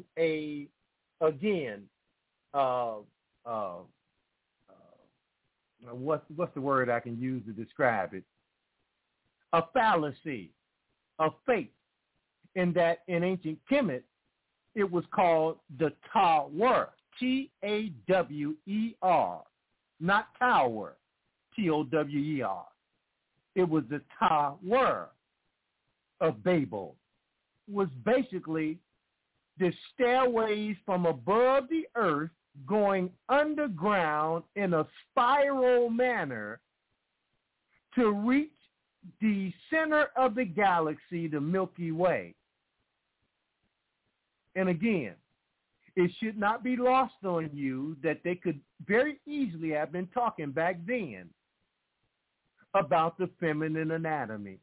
what's the word I can use to describe it? A fallacy, a fake, in that in ancient Kemet, it was called the Tower, T-A-W-E-R, not tower, T-O-W-E-R. It was the Tower of Babel. was basically the stairways from above the earth going underground in a spiral manner to reach the center of the galaxy, the Milky Way. And again, it should not be lost on you that they could very easily have been talking back then about the feminine anatomy.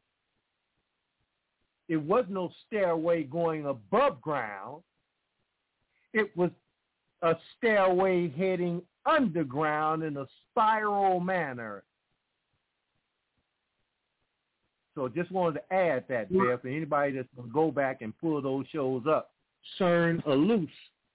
It was no stairway going above ground. It was a stairway heading underground in a spiral manner. So just wanted to add that, Beth, for anybody that's going to go back and pull those shows up. CERN or loose.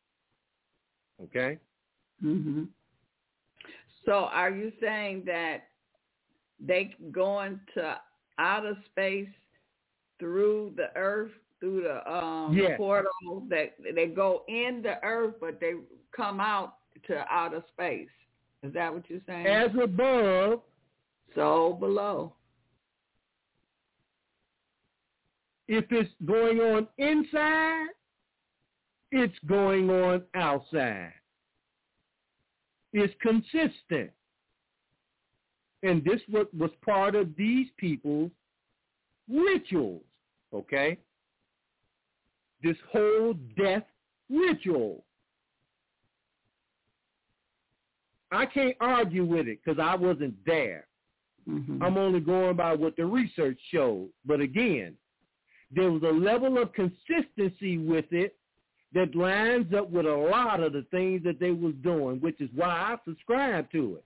Okay? Mm-hmm. So are you saying that they going to outer space through the earth, through the yes. portal, that they go in the earth, but they come out to outer space? Is that what you're saying? As above, so below. If it's going on inside, it's going on outside. It's consistent. And this was part of these people's rituals, okay? This whole death ritual. I can't argue with it because I wasn't there. Mm-hmm. I'm only going by what the research showed. But again, there was a level of consistency with it that lines up with a lot of the things that they was doing, which is why I subscribe to it.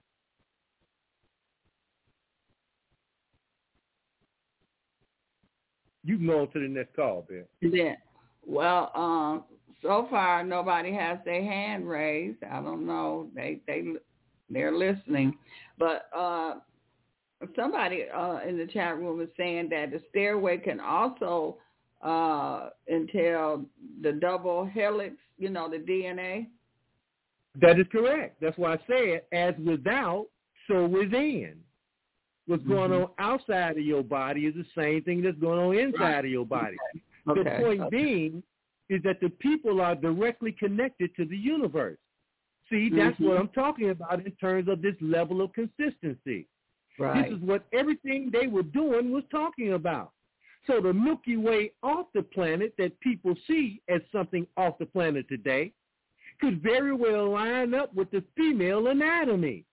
You can go on to the next call, Bill. Yeah. Well, so far nobody has their hand raised. I don't know. They're listening, but somebody in the chat room is saying that the stairway can also entail the double helix, the DNA. That is correct. That's why I said, as without, so within. What's going on outside of your body is the same thing that's going on inside of your body. Okay. The point being is that the people are directly connected to the universe. See, that's what I'm talking about in terms of this level of consistency. Right. This is what everything they were doing was talking about. So the Milky Way off the planet that people see as something off the planet today could very well line up with the female anatomy.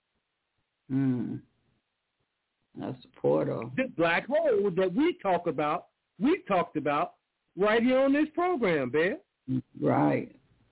That's a portal. The black hole that we talked about right here on this program, Bear. Right.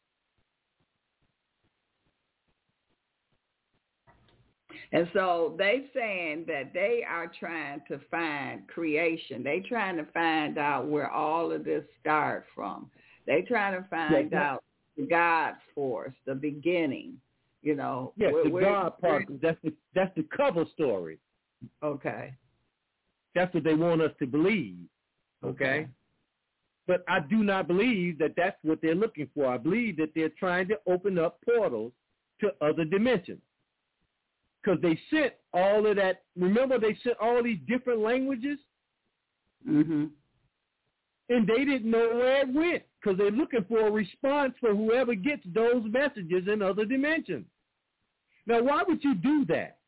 And so they saying that they are trying to find creation. They trying to find out where all of this started from. They trying to find out God's force, the beginning. Yes, the God part. That's the cover story. Okay. That's what they want us to believe. Okay. But I do not believe that that's what they're looking for. I believe that they're trying to open up portals to other dimensions. Because they sent all of that. Remember, they sent all these different languages? Mm-hmm. And they didn't know where it went because they're looking for a response for whoever gets those messages in other dimensions. Now, why would you do that?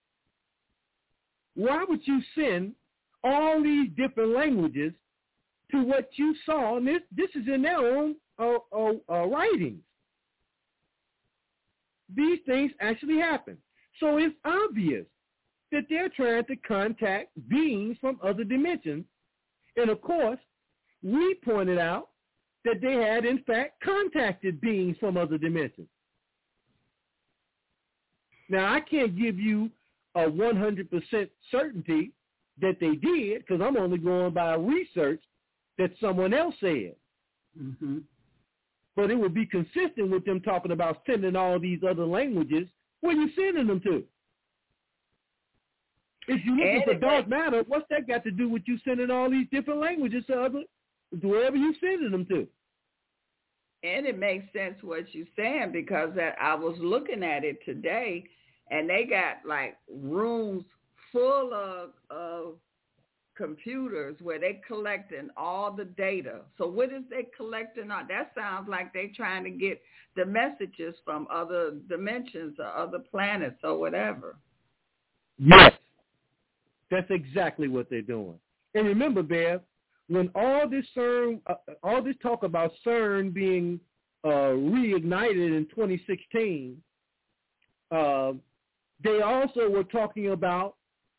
Why would you send all these different languages to what you saw? And this is in their own writings. These things actually happen. So it's obvious that they're trying to contact beings from other dimensions. And, of course, we pointed out that they had, in fact, contacted beings from other dimensions. Now, I can't give you a 100% certainty that they did because I'm only going by research that someone else said. Mm-hmm. But it would be consistent with them talking about sending all these other languages. Where you sending them to? If you're looking for dark matter, what's that got to do with you sending all these different languages to wherever you sending them to? And it makes sense what you're saying because I was looking at it today, and they got like rooms full of computers where they're collecting all the data. So what is they collecting? That sounds like they're trying to get the messages from other dimensions or other planets or whatever. Yes, that's exactly what they're doing. And remember, Bev, when all this talk about CERN being reignited in 2016, they also were talking about,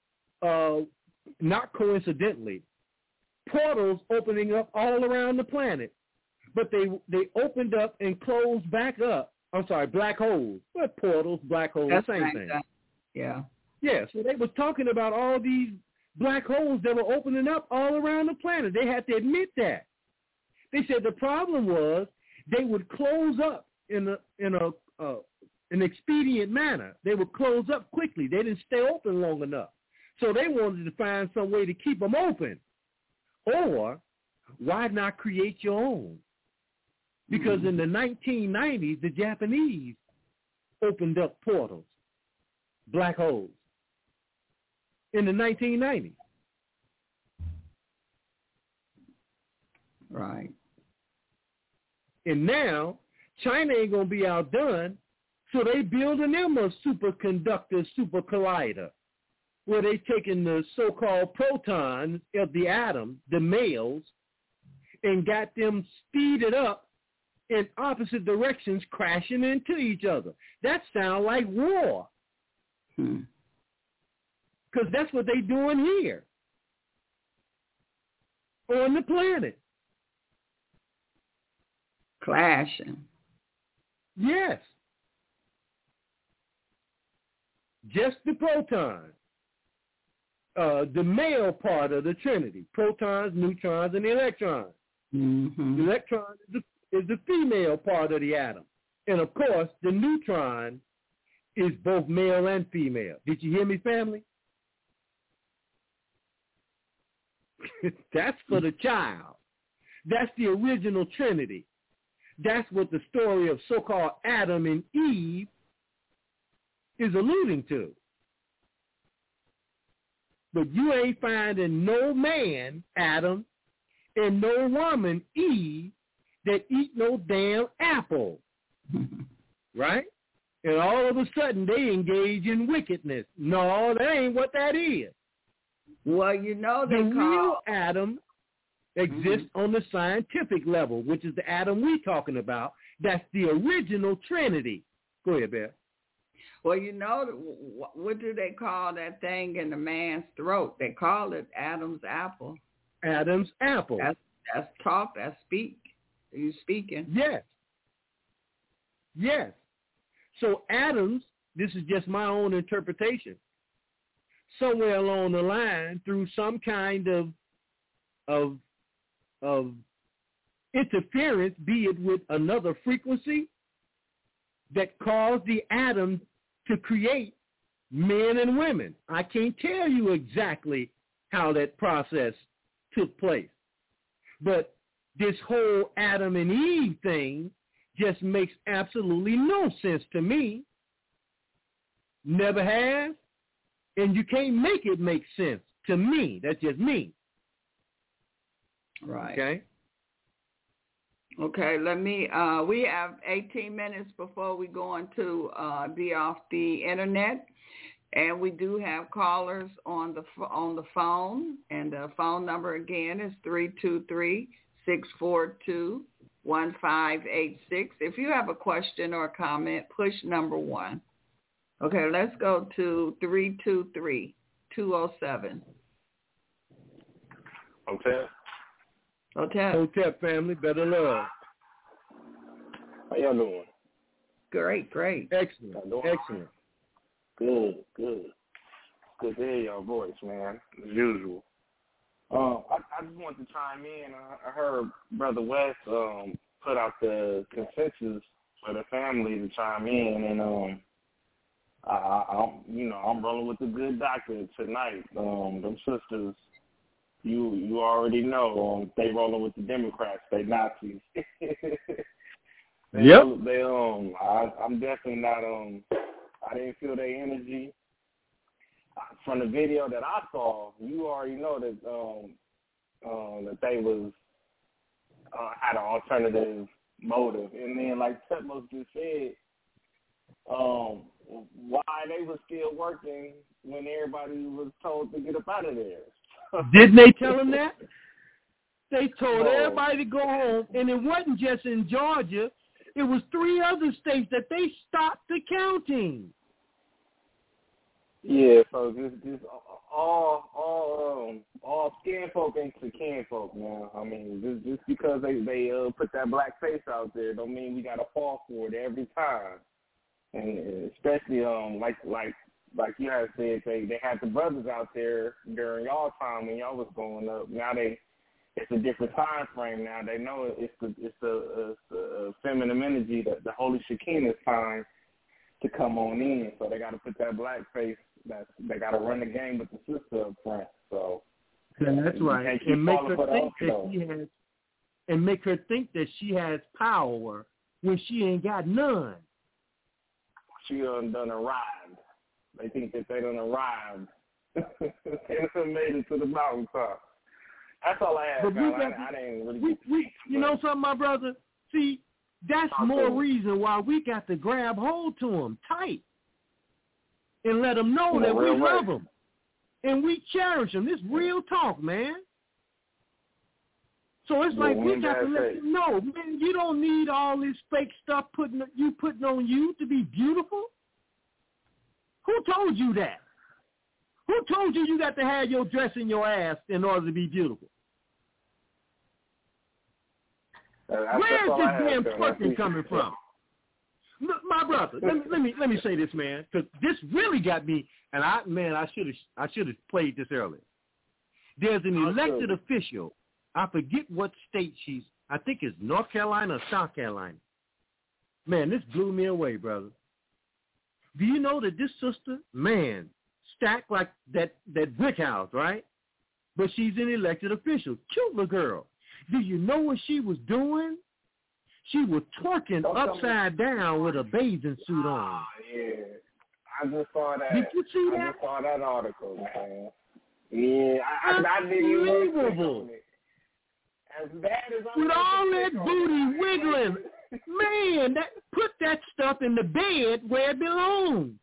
not coincidentally, portals opening up all around the planet. But they opened up and closed back up. I'm sorry, black holes. But portals, black holes, that's same right, thing. Yeah. Yeah, so they were talking about all these black holes that were opening up all around the planet. They had to admit that. They said the problem was they would close up in an expedient manner. They would close up quickly. They didn't stay open long enough. So they wanted to find some way to keep them open. Or why not create your own? Because in the 1990s, the Japanese opened up portals, black holes, in the 1990s. Right. And now China ain't going to be outdone, so they building them a superconductor, super collider, where they taking the so-called protons of the atom, the males, and got them speeded up in opposite directions, crashing into each other. That sounds like war. Because that's what they doing here on the planet. Clashing. Yes. Just the protons. The male part of the Trinity. Protons, neutrons, and electrons. Mm-hmm. The electron is the female part of the atom. And, of course, the neutron is both male and female. Did you hear me, family? That's for the child. That's the original Trinity. That's what the story of so-called Adam and Eve is alluding to. But you ain't finding no man, Adam, and no woman, Eve, that eat no damn apple. Right? And all of a sudden they engage in wickedness. No, that ain't what that is. Well, you know they the real Adam exists on the scientific level, which is the Adam we're talking about. That's the original Trinity. Go ahead, Beth. Well, you know, what do they call that thing in the man's throat? They call it Adam's apple. Adam's apple. That's talk, that's speak. Are you speaking? Yes. Yes. So Adam's, this is just my own interpretation, somewhere along the line through some kind of interference, be it with another frequency, that caused the atom to create men and women. I can't tell you exactly how that process took place. But this whole Adam and Eve thing just makes absolutely no sense to me. Never has. And you can't make it make sense to me. That's just me. Right. Okay? Okay, let me, we have 18 minutes before we go on to be off the internet. And we do have callers on the phone. And the phone number again is 323-642-1586. If you have a question or a comment, push number 1. Okay, let's go to 323-207. Okay. Hotep family, better love. How y'all doing? Great. Excellent. Excellent. Good. Good to hear your voice, man, as usual. I just wanted to chime in. I heard Brother West put out the consensus for the family to chime in, and I'm rolling with the good doctor tonight. Them sisters, you already know, they rolling with the Democrats. They Nazis. Yep. I'm definitely not. I didn't feel their energy, from the video that I saw, you already know that that they was had an alternative motive. And then, like Tutmos just said, why they were still working when everybody was told to get up out of there. Didn't they tell them that? They told everybody to go home, and it wasn't just in Georgia. It was 3 other states that they stopped the counting. Yeah, so just all skin folk ain't the kin folk, man. I mean, just because they put that black face out there, don't mean we gotta fall for it every time. And especially like you had said, they had the brothers out there during y'all time when y'all was growing up. Now it's a different time frame now. They know it's the feminine energy, that the Holy Shekinah time to come on in. So they got to put that black face. They got to run the game with the sister up front. So that's right, and make her think that she has, and make her think that she has power when she ain't got none. She done arrived. They think that they done arrived. They done made it to the mountaintop. That's all I had. I didn't really. You know something, my brother? See, that's more reason why we got to grab hold to them tight and let them know that we love them and we cherish them. This real talk, man. So it's like we got to let them know, man, you don't need all this fake stuff putting on you to be beautiful. Who told you that? Who told you got to have your dress in your ass in order to be beautiful? Where's this damn twerking coming from? Look, my brother, let me say this, man, because this really got me. And I should have played this earlier. There's an elected official. I forget what state she's. I think it's North Carolina or South Carolina. Man, this blew me away, brother. Do you know that this sister, man, stacked like that brick house, right? But she's an elected official. Cute little girl. Do you know what she was doing? She was twerking upside down with a bathing suit on. Yeah. I just saw that. Did you see that? I just saw that article, man. Yeah, I didn't even know it. As bad as I with all that booty wiggling. Man, put that stuff in the bed where it belongs.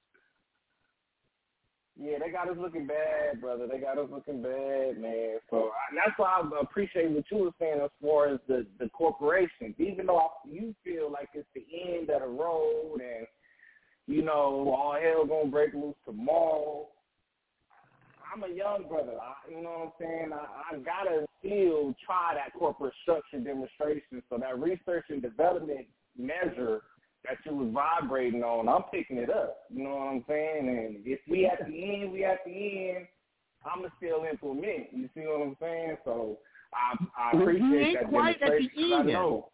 Yeah, they got us looking bad, brother. They got us looking bad, man. So that's why I appreciate what you were saying as far as the corporations. Even though you feel like it's the end of the road and, you know, all hell going to break loose tomorrow, I'm a young brother. You know what I'm saying? I got to still try that corporate structure demonstration. So that research and development measure that you was vibrating on, I'm picking it up. You know what I'm saying? And if we at the end, I'm going to still implement. You see what I'm saying? So I appreciate that quite demonstration. At the end. I know.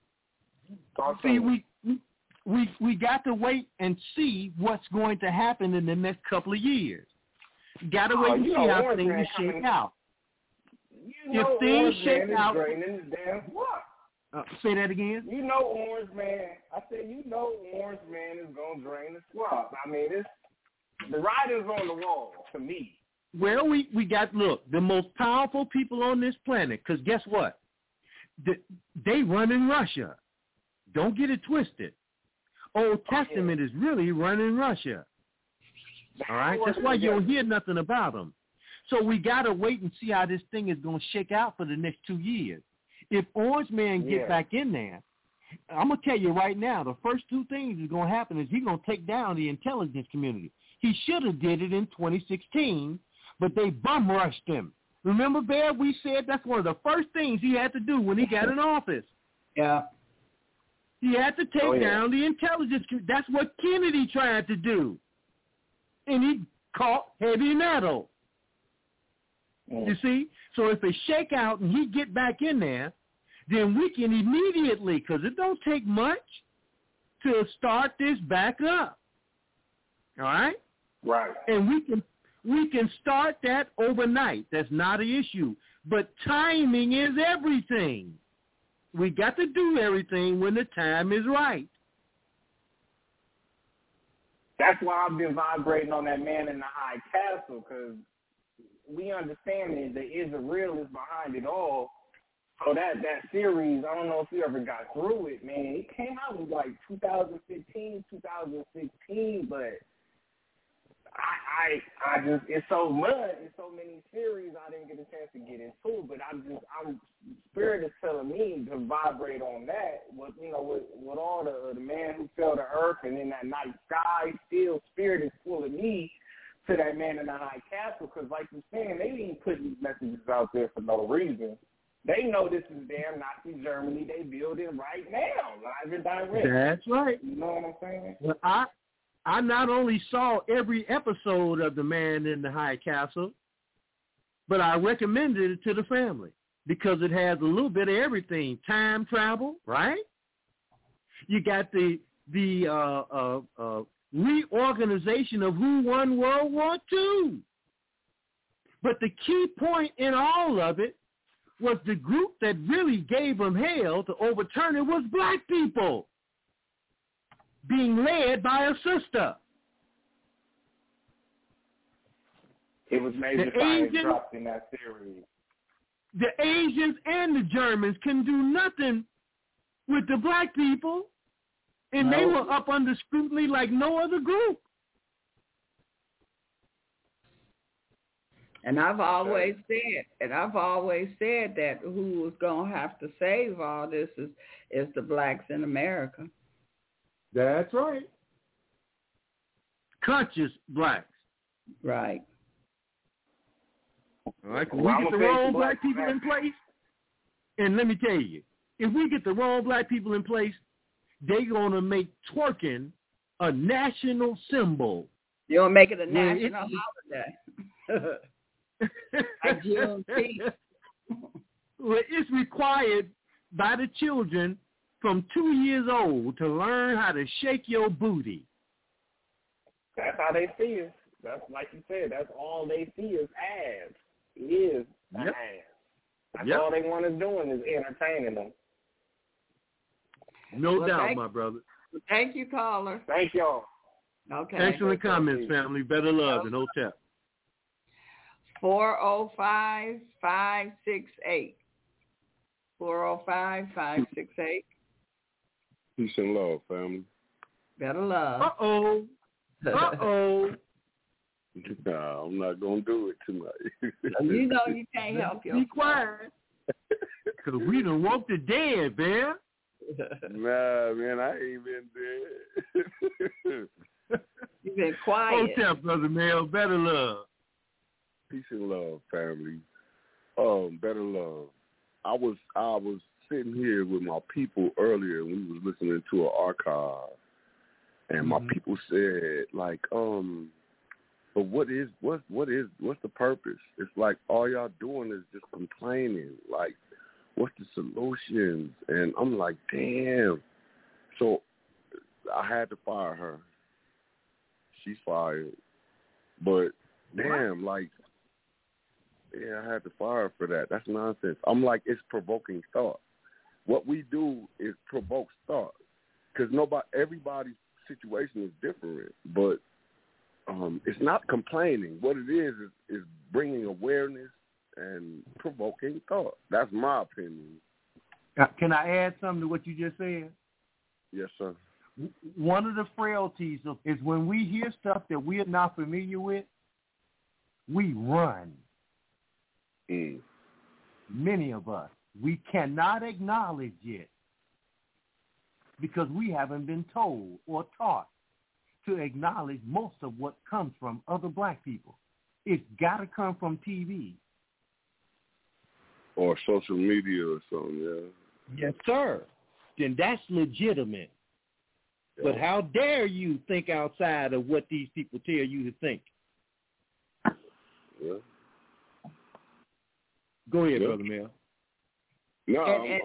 See, we got to wait and see what's going to happen in the next couple of years. Got to wait and see how things shake out. If things shake out, say that again. You know, Orange Man. I said, you know, Orange Man is gonna drain the swamp. I mean, the writing's on the wall to me. Well, we got the most powerful people on this planet. Because guess what? They run in Russia. Don't get it twisted. Old Testament is really running Russia. All right, that's why you don't hear nothing about them. So we got to wait and see how this thing is going to shake out for the next 2 years. If Orange Man get back in there, I'm going to tell you right now, the first 2 things that's going to happen is he's going to take down the intelligence community. He should have did it in 2016, but they bum rushed him. Remember, Bear, we said that's one of the first things he had to do when he got in office. Yeah. He had to take down the intelligence community. That's what Kennedy tried to do. And he caught heavy metal. You see? So if they shake out and he get back in there, then we can immediately, because it don't take much to start this back up. All right? Right. And we can start that overnight. That's not an issue. But timing is everything. We got to do everything when the time is right. That's why I've been vibrating on that Man in the High Castle, because we understand that there is a realist behind it all. So that series, I don't know if you ever got through it, man. It came out in like 2015, 2016, but I just, it's so many series I didn't get a chance to get into, but Spirit is telling me to vibrate on that with all the Man Who Fell to Earth and in that night sky. Still, Spirit is pulling me to that Man in the High Castle, because like you're saying, they ain't putting these messages out there for no reason. They know this is damn Nazi Germany. They build it right now, live and direct. That's right. You know what I'm saying? Well, I not only saw every episode of The Man in the High Castle, but I recommended it to the family because it has a little bit of everything. Time travel, right? You got the reorganization of who won World War II. But the key point in all of it was the group that really gave them hell to overturn it was black people being led by a sister. It was major science dropped in that series. The Asians and the Germans can do nothing with the black people, and they were up under scrutiny like no other group. And I've always said that who was going to have to save all this is the blacks in America. That's right. Conscious blacks. Right. All right, can we get the wrong black people in place? And let me tell you, if we get the wrong black people in place, they're going to make twerking a national symbol. You're going to make it a national holiday. Like Juneteenth. Well, it's required by the children from 2 years old to learn how to shake your booty. That's how they see us. That's like you said. That's all they see is ass. It is ass. That's all they want us doing is entertaining them. No doubt, my brother. Thank you, caller. Thank y'all. Okay. Excellent comments, family. Better love and hotel. 405-568. 405-568. Peace and love, family. Better love. Uh-oh. Uh-oh. Nah, I'm not going to do it tonight. You know you can't help yourself. Be quiet. Because we done woke the dead, man. Nah, man, I ain't been dead. You've been quiet. Hotel, Brother Mel. Better love. Peace and love, family. Better love. I was sitting here with my people earlier, and we was listening to an archive, and my people said, like, but what's the purpose? It's like all y'all doing is just complaining. Like, what's the solutions? And I'm like, damn. So I had to fire her. She's fired. But damn, like, yeah, I had to fire her for that. That's nonsense. I'm like, it's provoking thought. What we do is provoke thought, because everybody's situation is different. But it's not complaining. What it is bringing awareness and provoking thought. That's my opinion. Can I add something to what you just said? Yes, sir. One of the frailties is when we hear stuff that we are not familiar with, we run. Many of us, we cannot acknowledge it because we haven't been told or taught to acknowledge most of what comes from other black people. It's got to come from TV. Or social media or something, yeah. Yes, sir. Then that's legitimate. Yeah. But how dare you think outside of what these people tell you to think? Yeah. Go ahead, Brother Mel. No,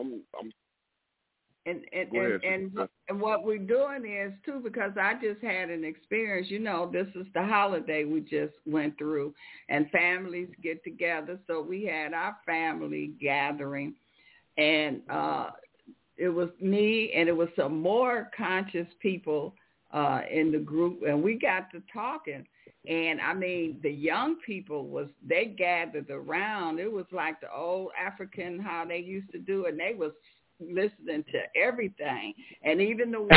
and what we're doing is, too, because I just had an experience, this is the holiday we just went through, and families get together. So we had our family gathering, and it was me, and it was some more conscious people in the group, and we got to talking. And I mean, the young people they gathered around. It was like the old African, how they used to do it. And they was listening to everything. And even the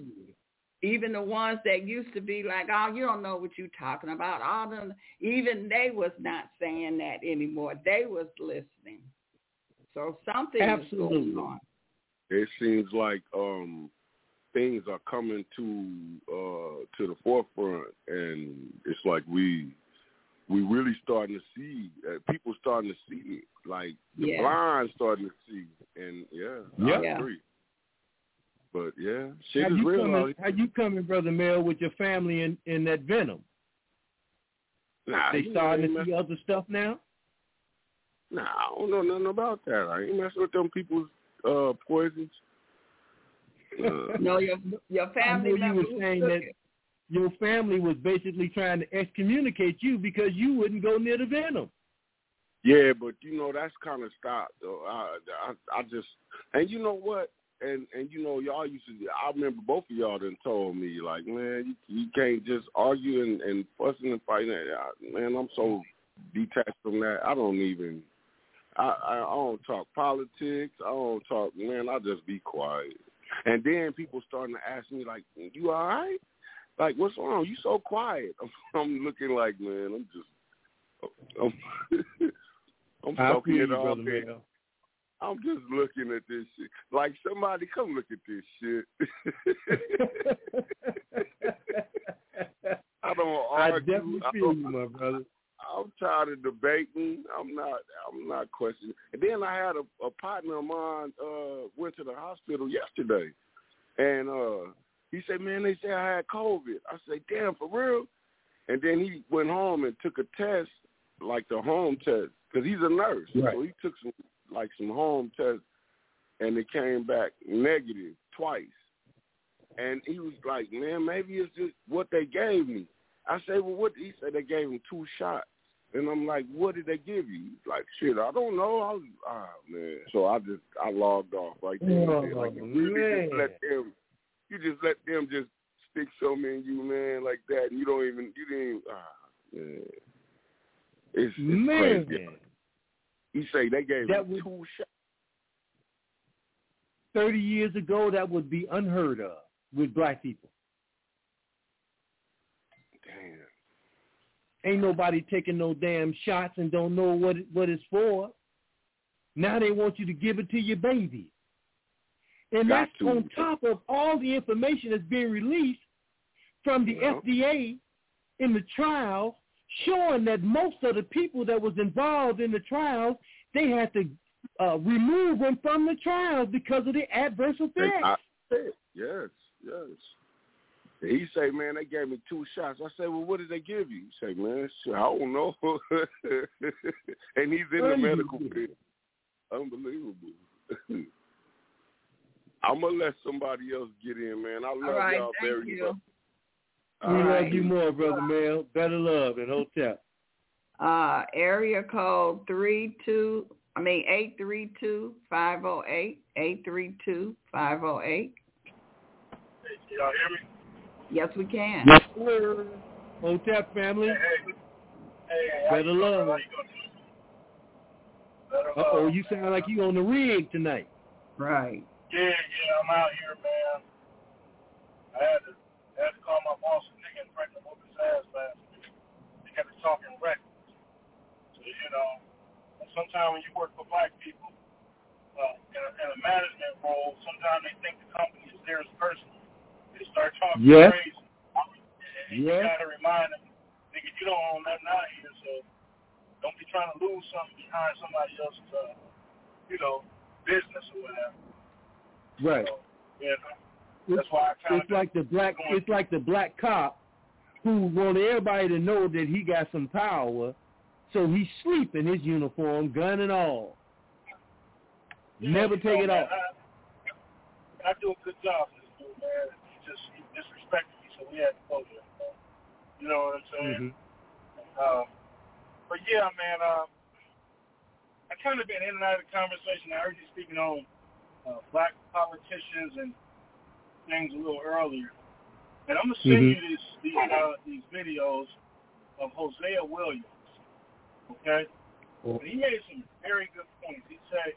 ones that used to be like, oh, you don't know what you're talking about. All them, even they was not saying that anymore. They was listening. So something is going on. It seems like things are coming to the forefront, and it's like we really starting to see people starting to see it, like the blind starting to see, and I agree. But shit is real. How you coming, Brother Mel, with your family in that venom? Nah, they starting to see other stuff now. Nah, I don't know nothing about that. I ain't messing with them people's poisons. No, your family. You were saying that your family was basically trying to excommunicate you because you wouldn't go near the venom. Yeah, but that's kind of stopped though. I just, and you know what, and y'all used to. I remember both of y'all done told me like, man, you can't just argue and fussing and fighting. Man, I'm so detached from that. I don't even. I don't talk politics. I don't talk. Man, I just be quiet. And then people starting to ask me, like, you all right? Like, what's wrong? You so quiet. I'm looking like, man, I'm soaking it all in. I'm just looking at this shit. Like, somebody come look at this shit. I don't argue. I definitely feel you, my brother. I'm tired of debating. I'm not questioning. And then I had a partner of mine went to the hospital yesterday, and he said, "Man, they say I had COVID." I said, "Damn, for real?" And then he went home and took a test, like the home test, because he's a nurse. Right. So he took some home tests, and it came back negative twice. And he was like, "Man, maybe it's just what they gave me." I said, "Well, what?" He said they gave him 2 shots. And I'm like, "What did they give you?" He's like, "Shit, I don't know." Man. So I logged off right there. Like, you just let them just stick something in you, man, like that. And you didn't even, man. It's crazy. He say they gave him 2 shots. 30 years ago, that would be unheard of with black people. Damn. Ain't nobody taking no damn shots and don't know what it's for. Now they want you to give it to your baby. And that's on top of all the information that's being released from the FDA in the trials, showing that most of the people that was involved in the trials, they had to remove them from the trials because of the adverse effects. Yes. He say, "Man, they gave me 2 shots." I say, "Well, what did they give you?" He say, "Man, shit, I don't know." And he's in the medical field. Unbelievable. I'm going to let somebody else get in, man. I love y'all very much. We love you more, Brother Mel. Better love and Hotep. Area code 832-508. 832-508. Y'all hear me? Yes, we can. Yes, sir. Hotep family. Hey, better love. Uh-oh, you sound like you on the rig tonight. Right. Yeah, I'm out here, man. I had to call my boss and nigga and break the whoop his ass last week. They got to talking reckless. So, sometimes when you work for black people in a management role, sometimes they think the company is theirs personally. They start talking crazy. And you got to remind them, nigga, you don't own nothing out here, so don't be trying to lose something behind somebody else's, business or whatever. Right. So, that's why it's like the black cop who wanted everybody to know that he got some power, so he sleep in his uniform, gun and all. Never take it off. I do a good job for this dude, man. He disrespected me, so we had to go there. You know what I'm saying? Mm-hmm. But yeah, man, I kind of been in and out of the conversation. I heard you speaking on black politicians and things a little earlier. And I'm gonna send you these videos of Hosea Williams. Okay, and he made some very good points. He said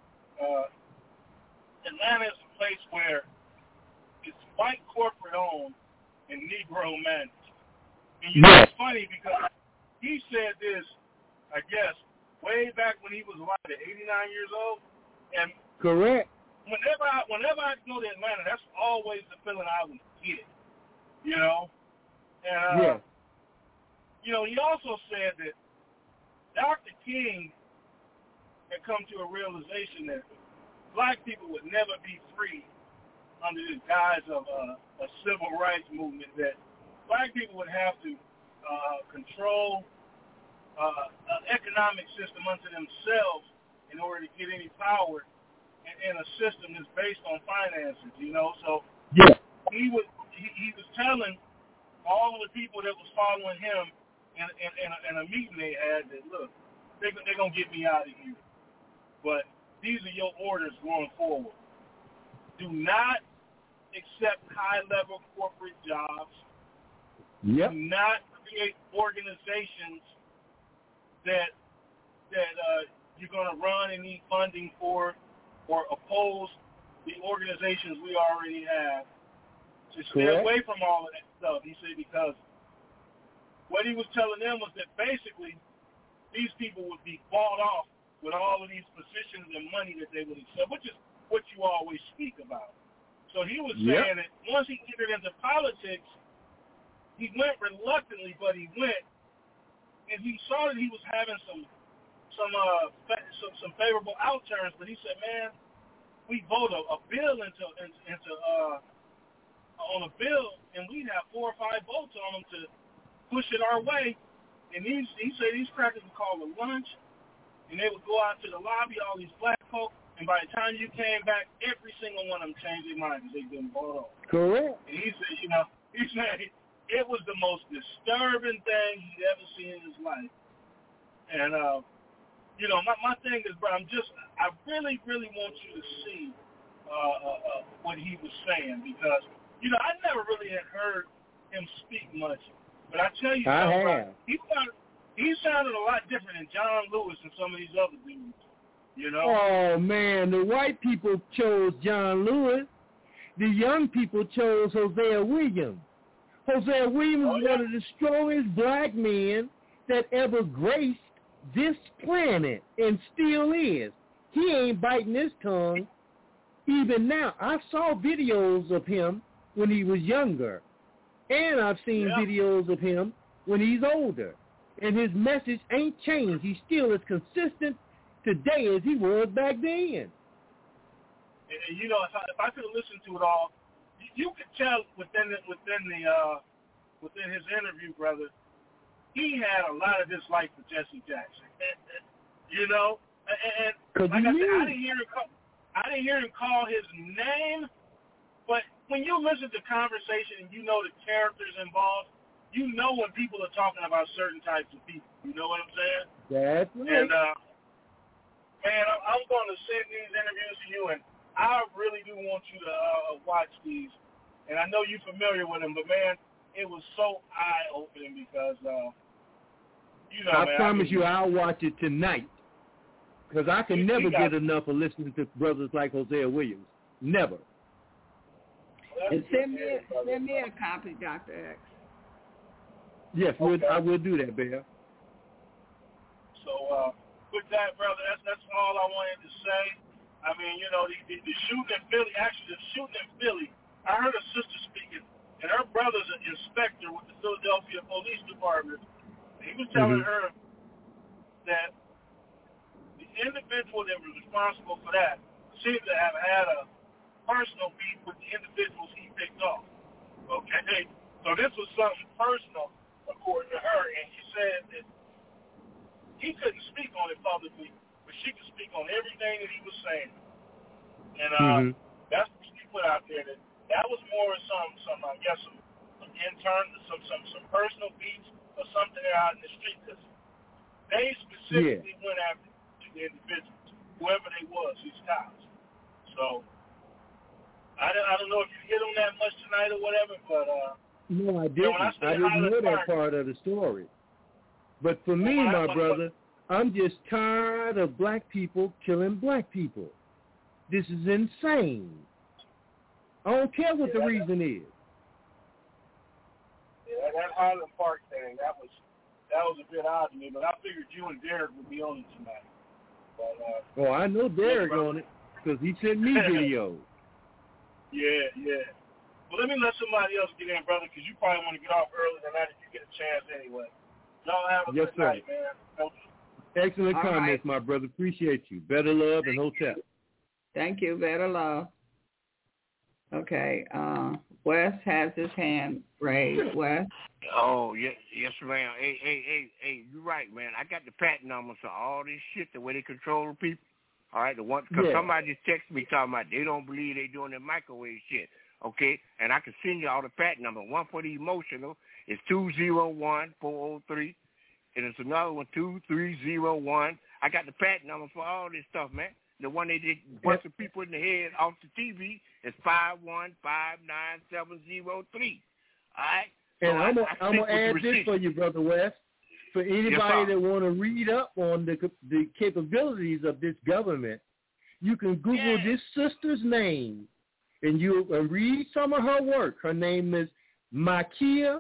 Atlanta is a place where it's white corporate owned and Negro managed. And you know, it's funny because he said this, I guess, way back when he was like 89 years old. And correct. Whenever I go to Atlanta, that's always the feeling I would get. You know? And you know, he also said that Dr. King had come to a realization that black people would never be free under the guise of a civil rights movement, that black people would have to control an economic system unto themselves in order to get any power in a system that's based on finances, you know. So he was telling all of the people that was following him in a meeting they had that, look, they're going to get me out of here. But these are your orders going forward. Do not accept high-level corporate jobs. Do not create organizations that you're going to run and need funding for, or oppose the organizations we already have. So stay away from all of that stuff, he said, because what he was telling them was that basically these people would be bought off with all of these positions and money that they would accept, which is what you always speak about. So he was saying that once he entered into politics, he went reluctantly, but he went, and he saw that he was having some favorable outturns. But he said, "Man, we vote a bill on a bill, and we'd have 4 or 5 votes on them to push it our way." And he said these crackers would call a lunch, and they would go out to the lobby, all these black folk. And by the time you came back, every single one of them changed their mind because they'd been bought off. Correct. And he said, it was the most disturbing thing he'd ever seen in his life. And, my thing is, bro, I really, really want you to see what he was saying because, I never really had heard him speak much. But I tell you something, bro, he sounded a lot different than John Lewis and some of these other dudes. Oh, man, the white people chose John Lewis. The young people chose Hosea Williams. Hosea Williams was one of the strongest black men that ever graced this planet and still is. He ain't biting his tongue even now. I saw videos of him when he was younger, and I've seen videos of him when he's older. And his message ain't changed. He's still as consistent today as he was back then. And if I could listen to it all, you could tell within his interview, brother, he had a lot of dislike for Jesse Jackson. And like I said, I didn't hear him call his name, but when you listen to conversation and you know the characters involved, you know when people are talking about certain types of people. You know what I'm saying? That's right. And man, I'm going to send these interviews to you, and I really do want you to watch these. And I know you're familiar with them, but, man, it was so eye-opening because, I promise you I'll watch it tonight because I can never get enough of listening to brothers like Hosea Williams. Never. And send me a copy, Dr. X. Yes, I will do that, Bear. So, with that, brother, that's all I wanted to say. I mean, the shooting in Philly, actually the shooting in Philly, I heard a sister speaking, and her brother's an inspector with the Philadelphia Police Department. And he was telling her that the individual that was responsible for that seemed to have had a personal beef with the individuals he picked off. Okay? So this was something personal, according to her, and she said that he couldn't speak on it publicly, but she could speak on everything that he was saying. And that's what she put out there. That was more some I guess, some intern, some personal beats or something out in the street. Because they specifically went after the individuals, whoever they was, these cops. So, I don't know if you hit on that much tonight or whatever, but no, I didn't. I didn't know that part of the story. But for me, my brother, I'm just tired of black people killing black people. This is insane. I don't care what the reason is. Yeah, that Highland Park thing, that was a bit odd to me, but I figured you and Derek would be on it tonight. But, I know Derek on it because he sent me videos. Yeah. Well, let me let somebody else get in, brother, because you probably want to get off earlier than that if you get a chance anyway. Y'all have a good night, man. Excellent comments, my brother. Appreciate you. Better love and hotel. Thank you. Better love. Okay. Wes has his hand raised. Wes? Oh, yes, ma'am. Hey, you're right, man. I got the patent numbers for all this shit, the way they control the people. All right, because somebody just texted me talking about they don't believe they doing the microwave shit. Okay, and I can send you all the patent number. One for the emotional is 201403, and it's another one 2301. I got the patent number for all this stuff, man. The one they did bunch of people in the head off the TV is 5159703. All right. And I'm gonna add this for you, Brother West. For anybody that want to read up on the capabilities of this government, you can Google this sister's name, and you read some of her work. Her name is Makia,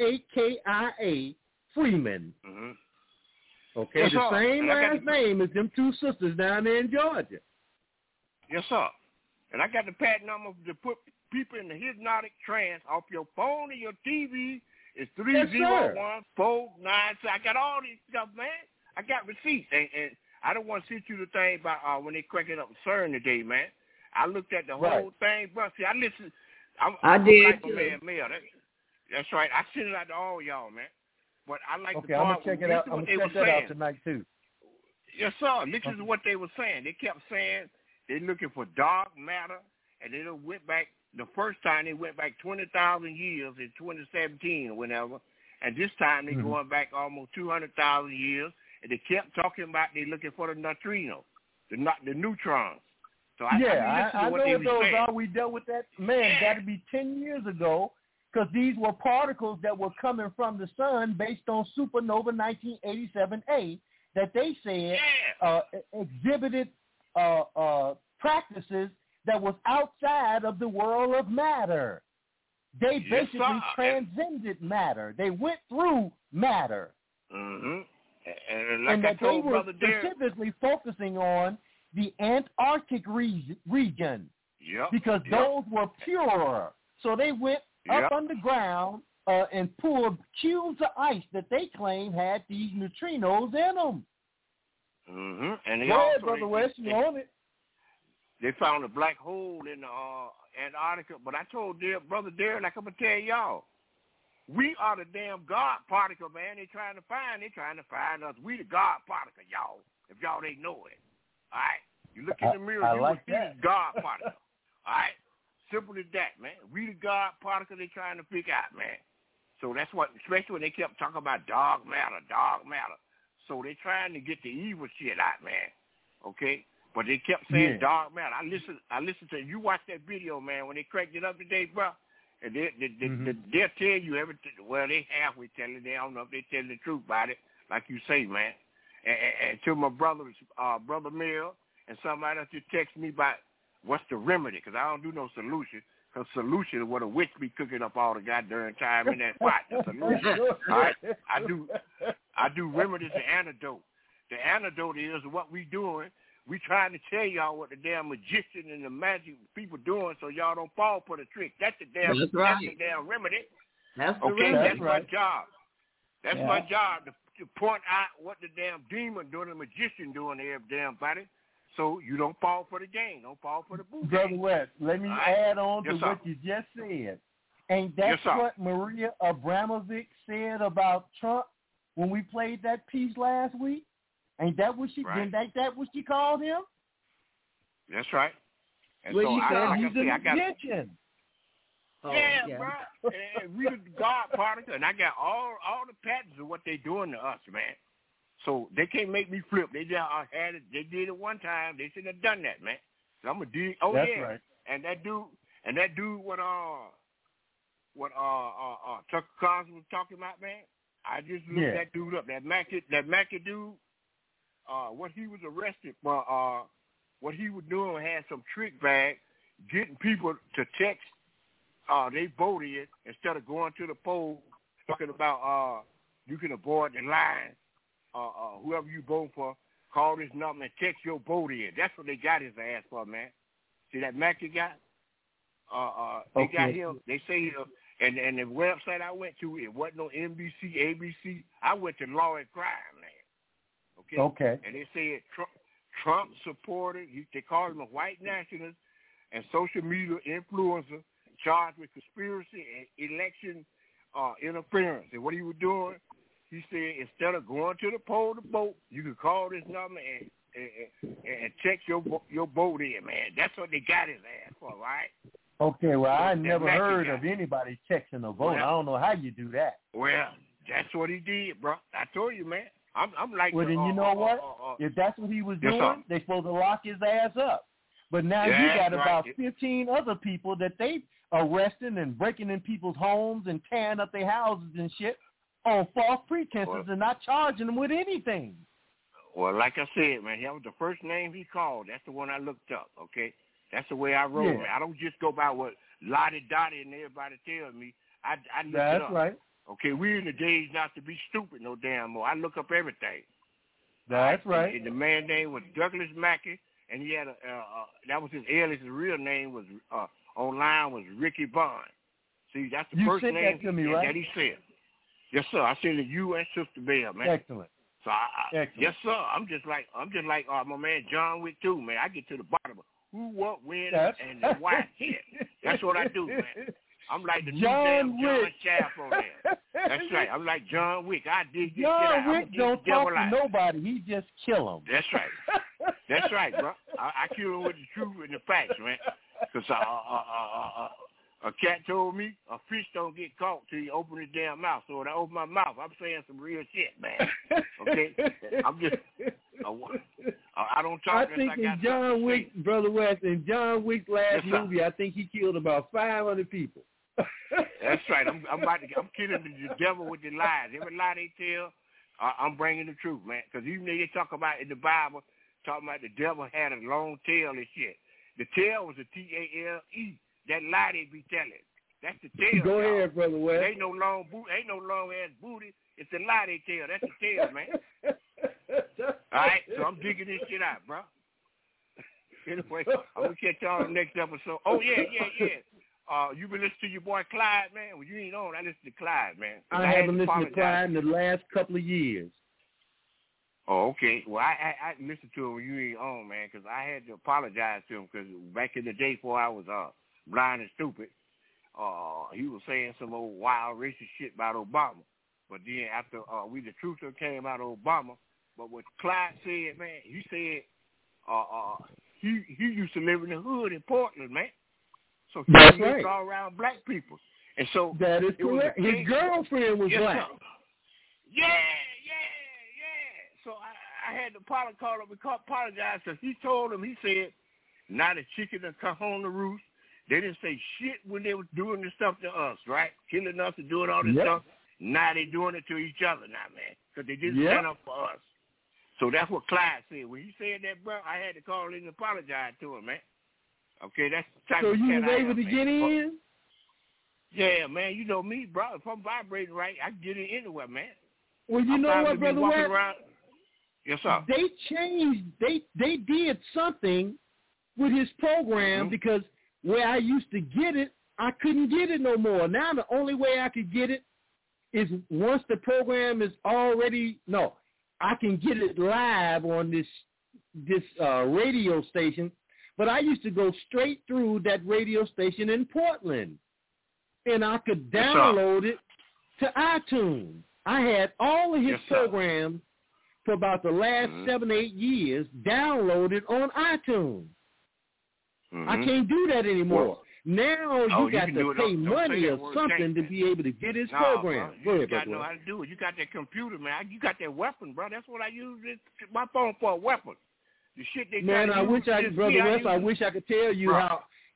Makia Freeman. Mm-hmm. Okay, yes, the same last name as them two sisters down there in Georgia. Yes, sir. And I got the patent number to put people in the hypnotic trance off your phone and your TV. It's 301-496. I got all this stuff, man. I got receipts. And I don't want to send you the thing about when they crank it up CERN today, man. I looked at the whole thing, bro. See, I listened. I did like too. Mail. That's right. I sent it out to all y'all, man. But I like the I'm part gonna check it out. I'm gonna check that out tonight too. Yes, sir. This is what they were saying. They kept saying they're looking for dark matter, and they went back. The first time they went back 20,000 years in 2017 or whenever, and this time they're going back almost 200,000 years, and they kept talking about they're looking for the neutrinos, the neutrons. So I know what what those saying. are. We dealt with that. Man, got to be 10 years ago, because these were particles that were coming from the sun based on supernova 1987A that they said exhibited practices that was outside of the world of matter. They basically transcended matter. They went through matter. Mm-hmm. And like that I told they were Brother Derek, specifically focusing on the Antarctic region because those were purer. So they went up underground and pulled cubes of ice that they claim had these neutrinos in them. Mm-hmm. And Go ahead, Brother West, you own it. They found a black hole in Antarctica, but I told Brother Derek, like I'm going to tell y'all, we are the damn God particle, man. They're trying to find us. We the God particle, y'all, if y'all ain't know it. All right? You look in the mirror, you will see the God particle. All right? Simple as that, man. We the God particle they're trying to pick out, man. So that's what, especially when they kept talking about dark matter. So they're trying to get the evil shit out, man. Okay? But they kept saying dark matter. I listened to you watch that video, man, when they cracked it up today, bro. And they'll tell you everything. Well, they halfway telling you. They don't know if they tell the truth about it, like you say, man. And to my brother Mill, and somebody else just text me about what's the remedy, because I don't do no solution. Because solution is what a witch be cooking up all the goddamn time in that pot. The solution. All right? I do remedies and antidote. The antidote is what we doing. We trying to tell y'all what the damn magician and the magic people doing so y'all don't fall for the trick. That's the damn That's right. That's the damn remedy. That's the remedy. That's my job. That's my job to point out what the damn demon doing, the magician doing every damn body, so you don't fall for the game. Don't fall for the boo. Brother West, let me add on to what you just said. Ain't that what Maria Abramovic said about Trump when we played that piece last week? Ain't that what she did? Ain't that what she called him? That's right. And well, so you said he's a magician. Oh, bro. And we the God particle, and I got all the patents of what they doing to us, man. So they can't make me flip. They just had it. They did it one time. They shouldn't have done that, man. So I'm gonna do. That's right. And that dude, And that dude, what Tucker Carlson was talking about, man, I just looked that dude up. That Mackey dude, what he was arrested for, what he was doing had some trick bag, getting people to text they vote in instead of going to the poll, talking about you can avoid the line. Whoever you vote for, call this number and text your vote in. That's what they got his ass for, man. See that Mackey guy? They got him. They say and the website I went to, it wasn't no NBC, ABC. I went to Law and Crime, man. Okay. And they said Trump supporter. They called him a white nationalist and social media influencer charged with conspiracy and election interference. And what he was doing, he said, instead of going to the poll to vote, you can call this number and check your vote in, man. That's what they got his ass for, right? Okay, well, I never heard of anybody checking a vote. Well, I don't know how you do that. Well, that's what he did, bro. I told you, man. I'm like, well, then you know what? If that's what he was doing, they're supposed to lock his ass up. But now you got about 15 other people that they arresting and breaking in people's homes and tearing up their houses and shit on false pretenses and not charging them with anything. Well, like I said, man, that was the first name he called. That's the one I looked up, okay? That's the way I roll, man. I don't just go by what Lottie Dottie and everybody tells me. I look it up. That's right. Okay, we're in the days not to be stupid no damn more. I look up everything. That's right. And the man's name was Douglas Mackey, and he had that was his alias. His real name was online was Ricky Bond. See, that's the first name that he said. Yes, sir. I sent it to you and Sister Bell, man. Excellent. So yes, sir. I'm just like my man John Wick too, man. I get to the bottom of who, what, when, and why. That's what I do, man. I'm like the new damn John Shaft on there. That's right. I'm like John Wick. I dig this shit out. John Wick don't talk to nobody. He just kill them. That's right. That's right, bro. I kill him with the truth and the facts, man. Because a cat told me a fish don't get caught till you open his damn mouth. So when I open my mouth, I'm saying some real shit, man. Okay? I'm just... I don't talk. I think in John Wick, Brother West, in John Wick's last movie, I think he killed about 500 people. That's right. I'm killing the devil with the lies. Every lie they tell, I'm bringing the truth, man. Because even though they talk about in the Bible, talking about the devil had a long tail and shit. The tail was a T-A-L-E. That lie they be telling. That's the tail. Go ahead, Brother West. Ain't no long ass booty. It's the lie they tell. That's the tail, man. All right, so I'm digging this shit out, bro. Anyway, I'm going to catch y'all on the next episode. Oh, yeah. You been listening to your boy Clyde, man? Well, you ain't on. I listen to Clyde, man. I haven't listened to Clyde in the last couple of years. Oh, okay. Well, I listened to him when you ain't on, man, because I had to apologize to him because back in the day before I was blind and stupid, he was saying some old wild racist shit about Obama. But then after We the Truther came out of Obama, but what Clyde said, man, he said he used to live in the hood in Portland, man. So he lived all around black people. And so that is correct. His girlfriend was black. Sir. Yeah. So I had to call him and apologize because he told him, he said, not a chicken that come home to roost. They didn't say shit when they was doing this stuff to us, right? Killing us and doing all this stuff. Now they doing it to each other now, man, because they didn't stand up for us. So that's what Clyde said. When he said that, bro, I had to call in and apologize to him, man. Okay, that's the type so of you was able to get in? Yeah, man. You know me, bro. If I'm vibrating right, I can get in anywhere, man. Well, you know what, Brother West? Yes, sir. They changed. They did something with his program because where I used to get it, I couldn't get it no more. Now the only way I could get it is once the program is I can get it live on this radio station, but I used to go straight through that radio station in Portland, and I could download it to iTunes. I had all of his programs for about the last 7-8 years downloaded on iTunes. I can't do that anymore. Now you got to pay money or something to be able to get his program. Go ahead, you got to know how to do it. You got that computer, man. You got that weapon, bro. That's what I use my phone for, a weapon. The shit they I wish I could tell you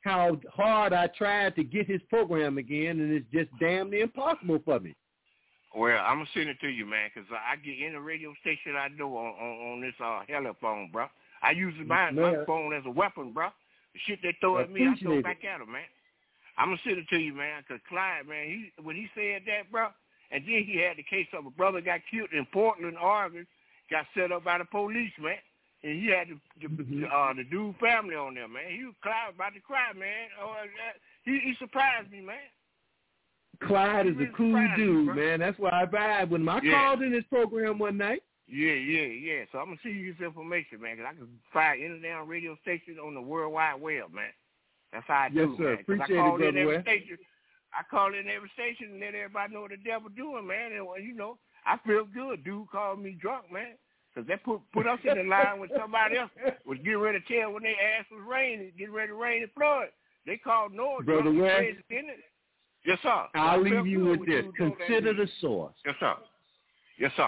how hard I tried to get his program again, and it's just damn near impossible for me. Well, I'm going to send it to you, man, because I get any radio station I know on this telephone, bro. I use my phone as a weapon, bro. The shit they throw at me, I throw back at them, man. I'm going to send it to you, man, because Clyde, man, when he said that, bro, and then he had the case of a brother got killed in Portland, Oregon, got set up by the police, man. And he had the dude family on there, man. He was Clyde about to cry, man. He surprised me, man. Clyde is a cool dude, man. That's why I vibe with him. I called in his program one night. Yeah. So I'm going to send you this information, man, because I can find any damn radio station on the World Wide Web, man. That's how I do, yes, sir. Man. Appreciate it, Brother West. I call in every station and let everybody know what the devil doing, man. And, you know, I feel good. Dude called me drunk, man, because they put us in the line with somebody else was getting ready to tell when they ass was raining, getting ready to rain in Florida. They called Noah Brother drunk West. crazy, didn't it? Yes, sir. I'll leave you with this. Consider the source. Yes, sir. Yes, sir.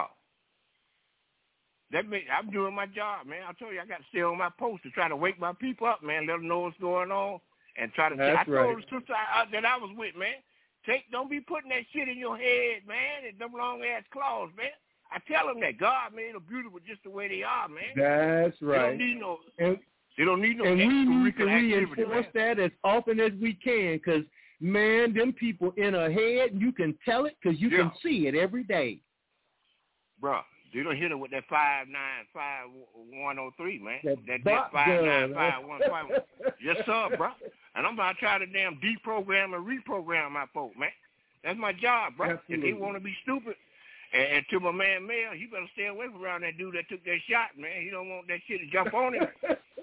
I'm doing my job, man. I told you I got to stay on my post to try to wake my people up, man. Let them know what's going on and try to. I told the sister that I was with, man. Don't be putting that shit in your head, man. And them long ass claws, man. I tell them that God made them beautiful just the way they are, man. That's right. They don't need no. And we need to reinforce that as often as we can, because man, them people in a head, you can tell it because you can see it every day. Bruh, they don't hit it with that 595-103, man. That 595-151. Yes, sir, bruh. And I'm about to try to damn deprogram and reprogram my folk, man. That's my job, bruh. If they want to be stupid, and to my man Mel, he better stay away from around that dude that took that shot, man. He don't want that shit to jump on him.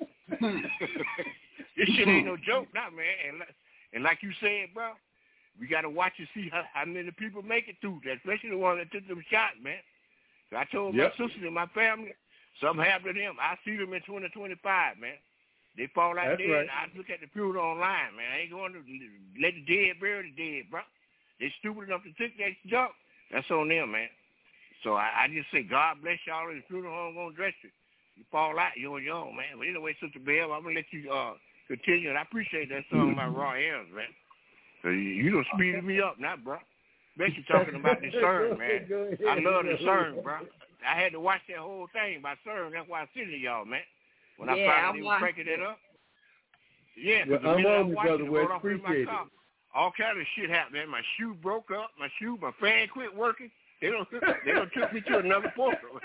This shit ain't no joke, now, man. And like you said, bro, we got to watch and see how many people make it through, especially the one that took them shots, man. So I told my sister and my family, something happened to them. I see them in 2025, man. They fall out dead, and I look at the funeral online, man. I ain't going to let the dead bury the dead, bro. They stupid enough to take that junk. That's on them, man. So I just say, God bless y'all, and the funeral home going to dress you. You fall out, you're on your own, man. But anyway, Sister Bell, I'm going to let you continue, and I appreciate that song by Raw Airs, man. So you done speeded me up now, bro. Bet you talking about the CERN, man. I love the CERN, bro. I had to watch that whole thing by CERN. That's why I sent it to y'all, man. When I finally was breaking it up. Yeah, because the minute I watched it, I off in my car, all kind of shit happened, man. My shoe broke up. My fan quit working. They don't took me to another portal.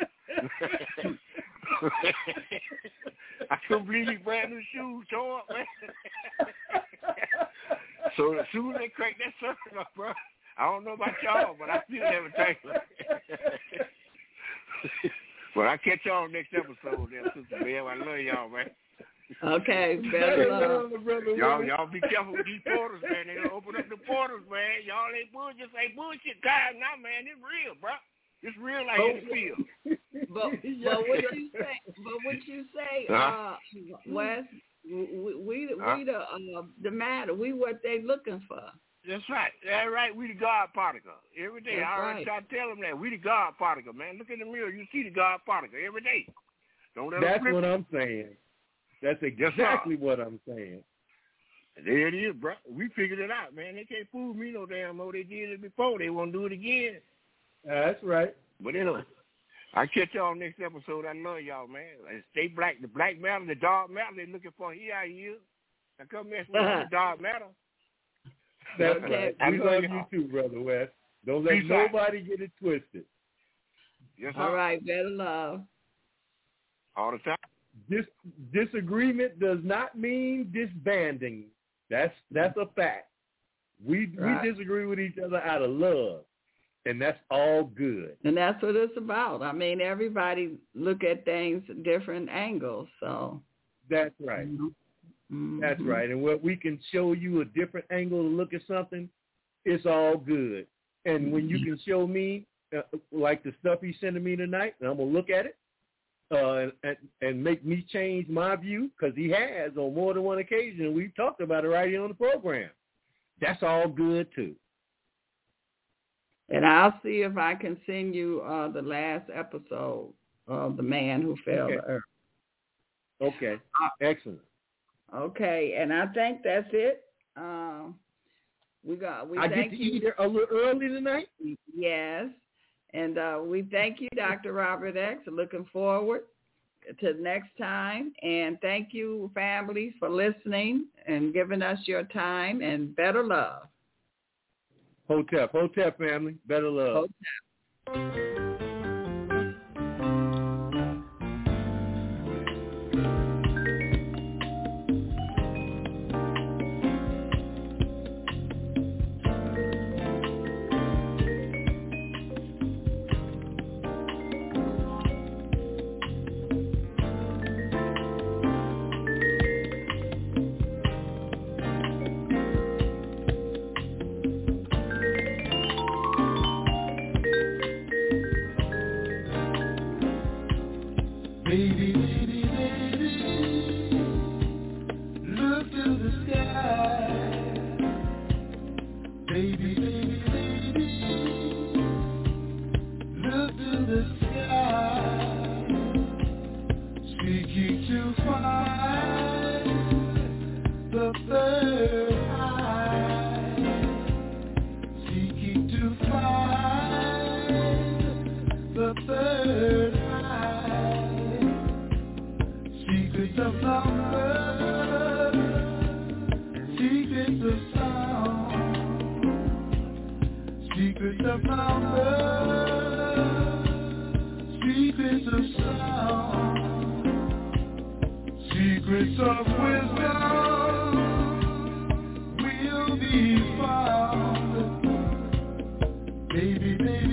I couldn't believe these brand new shoes tore up, man. So as soon as they cracked that circle up, bro, I don't know about y'all, but I still never take it. But I'll catch y'all next episode there, Sister Bell. I love y'all, man. Okay, better love. Y'all be careful with these portals, man. They don't open up the portals, man. Y'all ain't bullshit time now, man. It's real, bro. It's real like it feels. But what you say, Wes, we the matter. We what they looking for. That's right. That's right. We the God particle. Every day. I always try to tell them that. We the God particle, man. Look in the mirror. You see the God particle every day. Don't let That's what I'm saying. That's exactly what I'm saying. There it is, bro. We figured it out, man. They can't fool me no damn more. They did it before. They won't do it again. That's right. But anyway, I'll catch y'all next episode. I love y'all, man. Stay black. The black matter, the dark matter, they're looking for. Here I is. Now come mess with the dark matter. That's right. We love you too, Brother West. Don't let nobody get it twisted. Yes, all right, better love. All the time. Disagreement does not mean disbanding. That's a fact. We disagree with each other out of love, and that's all good. And that's what it's about. I mean, everybody look at things different angles. So that's right. Mm-hmm. That's right. And what we can show you a different angle to look at something, it's all good. And when you can show me, like the stuff he's sending me tonight, and I'm gonna look at it. And make me change my view, because he has on more than one occasion. We've talked about it right here on the program. That's all good, too. And I'll see if I can send you the last episode of The Man Who Fell to Earth. Okay. Excellent. Okay, and I think that's it. I thank get to you. eat a little early tonight? Yes. And we thank you, Dr. Robert X. Looking forward to next time. And thank you, families, for listening and giving us your time, and better love. Hotep, family. Better love. Hotep. Secrets of wisdom will be found. Baby, baby.